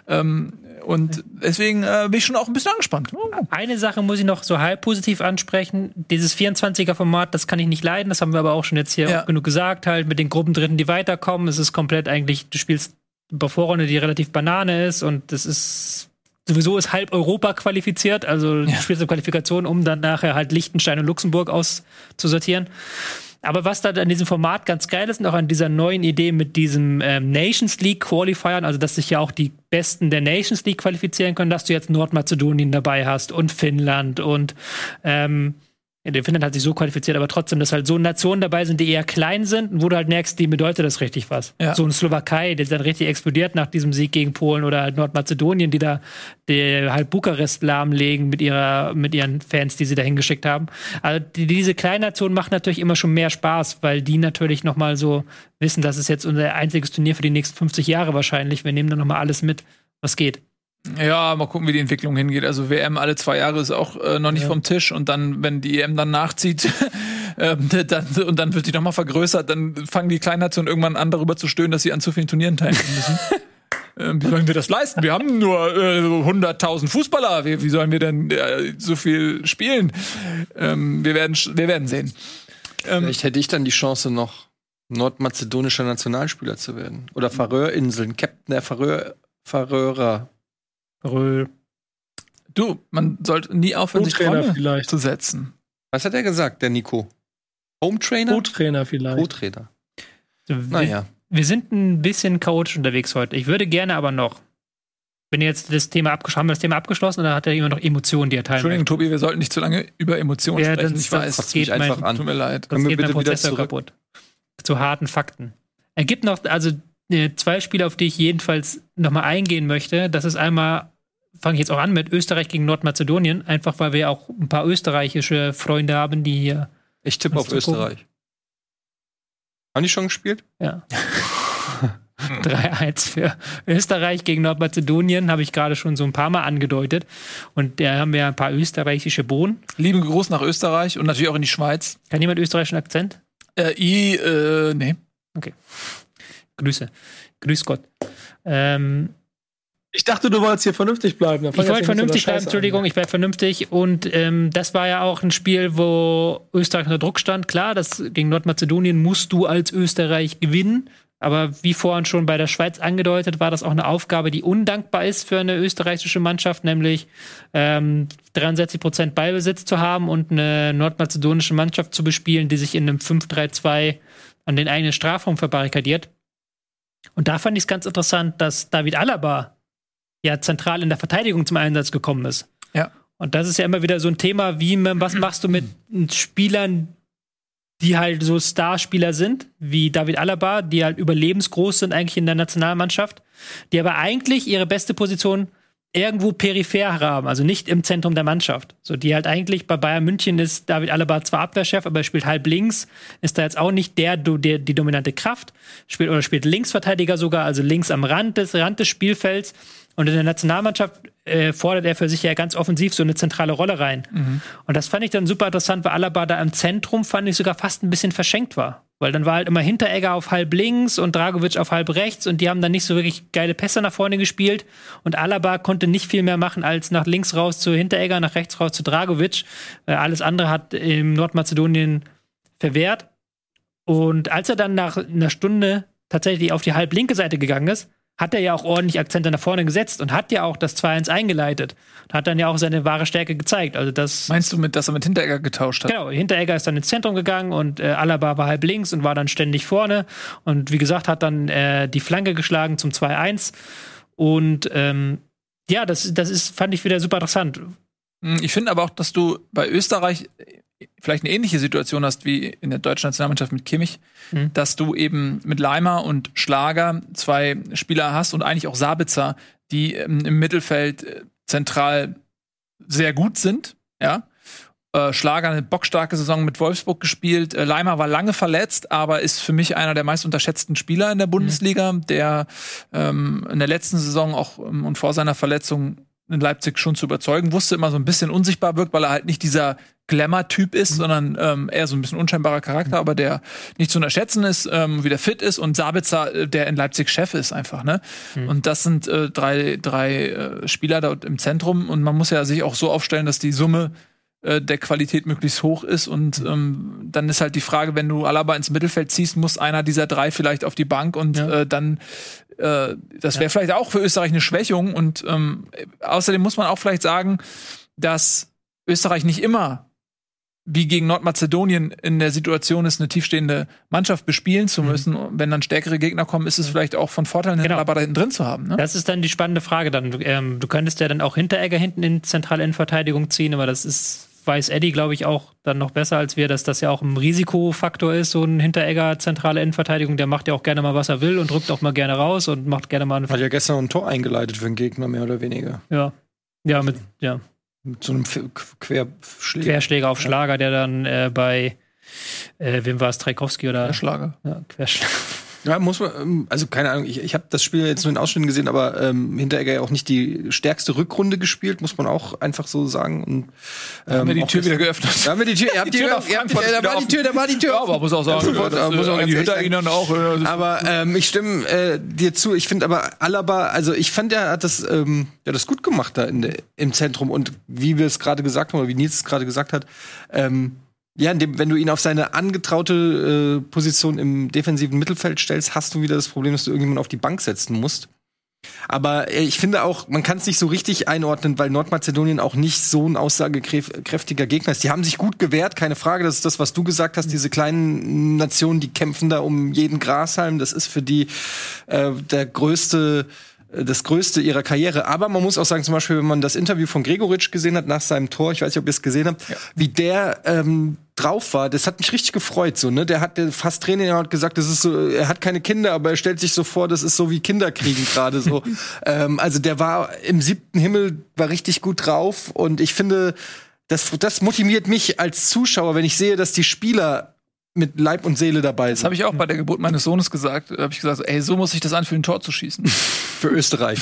Speaker 1: und deswegen bin ich schon auch ein bisschen angespannt.
Speaker 4: Eine Sache muss ich noch so halb positiv ansprechen. Dieses 24er-Format, das kann ich nicht leiden. Das haben wir aber auch schon jetzt hier auch genug gesagt, halt mit den Gruppendritten, die weiterkommen. Es ist komplett eigentlich, du spielst eine Vorrunde, die relativ Banane ist und das ist sowieso ist halb Europa qualifiziert, also du spielst eine Qualifikation, um dann nachher halt Liechtenstein und Luxemburg auszusortieren. Aber was da an diesem Format ganz geil ist und auch an dieser neuen Idee mit diesem Nations League Qualifiern, also dass sich ja auch die Besten der Nations League qualifizieren können, dass du jetzt Nordmazedonien dabei hast und Finnland und Finnland hat sich so qualifiziert, aber trotzdem, dass halt so Nationen dabei sind, die eher klein sind und wo du halt merkst, die bedeutet das richtig was. Ja. So eine Slowakei, die dann richtig explodiert nach diesem Sieg gegen Polen oder halt Nordmazedonien, die halt Bukarest lahmlegen mit ihren Fans, die sie da hingeschickt haben. Also diese kleinen Nationen machen natürlich immer schon mehr Spaß, weil die natürlich noch mal so wissen, das ist jetzt unser einziges Turnier für die nächsten 50 Jahre wahrscheinlich. Wir nehmen dann noch mal alles mit, was geht.
Speaker 1: Ja, mal gucken, wie die Entwicklung hingeht. Also WM alle 2 Jahre ist auch noch nicht vom Tisch und dann, wenn die EM dann nachzieht dann wird die noch mal vergrößert, dann fangen die kleinen Nationen irgendwann an, darüber zu stöhnen, dass sie an zu vielen Turnieren teilnehmen müssen. Wie sollen wir das leisten? Wir haben nur 100.000 Fußballer. Wie sollen wir denn so viel spielen? Wir werden sehen.
Speaker 2: Vielleicht hätte ich dann die Chance, noch nordmazedonischer Nationalspieler zu werden. Oder Färöerinseln, Captain der Färöer.
Speaker 1: Du, man sollte nie aufhören, sich Träume zu setzen.
Speaker 2: Was hat er gesagt, der Nico? Home-Trainer?
Speaker 3: Co-Trainer vielleicht.
Speaker 2: Co-Trainer.
Speaker 4: Naja. Wir sind ein bisschen chaotisch unterwegs heute. Ich würde gerne aber noch, wenn jetzt das Thema abgeschlossen, oder hat er immer noch Emotionen, die er teilen
Speaker 1: Entschuldigung,
Speaker 4: möchte?
Speaker 1: Tobi, wir sollten nicht zu lange über Emotionen sprechen. Ich weiß,
Speaker 4: das geht einfach
Speaker 2: an.
Speaker 1: Tut mir leid.
Speaker 4: Sonst geht mein Prozessor kaputt. Zu harten Fakten. Er gibt noch, also 2 Spiele, auf die ich jedenfalls noch mal eingehen möchte. Das ist einmal, fange ich jetzt auch an mit Österreich gegen Nordmazedonien, einfach weil wir auch ein paar österreichische Freunde haben, die hier.
Speaker 2: Ich tippe auf Österreich. Haben die schon gespielt?
Speaker 4: Ja. 3-1 für Österreich gegen Nordmazedonien, habe ich gerade schon so ein paar Mal angedeutet. Und da haben wir ein paar österreichische Bohnen.
Speaker 1: Lieben Gruß nach Österreich und natürlich auch in die Schweiz.
Speaker 4: Kann jemand österreichischen Akzent?
Speaker 1: Nee.
Speaker 4: Okay. Grüße. Grüß Gott.
Speaker 3: Ich dachte, du wolltest hier vernünftig bleiben.
Speaker 4: Ich wollte vernünftig bleiben, Entschuldigung, ich bleibe vernünftig. Und das war ja auch ein Spiel, wo Österreich unter Druck stand. Klar, das gegen Nordmazedonien musst du als Österreich gewinnen. Aber wie vorhin schon bei der Schweiz angedeutet, war das auch eine Aufgabe, die undankbar ist für eine österreichische Mannschaft, nämlich 63% Ballbesitz zu haben und eine nordmazedonische Mannschaft zu bespielen, die sich in einem 5-3-2 an den eigenen Strafraum verbarrikadiert. Und da fand ich es ganz interessant, dass David Alaba ja zentral in der Verteidigung zum Einsatz gekommen ist.
Speaker 1: Ja.
Speaker 4: Und das ist ja immer wieder so ein Thema, was machst du mit Spielern, die halt so Starspieler sind, wie David Alaba, die halt überlebensgroß sind eigentlich in der Nationalmannschaft, die aber eigentlich ihre beste Position irgendwo peripher haben, also nicht im Zentrum der Mannschaft. So, die halt eigentlich bei Bayern München ist David Alaba zwar Abwehrchef, aber er spielt halb links, ist da jetzt auch nicht die dominante Kraft, spielt Linksverteidiger sogar, also links am Rand des Spielfelds. Und in der Nationalmannschaft fordert er für sich ja ganz offensiv so eine zentrale Rolle rein. Mhm. Und das fand ich dann super interessant, weil Alaba da im Zentrum, fand ich, sogar fast ein bisschen verschenkt war. Weil dann war halt immer Hinteregger auf halb links und Dragovic auf halb rechts und die haben dann nicht so wirklich geile Pässe nach vorne gespielt. Und Alaba konnte nicht viel mehr machen, als nach links raus zu Hinteregger, nach rechts raus zu Dragovic. Alles andere hat im Nordmazedonien verwehrt. Und als er dann nach einer Stunde tatsächlich auf die halb linke Seite gegangen ist, hat er ja auch ordentlich Akzente nach vorne gesetzt und hat ja auch das 2-1 eingeleitet. Und hat dann ja auch seine wahre Stärke gezeigt. Also das
Speaker 1: meinst du, dass er mit Hinteregger getauscht hat?
Speaker 4: Genau, Hinteregger ist dann ins Zentrum gegangen und Alaba war halb links und war dann ständig vorne. Und wie gesagt, hat dann die Flanke geschlagen zum 2-1. Und ja, das fand ich wieder super interessant.
Speaker 1: Ich finde aber auch, dass du bei Österreich vielleicht eine ähnliche Situation hast wie in der deutschen Nationalmannschaft mit Kimmich, dass du eben mit Leimer und Schlager 2 Spieler hast und eigentlich auch Sabitzer, die im Mittelfeld zentral sehr gut sind, ja. Schlager eine bockstarke Saison mit Wolfsburg gespielt. Leimer war lange verletzt, aber ist für mich einer der meist unterschätzten Spieler in der Bundesliga, der in der letzten Saison auch und vor seiner Verletzung in Leipzig schon zu überzeugen wusste, immer so ein bisschen unsichtbar wirkt, weil er halt nicht dieser Glamour-Typ ist, sondern eher so ein bisschen unscheinbarer Charakter, aber der nicht zu unterschätzen ist, wieder fit ist, und Sabitzer, der in Leipzig Chef ist einfach, ne? Und das sind drei Spieler dort im Zentrum, und man muss ja sich auch so aufstellen, dass die Summe der Qualität möglichst hoch ist, und dann ist halt die Frage, wenn du Alaba ins Mittelfeld ziehst, muss einer dieser 3 vielleicht auf die Bank, und dann das wäre vielleicht auch für Österreich eine Schwächung, und außerdem muss man auch vielleicht sagen, dass Österreich nicht immer wie gegen Nordmazedonien in der Situation ist, eine tiefstehende Mannschaft bespielen zu müssen. Wenn dann stärkere Gegner kommen, ist es vielleicht auch von Vorteil, einen Alaba da hinten drin zu haben. Ne? Das ist dann die spannende Frage. Dann du könntest ja dann auch Hinteregger hinten in zentrale Innenverteidigung ziehen, aber das weiß Eddie, glaube ich, auch dann noch besser als wir, dass das ja auch ein Risikofaktor ist, so ein Hinteregger zentrale Innenverteidigung. Der macht ja auch gerne mal, was er will, und rückt auch mal gerne raus und macht gerne mal
Speaker 2: Hat ja gestern ein Tor eingeleitet für den Gegner, mehr oder weniger.
Speaker 4: Mit
Speaker 2: so einem
Speaker 4: Querschläger auf Schlager, der dann bei wem war es, Trajkowski oder?
Speaker 1: Querschlager.
Speaker 4: Ja, Querschlager.
Speaker 2: Ja, muss man, also keine Ahnung, ich habe das Spiel jetzt nur in Ausschnitten gesehen, aber Hinteregger ja auch nicht die stärkste Rückrunde gespielt, muss man auch einfach so sagen. Und,
Speaker 1: haben wir die Tür wieder geöffnet.
Speaker 2: Da haben wir die Tür, da war die Tür.
Speaker 1: Ja, aber muss auch sagen, die Hinteregger auch.
Speaker 2: Aber ich stimme dir zu, ich finde aber Alaba, also ich fand, er hat das gut gemacht da im Zentrum und wie wir es gerade gesagt haben, oder wie Nils es gerade gesagt hat, ja, wenn du ihn auf seine angetraute Position im defensiven Mittelfeld stellst, hast du wieder das Problem, dass du irgendjemanden auf die Bank setzen musst. Aber ich finde auch, man kann es nicht so richtig einordnen, weil Nordmazedonien auch nicht so ein aussagekräftiger Gegner ist. Die haben sich gut gewehrt, keine Frage. Das ist das, was du gesagt hast. Diese kleinen Nationen, die kämpfen da um jeden Grashalm. Das ist für die das Größte ihrer Karriere. Aber man muss auch sagen, zum Beispiel, wenn man das Interview von Gregoritsch gesehen hat nach seinem Tor, ich weiß nicht, ob ihr es gesehen habt, wie der drauf war, das hat mich richtig gefreut. So, ne? Der hat fast Tränen, er hat gesagt, das ist so, er hat keine Kinder, aber er stellt sich so vor, das ist so wie Kinder kriegen gerade so. Also der war im 7. Himmel, war richtig gut drauf und ich finde, das motiviert mich als Zuschauer, wenn ich sehe, dass die Spieler mit Leib und Seele dabei sind.
Speaker 1: Das habe ich auch bei der Geburt meines Sohnes gesagt. Da habe ich gesagt, ey, so muss sich das anfühlen, ein Tor zu schießen.
Speaker 2: Für Österreich.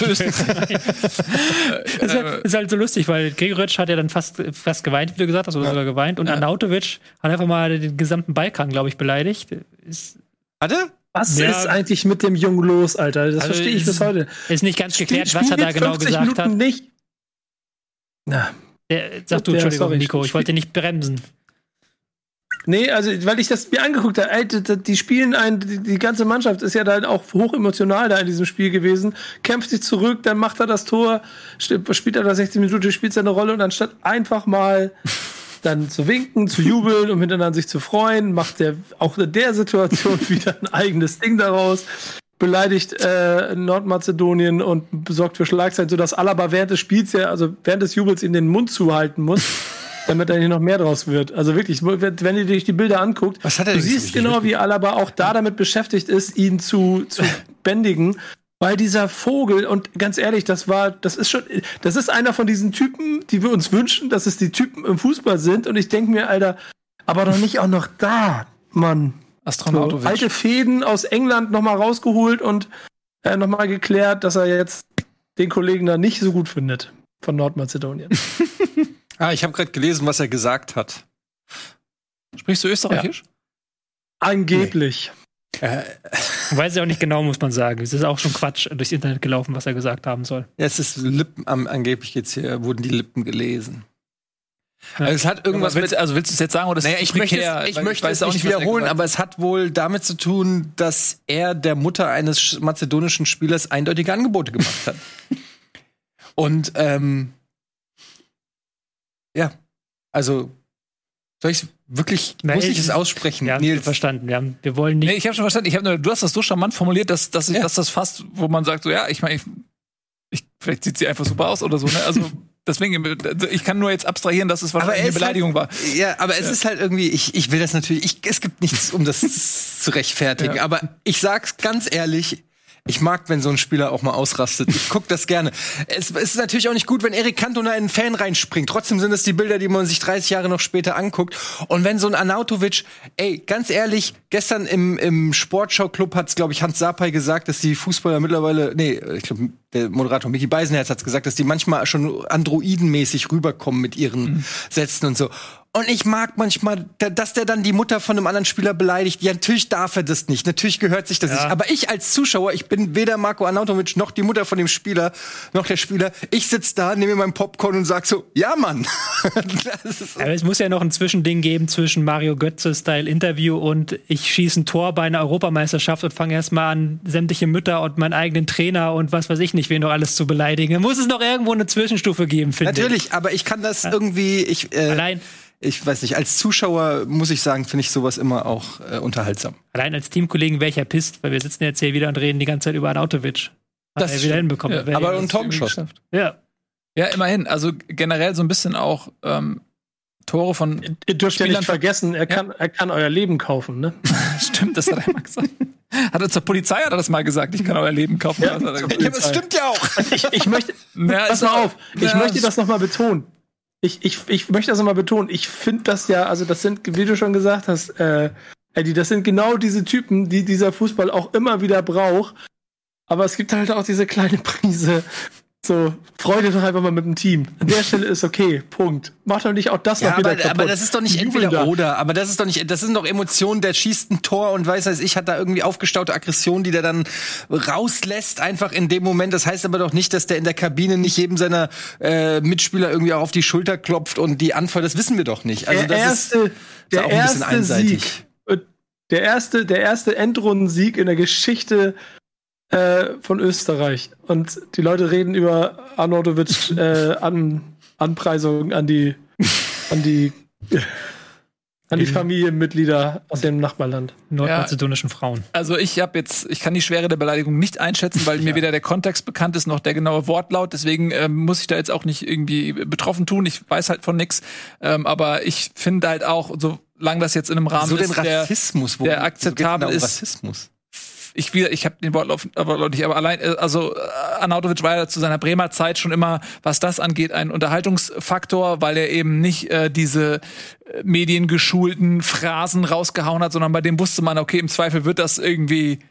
Speaker 4: Ist halt so lustig, weil Gregoritsch hat ja dann fast geweint, wie du gesagt hast, oder sogar geweint. Und Arnautovic hat einfach mal den gesamten Balkan, glaube ich, beleidigt.
Speaker 2: Hat er?
Speaker 3: Was ist eigentlich mit dem Jungen los, Alter? Das verstehe ich bis heute.
Speaker 4: Ist nicht ganz geklärt, was er da genau gesagt hat.
Speaker 3: Nicht. Na.
Speaker 4: Sag du, Entschuldigung, Nico, ich wollte nicht bremsen.
Speaker 3: Nee, also, weil ich das mir angeguckt habe, Alter, die spielen die ganze Mannschaft ist ja da auch hoch emotional da in diesem Spiel gewesen, kämpft sich zurück, dann macht er das Tor, spielt er da 16 Minuten, spielt seine Rolle und anstatt einfach mal dann zu winken, zu jubeln und miteinander sich zu freuen, macht er auch in der Situation wieder ein eigenes Ding daraus, beleidigt Nordmazedonien und sorgt für Schlagzeilen, sodass Alaba während des Spiels also während des Jubels ihm den Mund zuhalten muss. Damit da nicht noch mehr draus wird. Also wirklich, wenn ihr euch die Bilder anguckt, du siehst genau, wie Alaba auch da damit beschäftigt ist, ihn zu bändigen. Weil dieser Vogel, und ganz ehrlich, das ist einer von diesen Typen, die wir uns wünschen, dass es die Typen im Fußball sind. Und ich denke mir, Alter, aber doch nicht auch noch da, Mann.
Speaker 1: Astronautovic.
Speaker 3: So, alte Fäden aus England nochmal rausgeholt und nochmal geklärt, dass er jetzt den Kollegen da nicht so gut findet von Nordmazedonien.
Speaker 2: Ich habe gerade gelesen, was er gesagt hat.
Speaker 1: Sprichst du Österreichisch?
Speaker 3: Ja. Angeblich.
Speaker 4: Weiß ich auch nicht genau, muss man sagen. Es ist auch schon Quatsch durchs Internet gelaufen, was er gesagt haben soll.
Speaker 2: Ja, es ist angeblich wurden die Lippen gelesen. Also es hat irgendwas
Speaker 1: willst du es jetzt sagen oder
Speaker 2: ich möchte es auch nicht wiederholen, aber es hat wohl damit zu tun, dass er der Mutter eines mazedonischen Spielers eindeutige Angebote gemacht hat. Und ja, also soll ich wirklich, muss ich es aussprechen?
Speaker 4: Ja,
Speaker 2: Nils?
Speaker 4: Verstanden. Wir wollen nicht.
Speaker 1: Nee, ich habe schon verstanden. Du hast das so charmant formuliert, dass das fast, wo man sagt, so ja, ich meine, vielleicht sieht sie einfach super aus oder so, ne? Also deswegen, ich kann nur jetzt abstrahieren, dass es wahrscheinlich eine Beleidigung war.
Speaker 2: Ja, aber es ist halt irgendwie, ich will das natürlich, es gibt nichts, um das zu rechtfertigen, aber ich sag's ganz ehrlich, ich mag, wenn so ein Spieler auch mal ausrastet. Ich guck das gerne. Es ist natürlich auch nicht gut, wenn Erik Cantona in einen Fan reinspringt. Trotzdem sind es die Bilder, die man sich 30 Jahre noch später anguckt. Und wenn so ein Arnautovic, ganz ehrlich, gestern im Sportschau-Club hat's, glaube ich, Hans Sapai gesagt, dass die Fußballer mittlerweile, ich glaube, der Moderator Micky Beisenherz hat's gesagt, dass die manchmal schon androidenmäßig rüberkommen mit ihren Sätzen und so. Und ich mag manchmal, dass der dann die Mutter von einem anderen Spieler beleidigt. Ja, natürlich darf er das nicht. Natürlich gehört sich das nicht. Aber ich als Zuschauer, ich bin weder Marko Arnautovic noch die Mutter von dem Spieler, noch der Spieler. Ich sitz da, nehme mir meinen Popcorn und sag so, ja, Mann.
Speaker 4: Aber es muss ja noch ein Zwischending geben zwischen Mario Götze-Style-Interview und ich schieße ein Tor bei einer Europameisterschaft und fange erst mal an, sämtliche Mütter und meinen eigenen Trainer und was weiß ich nicht, wen noch alles zu beleidigen. Da muss es noch irgendwo eine Zwischenstufe geben, finde ich.
Speaker 2: Natürlich, aber ich kann das irgendwie,
Speaker 4: allein
Speaker 2: ich weiß nicht, als Zuschauer muss ich sagen, finde ich sowas immer auch unterhaltsam.
Speaker 4: Allein als Teamkollegen wäre ich ja pisst, weil wir sitzen jetzt hier wieder und reden die ganze Zeit über Arnautovic.
Speaker 2: Das
Speaker 4: er wieder hinbekommen.
Speaker 2: Ja, aber ein Tor geschossen.
Speaker 4: Ja,
Speaker 1: immerhin. Also generell so ein bisschen auch Tore von
Speaker 3: Ihr dürft ja nicht vergessen, er kann euer Leben kaufen, ne?
Speaker 1: Stimmt, das hat er mal gesagt. Hat er zur Polizei das mal gesagt, ich kann euer Leben kaufen.
Speaker 2: Ja, das stimmt ja auch.
Speaker 3: Ich möchte, pass mal auf, ich möchte das nochmal betonen. Ich möchte das nochmal betonen. Ich finde das ja, also das sind, wie du schon gesagt hast, Eddie, das sind genau diese Typen, die dieser Fußball auch immer wieder braucht. Aber es gibt halt auch diese kleine Prise. So, freu dich doch einfach mal mit dem Team. An der Stelle ist okay, Punkt. Mach doch nicht auch das noch wieder kaputt.
Speaker 2: Aber das ist doch nicht entweder oder. Aber das sind doch Emotionen, der schießt ein Tor und weiß ich, hat da irgendwie aufgestaute Aggression, die der dann rauslässt, einfach in dem Moment. Das heißt aber doch nicht, dass der in der Kabine nicht jedem seiner Mitspieler irgendwie auch auf die Schulter klopft und die anfeuert. Das wissen wir doch nicht. Also das ist auch ein bisschen einseitig.
Speaker 3: Der erste Endrundensieg in der Geschichte von Österreich. Und die Leute reden über Arnautovic Anpreisungen an die Familienmitglieder aus dem Nachbarland.
Speaker 4: Nordmazedonischen Frauen.
Speaker 1: Also ich kann die Schwere der Beleidigung nicht einschätzen, weil mir weder der Kontext bekannt ist, noch der genaue Wortlaut. Deswegen muss ich da jetzt auch nicht irgendwie betroffen tun. Ich weiß halt von nix. Aber ich finde halt auch, solange das jetzt in einem Rahmen ist, der akzeptabel ist.
Speaker 2: Rassismus.
Speaker 1: Ich habe den Wortlaut nicht, aber allein, also Arnautovic war ja zu seiner Bremer Zeit schon immer, was das angeht, ein Unterhaltungsfaktor, weil er eben nicht diese mediengeschulten Phrasen rausgehauen hat, sondern bei dem wusste man, okay, im Zweifel wird das irgendwie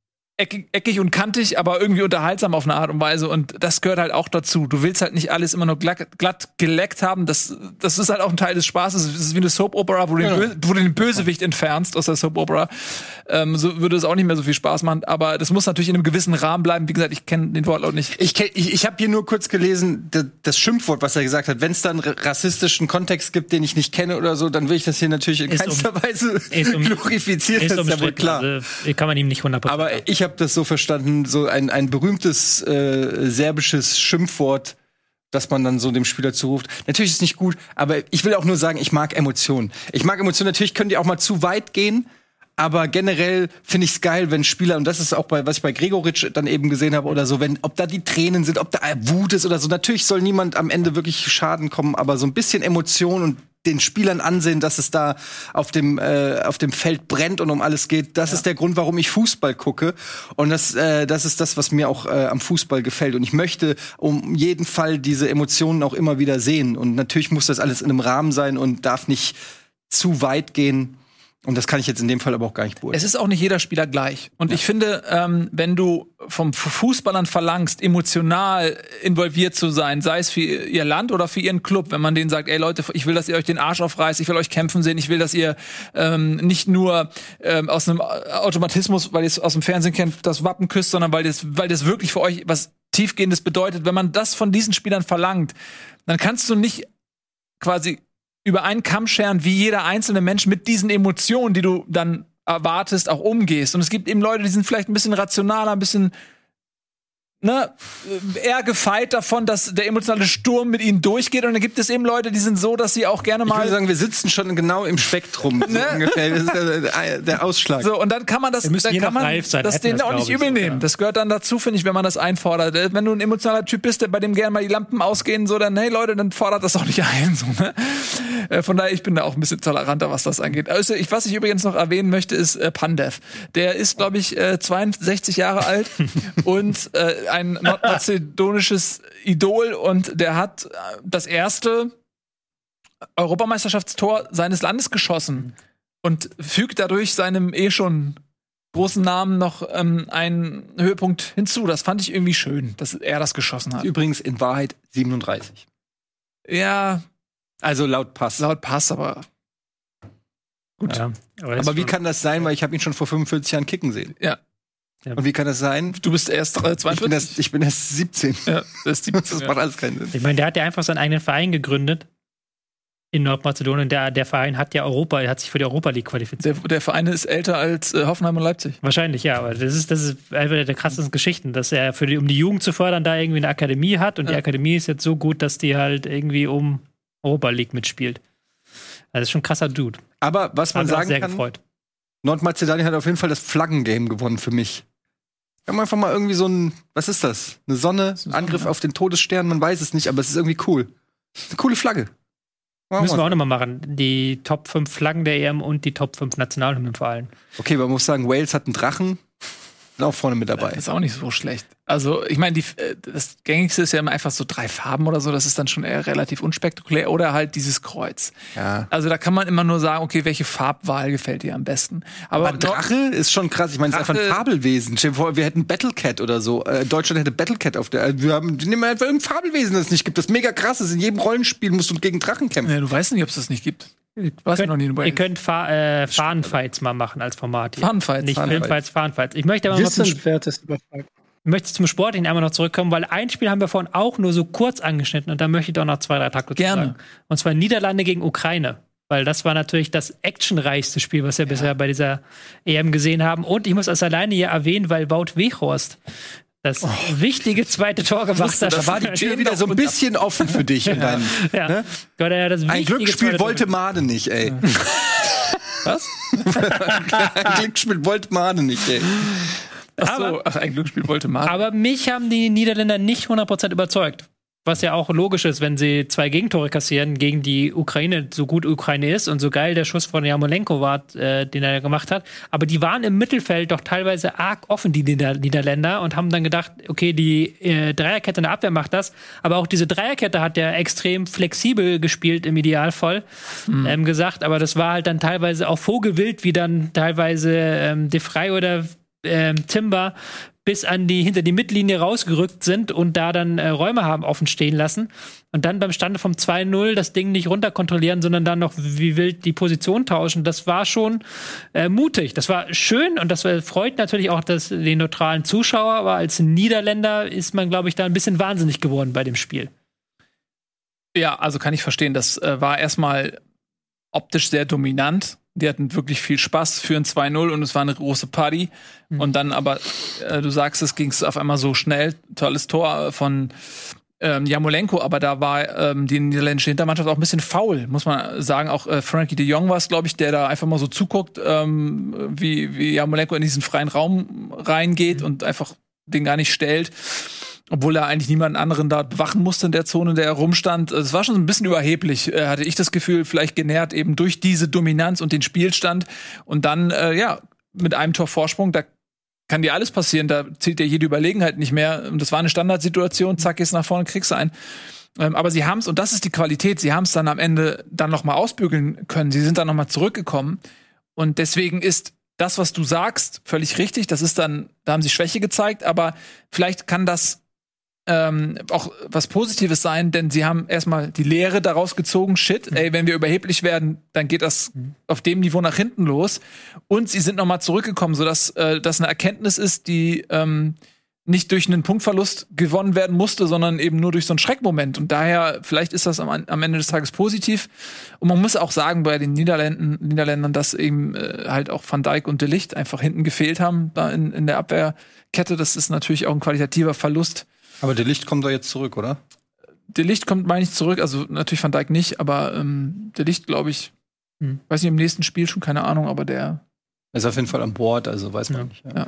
Speaker 1: eckig und kantig, aber irgendwie unterhaltsam auf eine Art und Weise. Und das gehört halt auch dazu. Du willst halt nicht alles immer nur glatt geleckt haben. Das ist halt auch ein Teil des Spaßes. Es ist wie eine Soap-Opera, wo du den Bösewicht entfernst aus der Soap-Opera. So würde es auch nicht mehr so viel Spaß machen. Aber das muss natürlich in einem gewissen Rahmen bleiben. Wie gesagt, ich kenne den Wortlaut nicht.
Speaker 2: Ich habe hier nur kurz gelesen, das Schimpfwort, was er gesagt hat. Wenn es dann rassistischen Kontext gibt, den ich nicht kenne oder so, dann will ich das hier natürlich in keinster Weise glorifizieren. Das ist ja wohl klar.
Speaker 4: Also, kann man ihm nicht 100%.
Speaker 2: Aber ich habe das so verstanden, so ein berühmtes serbisches Schimpfwort, das man dann so dem Spieler zuruft. Natürlich ist es nicht gut, aber ich will auch nur sagen, ich mag Emotionen. Natürlich können die auch mal zu weit gehen, aber generell finde ich es geil, wenn Spieler, und das ist auch was ich bei Gregoritsch dann eben gesehen habe oder so, ob da die Tränen sind, ob da Wut ist oder so. Natürlich soll niemand am Ende wirklich Schaden kommen, aber so ein bisschen Emotion und den Spielern ansehen, dass es da auf dem Feld brennt und um alles geht. Das ist der Grund, warum ich Fußball gucke. Und das ist das, was mir auch am Fußball gefällt. Und ich möchte um jeden Fall diese Emotionen auch immer wieder sehen. Und natürlich muss das alles in einem Rahmen sein und darf nicht zu weit gehen. Und das kann ich jetzt in dem Fall aber auch gar nicht beurteilen.
Speaker 1: Es ist auch nicht jeder Spieler gleich. Und ich finde, wenn du vom Fußballern verlangst, emotional involviert zu sein, sei es für ihr Land oder für ihren Club, wenn man denen sagt, ey Leute, ich will, dass ihr euch den Arsch aufreißt, ich will euch kämpfen sehen, ich will, dass ihr nicht nur aus einem Automatismus, weil ihr es aus dem Fernsehen kennt, das Wappen küsst, sondern weil das wirklich für euch was Tiefgehendes bedeutet. Wenn man das von diesen Spielern verlangt, dann kannst du nicht quasi über einen Kamm scheren, wie jeder einzelne Mensch mit diesen Emotionen, die du dann erwartest, auch umgehst. Und es gibt eben Leute, die sind vielleicht ein bisschen rationaler, ein bisschen eher gefeit davon, dass der emotionale Sturm mit ihnen durchgeht. Und dann gibt es eben Leute, die sind so, dass sie auch gerne mal...
Speaker 2: Ich würde sagen, wir sitzen schon genau im Spektrum, so ungefähr. Das ist der Ausschlag.
Speaker 1: So, und dann kann man das denen auch nicht übel nehmen. Das gehört dann dazu, finde ich, wenn man das einfordert. Wenn du ein emotionaler Typ bist, der bei dem gerne mal die Lampen ausgehen, so, dann, hey Leute, dann fordert das auch nicht ein. So, ne? Von daher, ich bin da auch ein bisschen toleranter, was das angeht. Also, was ich übrigens noch erwähnen möchte, ist Pandev. Der ist, glaube ich, 62 Jahre alt und ein nordmazedonisches Idol, und der hat das erste Europameisterschaftstor seines Landes geschossen und fügt dadurch seinem schon großen Namen noch einen Höhepunkt hinzu. Das fand ich irgendwie schön, dass er das geschossen hat.
Speaker 2: Übrigens in Wahrheit 37.
Speaker 1: Ja.
Speaker 2: Also laut Pass.
Speaker 1: Laut Pass, aber gut.
Speaker 2: Ja, aber wie kann das sein, weil ich habe ihn schon vor 45 Jahren kicken sehen.
Speaker 1: Ja.
Speaker 2: Und wie kann das sein?
Speaker 1: Du bist erst 42.
Speaker 2: Ich bin erst 17.
Speaker 1: Ja, das
Speaker 2: macht alles keinen Sinn.
Speaker 4: Ich meine, der hat ja einfach seinen eigenen Verein gegründet in Nordmazedonien. Der Verein hat ja hat sich für die Europa League qualifiziert.
Speaker 1: Der Verein ist älter als Hoffenheim und Leipzig.
Speaker 4: Wahrscheinlich, ja. Aber das ist eine der krassesten Geschichten, dass er um die Jugend zu fördern da irgendwie eine Akademie hat. Und die Akademie ist jetzt so gut, dass die halt irgendwie um Europa League mitspielt. Also das ist schon ein krasser Dude.
Speaker 2: Aber was man sagen
Speaker 4: sehr
Speaker 2: kann,
Speaker 4: gefreut.
Speaker 2: Nordmazedonien hat auf jeden Fall das Flaggengame gewonnen für mich. Wir haben einfach mal irgendwie so was ist das? Eine Sonne, Angriff auf den Todesstern, man weiß es nicht, aber es ist irgendwie cool. Eine coole Flagge.
Speaker 4: Müssen wir auch nochmal machen. Die Top 5 Flaggen der EM und die Top 5 Nationalhymnen vor allem.
Speaker 2: Okay, man muss sagen, Wales hat einen Drachen. Sind auch vorne mit dabei.
Speaker 1: Das ist auch nicht so schlecht. Also, ich meine, das Gängigste ist ja immer einfach so 3 Farben oder so. Das ist dann schon eher relativ unspektakulär. Oder halt dieses Kreuz.
Speaker 2: Ja.
Speaker 1: Also, da kann man immer nur sagen, okay, welche Farbwahl gefällt dir am besten. Aber
Speaker 2: Drache ist schon krass. Ich meine, es ist einfach ein Fabelwesen. Stell dir vor, wir hätten Battlecat oder so. Deutschland hätte Battlecat auf der. Wir nehmen einfach irgendein Fabelwesen, das es nicht gibt. Das ist mega krass ist. In jedem Rollenspiel musst du gegen Drachen kämpfen.
Speaker 1: Ja, du weißt nicht, ob es das nicht gibt.
Speaker 4: Ihr könnt Fahnenfights mal machen als Format hier.
Speaker 1: Fahnenfights.
Speaker 4: Nicht Filmfights, Fahnenfights. Ich möchte aber noch zum Sportlichen einmal noch zurückkommen, weil ein Spiel haben wir vorhin auch nur so kurz angeschnitten und da möchte ich doch noch 2, 3 Takte sagen. Und zwar Niederlande gegen Ukraine. Weil das war natürlich das actionreichste Spiel, was wir bisher bei dieser EM gesehen haben. Und ich muss das alleine hier erwähnen, weil Wout Weghorst das wichtige zweite Tor gemacht hat.
Speaker 2: Da war die Tür wieder so ein bisschen offen für dich. In deinem, ne? Ein Glücksspiel wollte Made nicht, ey.
Speaker 1: Was?
Speaker 2: Ein Glücksspiel wollte Made nicht, ey.
Speaker 1: Ein Glücksspiel wollte Made.
Speaker 4: Aber mich haben die Niederländer nicht 100% überzeugt. Was ja auch logisch ist, wenn sie 2 Gegentore kassieren gegen die Ukraine, so gut Ukraine ist und so geil der Schuss von Jarmolenko war, den er gemacht hat. Aber die waren im Mittelfeld doch teilweise arg offen, die Niederländer, und haben dann gedacht, okay, die Dreierkette in der Abwehr macht das. Aber auch diese Dreierkette hat ja extrem flexibel gespielt im Idealfall, gesagt. Aber das war halt dann teilweise auch vogelwild, wie dann teilweise De Vrij oder Timber bis hinter die Mittellinie rausgerückt sind und da dann Räume haben offen stehen lassen und dann beim Stande vom 2-0 das Ding nicht runterkontrollieren, sondern dann noch wie wild die Position tauschen. Das war schon mutig. Das war schön und das freut natürlich auch den neutralen Zuschauer, aber als Niederländer ist man, glaube ich, da ein bisschen wahnsinnig geworden bei dem Spiel.
Speaker 1: Ja, also kann ich verstehen. Das war erstmal optisch sehr dominant. Die hatten wirklich viel Spaß für ein 2-0 und es war eine große Party. Und dann aber, du sagst, es ging auf einmal so schnell. Tolles Tor von Jarmolenko, aber da war die niederländische Hintermannschaft auch ein bisschen faul, muss man sagen. Auch Frankie de Jong war es, glaube ich, der da einfach mal so zuguckt, wie Jarmolenko in diesen freien Raum reingeht und einfach den gar nicht stellt. Obwohl er eigentlich niemanden anderen da bewachen musste in der Zone, in der er rumstand. Es war schon ein bisschen überheblich, hatte ich das Gefühl, vielleicht genährt eben durch diese Dominanz und den Spielstand. Und dann, mit einem Tor Vorsprung, da kann dir alles passieren, da zählt dir jede Überlegenheit nicht mehr. Das war eine Standardsituation, zack, gehst nach vorne, kriegst du einen. Aber sie haben's, und das ist die Qualität, sie haben's dann am Ende dann noch mal ausbügeln können. Sie sind dann noch mal zurückgekommen. Und deswegen ist das, was du sagst, völlig richtig. Das ist dann, da haben sie Schwäche gezeigt, aber vielleicht kann das auch was Positives sein, denn sie haben erstmal die Lehre daraus gezogen, wenn wir überheblich werden, dann geht das auf dem Niveau nach hinten los. Und sie sind nochmal zurückgekommen, sodass das eine Erkenntnis ist, die nicht durch einen Punktverlust gewonnen werden musste, sondern eben nur durch so einen Schreckmoment. Und daher, vielleicht ist das am Ende des Tages positiv. Und man muss auch sagen, bei den Niederländern, dass eben halt auch Van Dijk und De Ligt einfach hinten gefehlt haben, da in der Abwehrkette. Das ist natürlich auch ein qualitativer Verlust.
Speaker 2: Aber De Ligt kommt doch jetzt zurück, oder?
Speaker 1: De Ligt kommt, meine ich, zurück. Also natürlich Van Dijk nicht, aber De Ligt, glaube ich, weiß nicht, im nächsten Spiel schon, keine Ahnung, aber der
Speaker 2: ist auf jeden Fall an Bord, also weiß man nicht. Ja.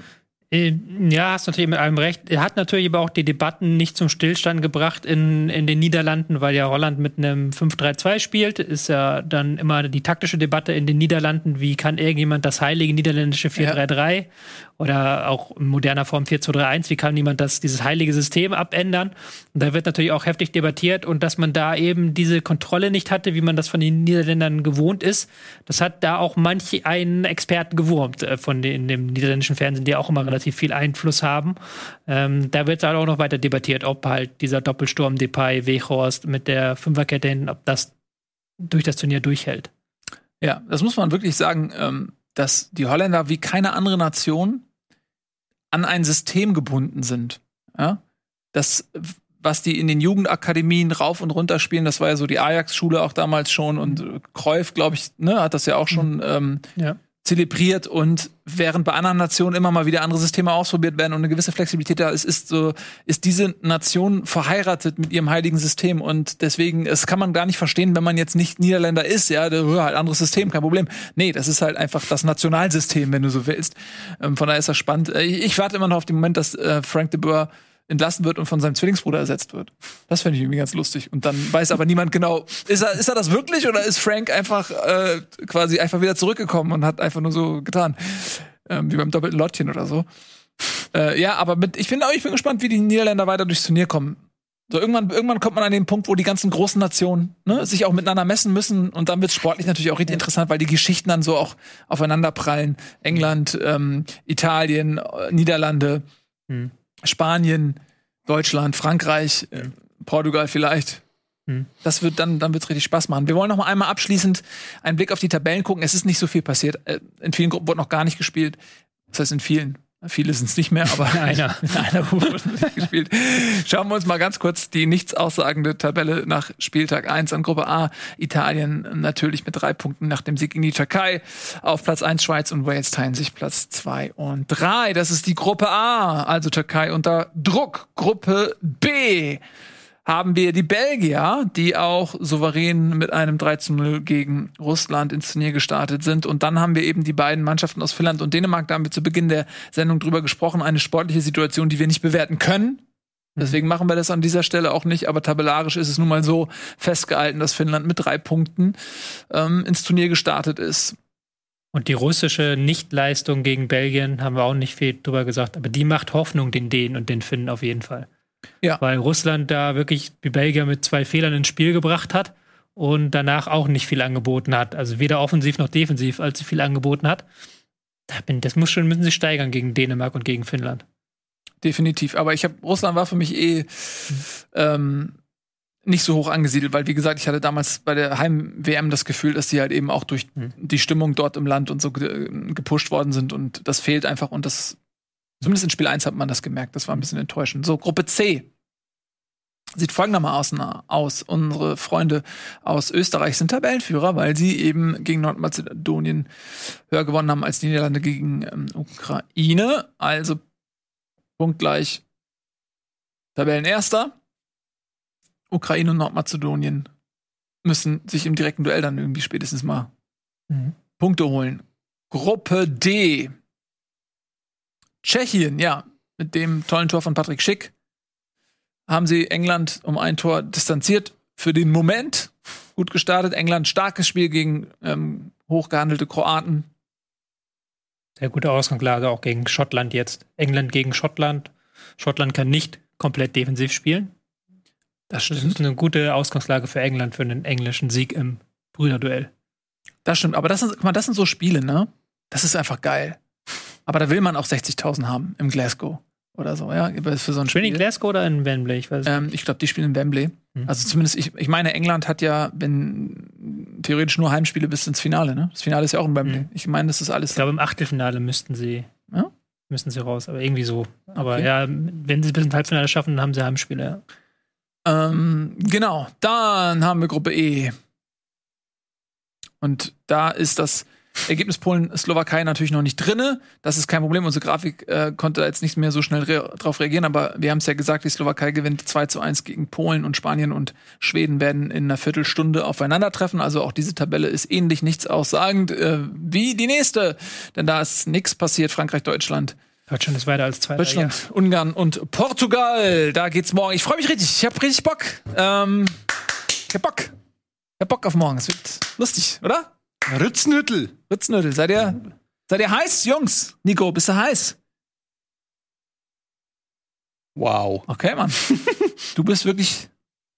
Speaker 4: Ja, hast natürlich mit allem recht. Er hat natürlich aber auch die Debatten nicht zum Stillstand gebracht in den Niederlanden, weil ja Holland mit einem 5-3-2 spielt. Ist ja dann immer die taktische Debatte in den Niederlanden. Wie kann irgendjemand das heilige niederländische 4-3-3 oder auch in moderner Form 4-2-3-1, wie kann jemand dieses heilige System abändern? Und da wird natürlich auch heftig debattiert. Und dass man da eben diese Kontrolle nicht hatte, wie man das von den Niederländern gewohnt ist, das hat da auch manch einen Experten gewurmt in dem niederländischen Fernsehen, die auch immer relativ viel Einfluss haben. Da wird halt auch noch weiter debattiert, ob halt dieser Doppelsturm Depay, Weghorst mit der Fünferkette hin, ob das durch das Turnier durchhält.
Speaker 1: Ja, das muss man wirklich sagen, dass die Holländer wie keine andere Nation an ein System gebunden sind. Ja? Das, was die in den Jugendakademien rauf und runter spielen, das war ja so die Ajax-Schule auch damals schon, und Cruyff, glaube ich, hat das ja auch schon zelebriert, und während bei anderen Nationen immer mal wieder andere Systeme ausprobiert werden und eine gewisse Flexibilität da ist, ist diese Nation verheiratet mit ihrem heiligen System, und deswegen, das kann man gar nicht verstehen, wenn man jetzt nicht Niederländer ist, halt anderes System, kein Problem. Nee, das ist halt einfach das Nationalsystem, wenn du so willst. Von daher ist das spannend. Ich warte immer noch auf den Moment, dass Frank de Boer entlassen wird und von seinem Zwillingsbruder ersetzt wird. Das fände ich irgendwie ganz lustig. Und dann weiß aber niemand genau, ist er das wirklich, oder ist Frank einfach quasi einfach wieder zurückgekommen und hat einfach nur so getan, wie beim doppelten Lottchen oder so. Aber ich bin gespannt, wie die Niederländer weiter durchs Turnier kommen. So, irgendwann kommt man an den Punkt, wo die ganzen großen Nationen sich auch miteinander messen müssen. Und dann wird es sportlich natürlich auch richtig interessant, weil die Geschichten dann so auch aufeinander prallen. England, Italien, Niederlande, Spanien, Deutschland, Frankreich, Portugal vielleicht. Das wird dann wird's richtig Spaß machen. Wir wollen noch mal einmal abschließend einen Blick auf die Tabellen gucken. Es ist nicht so viel passiert. In vielen Gruppen wurde noch gar nicht gespielt. Das heißt, in vielen. Viele sind es nicht mehr, aber in einer wurde nicht gespielt. Schauen wir uns mal ganz kurz die nichts aussagende Tabelle nach Spieltag 1 an. Gruppe A. Italien natürlich mit 3 Punkten nach dem Sieg gegen die Türkei. Auf Platz 1 Schweiz und Wales teilen sich Platz 2 und 3. Das ist die Gruppe A, also Türkei unter Druck. Gruppe B haben wir die Belgier, die auch souverän mit einem 3:0 gegen Russland ins Turnier gestartet sind. Und dann haben wir eben die beiden Mannschaften aus Finnland und Dänemark. Da haben wir zu Beginn der Sendung drüber gesprochen. Eine sportliche Situation, die wir nicht bewerten können. Deswegen machen wir das an dieser Stelle auch nicht. Aber tabellarisch ist es nun mal so festgehalten, dass Finnland mit 3 Punkten ins Turnier gestartet ist.
Speaker 4: Und die russische Nichtleistung gegen Belgien haben wir auch nicht viel drüber gesagt. Aber die macht Hoffnung den Dänen und den Finnen auf jeden Fall. Ja. Weil Russland da wirklich die Belgier mit 2 Fehlern ins Spiel gebracht hat und danach auch nicht viel angeboten hat. Also weder offensiv noch defensiv allzu viel angeboten hat. Müssen sie steigern gegen Dänemark und gegen Finnland.
Speaker 1: Definitiv. Aber Russland war für mich nicht so hoch angesiedelt, weil, wie gesagt, ich hatte damals bei der Heim-WM das Gefühl, dass die halt eben auch durch die Stimmung dort im Land und so gepusht worden sind und das fehlt einfach und das zumindest in Spiel 1 hat man das gemerkt. Das war ein bisschen enttäuschend. So, Gruppe C. Sieht folgendermaßen aus. Unsere Freunde aus Österreich sind Tabellenführer, weil sie eben gegen Nordmazedonien höher gewonnen haben als die Niederlande gegen Ukraine. Also punktgleich Tabellenerster. Ukraine und Nordmazedonien müssen sich im direkten Duell dann irgendwie spätestens mal Punkte holen. Gruppe D. Tschechien, mit dem tollen Tor von Patrick Schick haben sie England um ein Tor distanziert. Für den Moment gut gestartet. England starkes Spiel gegen hochgehandelte Kroaten.
Speaker 4: Sehr gute Ausgangslage auch gegen Schottland jetzt. England gegen Schottland. Schottland kann nicht komplett defensiv spielen. Das stimmt. Das ist eine gute Ausgangslage für England für einen englischen Sieg im Brüderduell.
Speaker 1: Das stimmt, aber das sind so Spiele, ne? Das ist einfach geil. Aber da will man auch 60.000 haben im Glasgow oder so, ja, für so ein Spiel.
Speaker 4: Spielen die in Glasgow oder in Wembley? Ich
Speaker 1: glaube, die spielen in Wembley. Also zumindest, ich meine, England hat ja, wenn theoretisch nur Heimspiele bis ins Finale, ne? Das Finale ist ja auch in Wembley. Ich meine, das ist alles.
Speaker 4: Ich glaube, im Achtelfinale müssten sie raus, aber irgendwie so. Aber wenn sie bis ins Halbfinale schaffen, dann haben sie Heimspiele, ja.
Speaker 1: Genau, dann haben wir Gruppe E. Und da ist das Ergebnis Polen-Slowakei natürlich noch nicht drinne. Das ist kein Problem. Unsere Grafik konnte jetzt nicht mehr so schnell drauf reagieren, aber wir haben es ja gesagt, die Slowakei gewinnt 2:1 gegen Polen und Spanien und Schweden werden in einer Viertelstunde aufeinandertreffen. Also auch diese Tabelle ist ähnlich nichts aussagend wie die nächste. Denn da ist nichts passiert. Frankreich, Deutschland.
Speaker 4: Deutschland ist weiter als Zweiter.
Speaker 1: Deutschland, Ungarn und Portugal. Da geht's morgen. Ich freue mich richtig. Ich habe richtig Bock. Ich hab Bock auf morgen. Es wird lustig, oder?
Speaker 2: Rütznüttel.
Speaker 1: Seid ihr heiß, Jungs? Nico, bist du heiß?
Speaker 2: Wow.
Speaker 1: Okay, Mann. Du bist wirklich.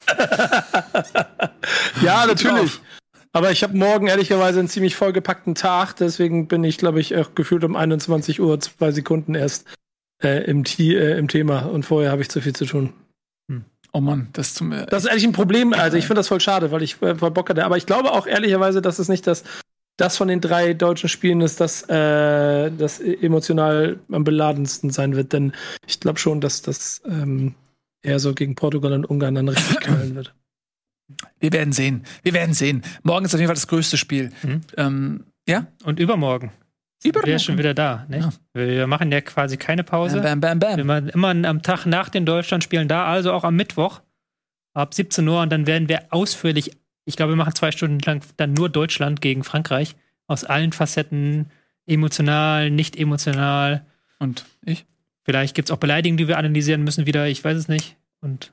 Speaker 3: Ja, natürlich. Aber ich habe morgen ehrlicherweise einen ziemlich vollgepackten Tag, deswegen bin ich, glaube ich, gefühlt um 21 Uhr 2 Sekunden erst im Thema und vorher habe ich zu viel zu tun.
Speaker 1: Oh Mann, das ist
Speaker 3: eigentlich ein Problem. Also ich finde das voll schade, weil ich voll Bock hatte. Aber ich glaube auch ehrlicherweise, dass es nicht das von den 3 deutschen Spielen ist, das emotional am beladensten sein wird. Denn ich glaube schon, dass das eher so gegen Portugal und Ungarn dann richtig knallen wird.
Speaker 1: Wir werden sehen. Morgen ist auf jeden Fall das größte Spiel. Ja?
Speaker 4: Und übermorgen. Wir sind schon wieder da. Nicht? Ja. Wir machen ja quasi keine Pause.
Speaker 1: Bam.
Speaker 4: Wir machen immer am Tag nach den Deutschlandspielen da, also auch am Mittwoch ab 17 Uhr. Und dann werden wir ausführlich, ich glaube, wir machen 2 Stunden lang dann nur Deutschland gegen Frankreich. Aus allen Facetten, emotional, nicht emotional.
Speaker 1: Und ich?
Speaker 4: Vielleicht gibt es auch Beleidigungen, die wir analysieren müssen wieder, ich weiß es nicht. Und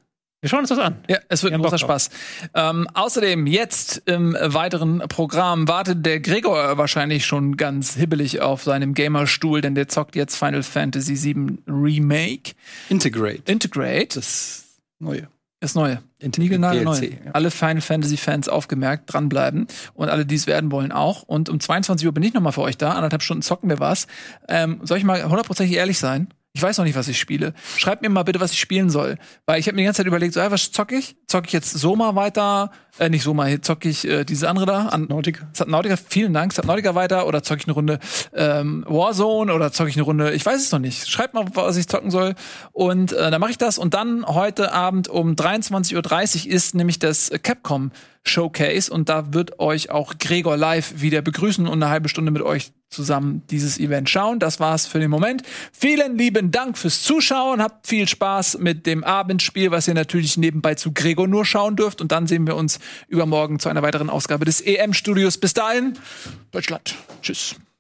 Speaker 4: Wir schauen uns das an.
Speaker 1: Ja, es wird ein großer Spaß. Außerdem jetzt im weiteren Programm wartet der Gregor wahrscheinlich schon ganz hibbelig auf seinem Gamerstuhl, denn der zockt jetzt Final Fantasy VII Remake. Integrate.
Speaker 2: Das Neue.
Speaker 1: Das Neue.
Speaker 2: Neu.
Speaker 1: Ja. Alle Final Fantasy Fans aufgemerkt, dranbleiben. Und alle, die es werden wollen, auch. Und um 22 Uhr bin ich noch mal für euch da. 1,5 Stunden zocken wir was. Soll ich mal 100% ehrlich sein? Ich weiß noch nicht, was ich spiele. Schreibt mir mal bitte, was ich spielen soll. Weil ich habe mir die ganze Zeit überlegt, so, was zocke ich? Zocke ich jetzt Soma weiter? Nicht Soma, hier zocke ich diese andere da. Subnautica, vielen Dank. Subnautica weiter. Oder zocke ich eine Runde Warzone? Oder zocke ich eine Runde, ich weiß es noch nicht. Schreibt mal, was ich zocken soll. Und dann mache ich das. Und dann heute Abend um 23:30 Uhr ist nämlich das Capcom Showcase. Und da wird euch auch Gregor live wieder begrüßen und eine halbe Stunde mit euch zusammen dieses Event schauen. Das war's für den Moment. Vielen lieben Dank fürs Zuschauen. Habt viel Spaß mit dem Abendspiel, was ihr natürlich nebenbei zu Gregor nur schauen dürft. Und dann sehen wir uns übermorgen zu einer weiteren Ausgabe des EM-Studios. Bis dahin, Deutschland. Tschüss.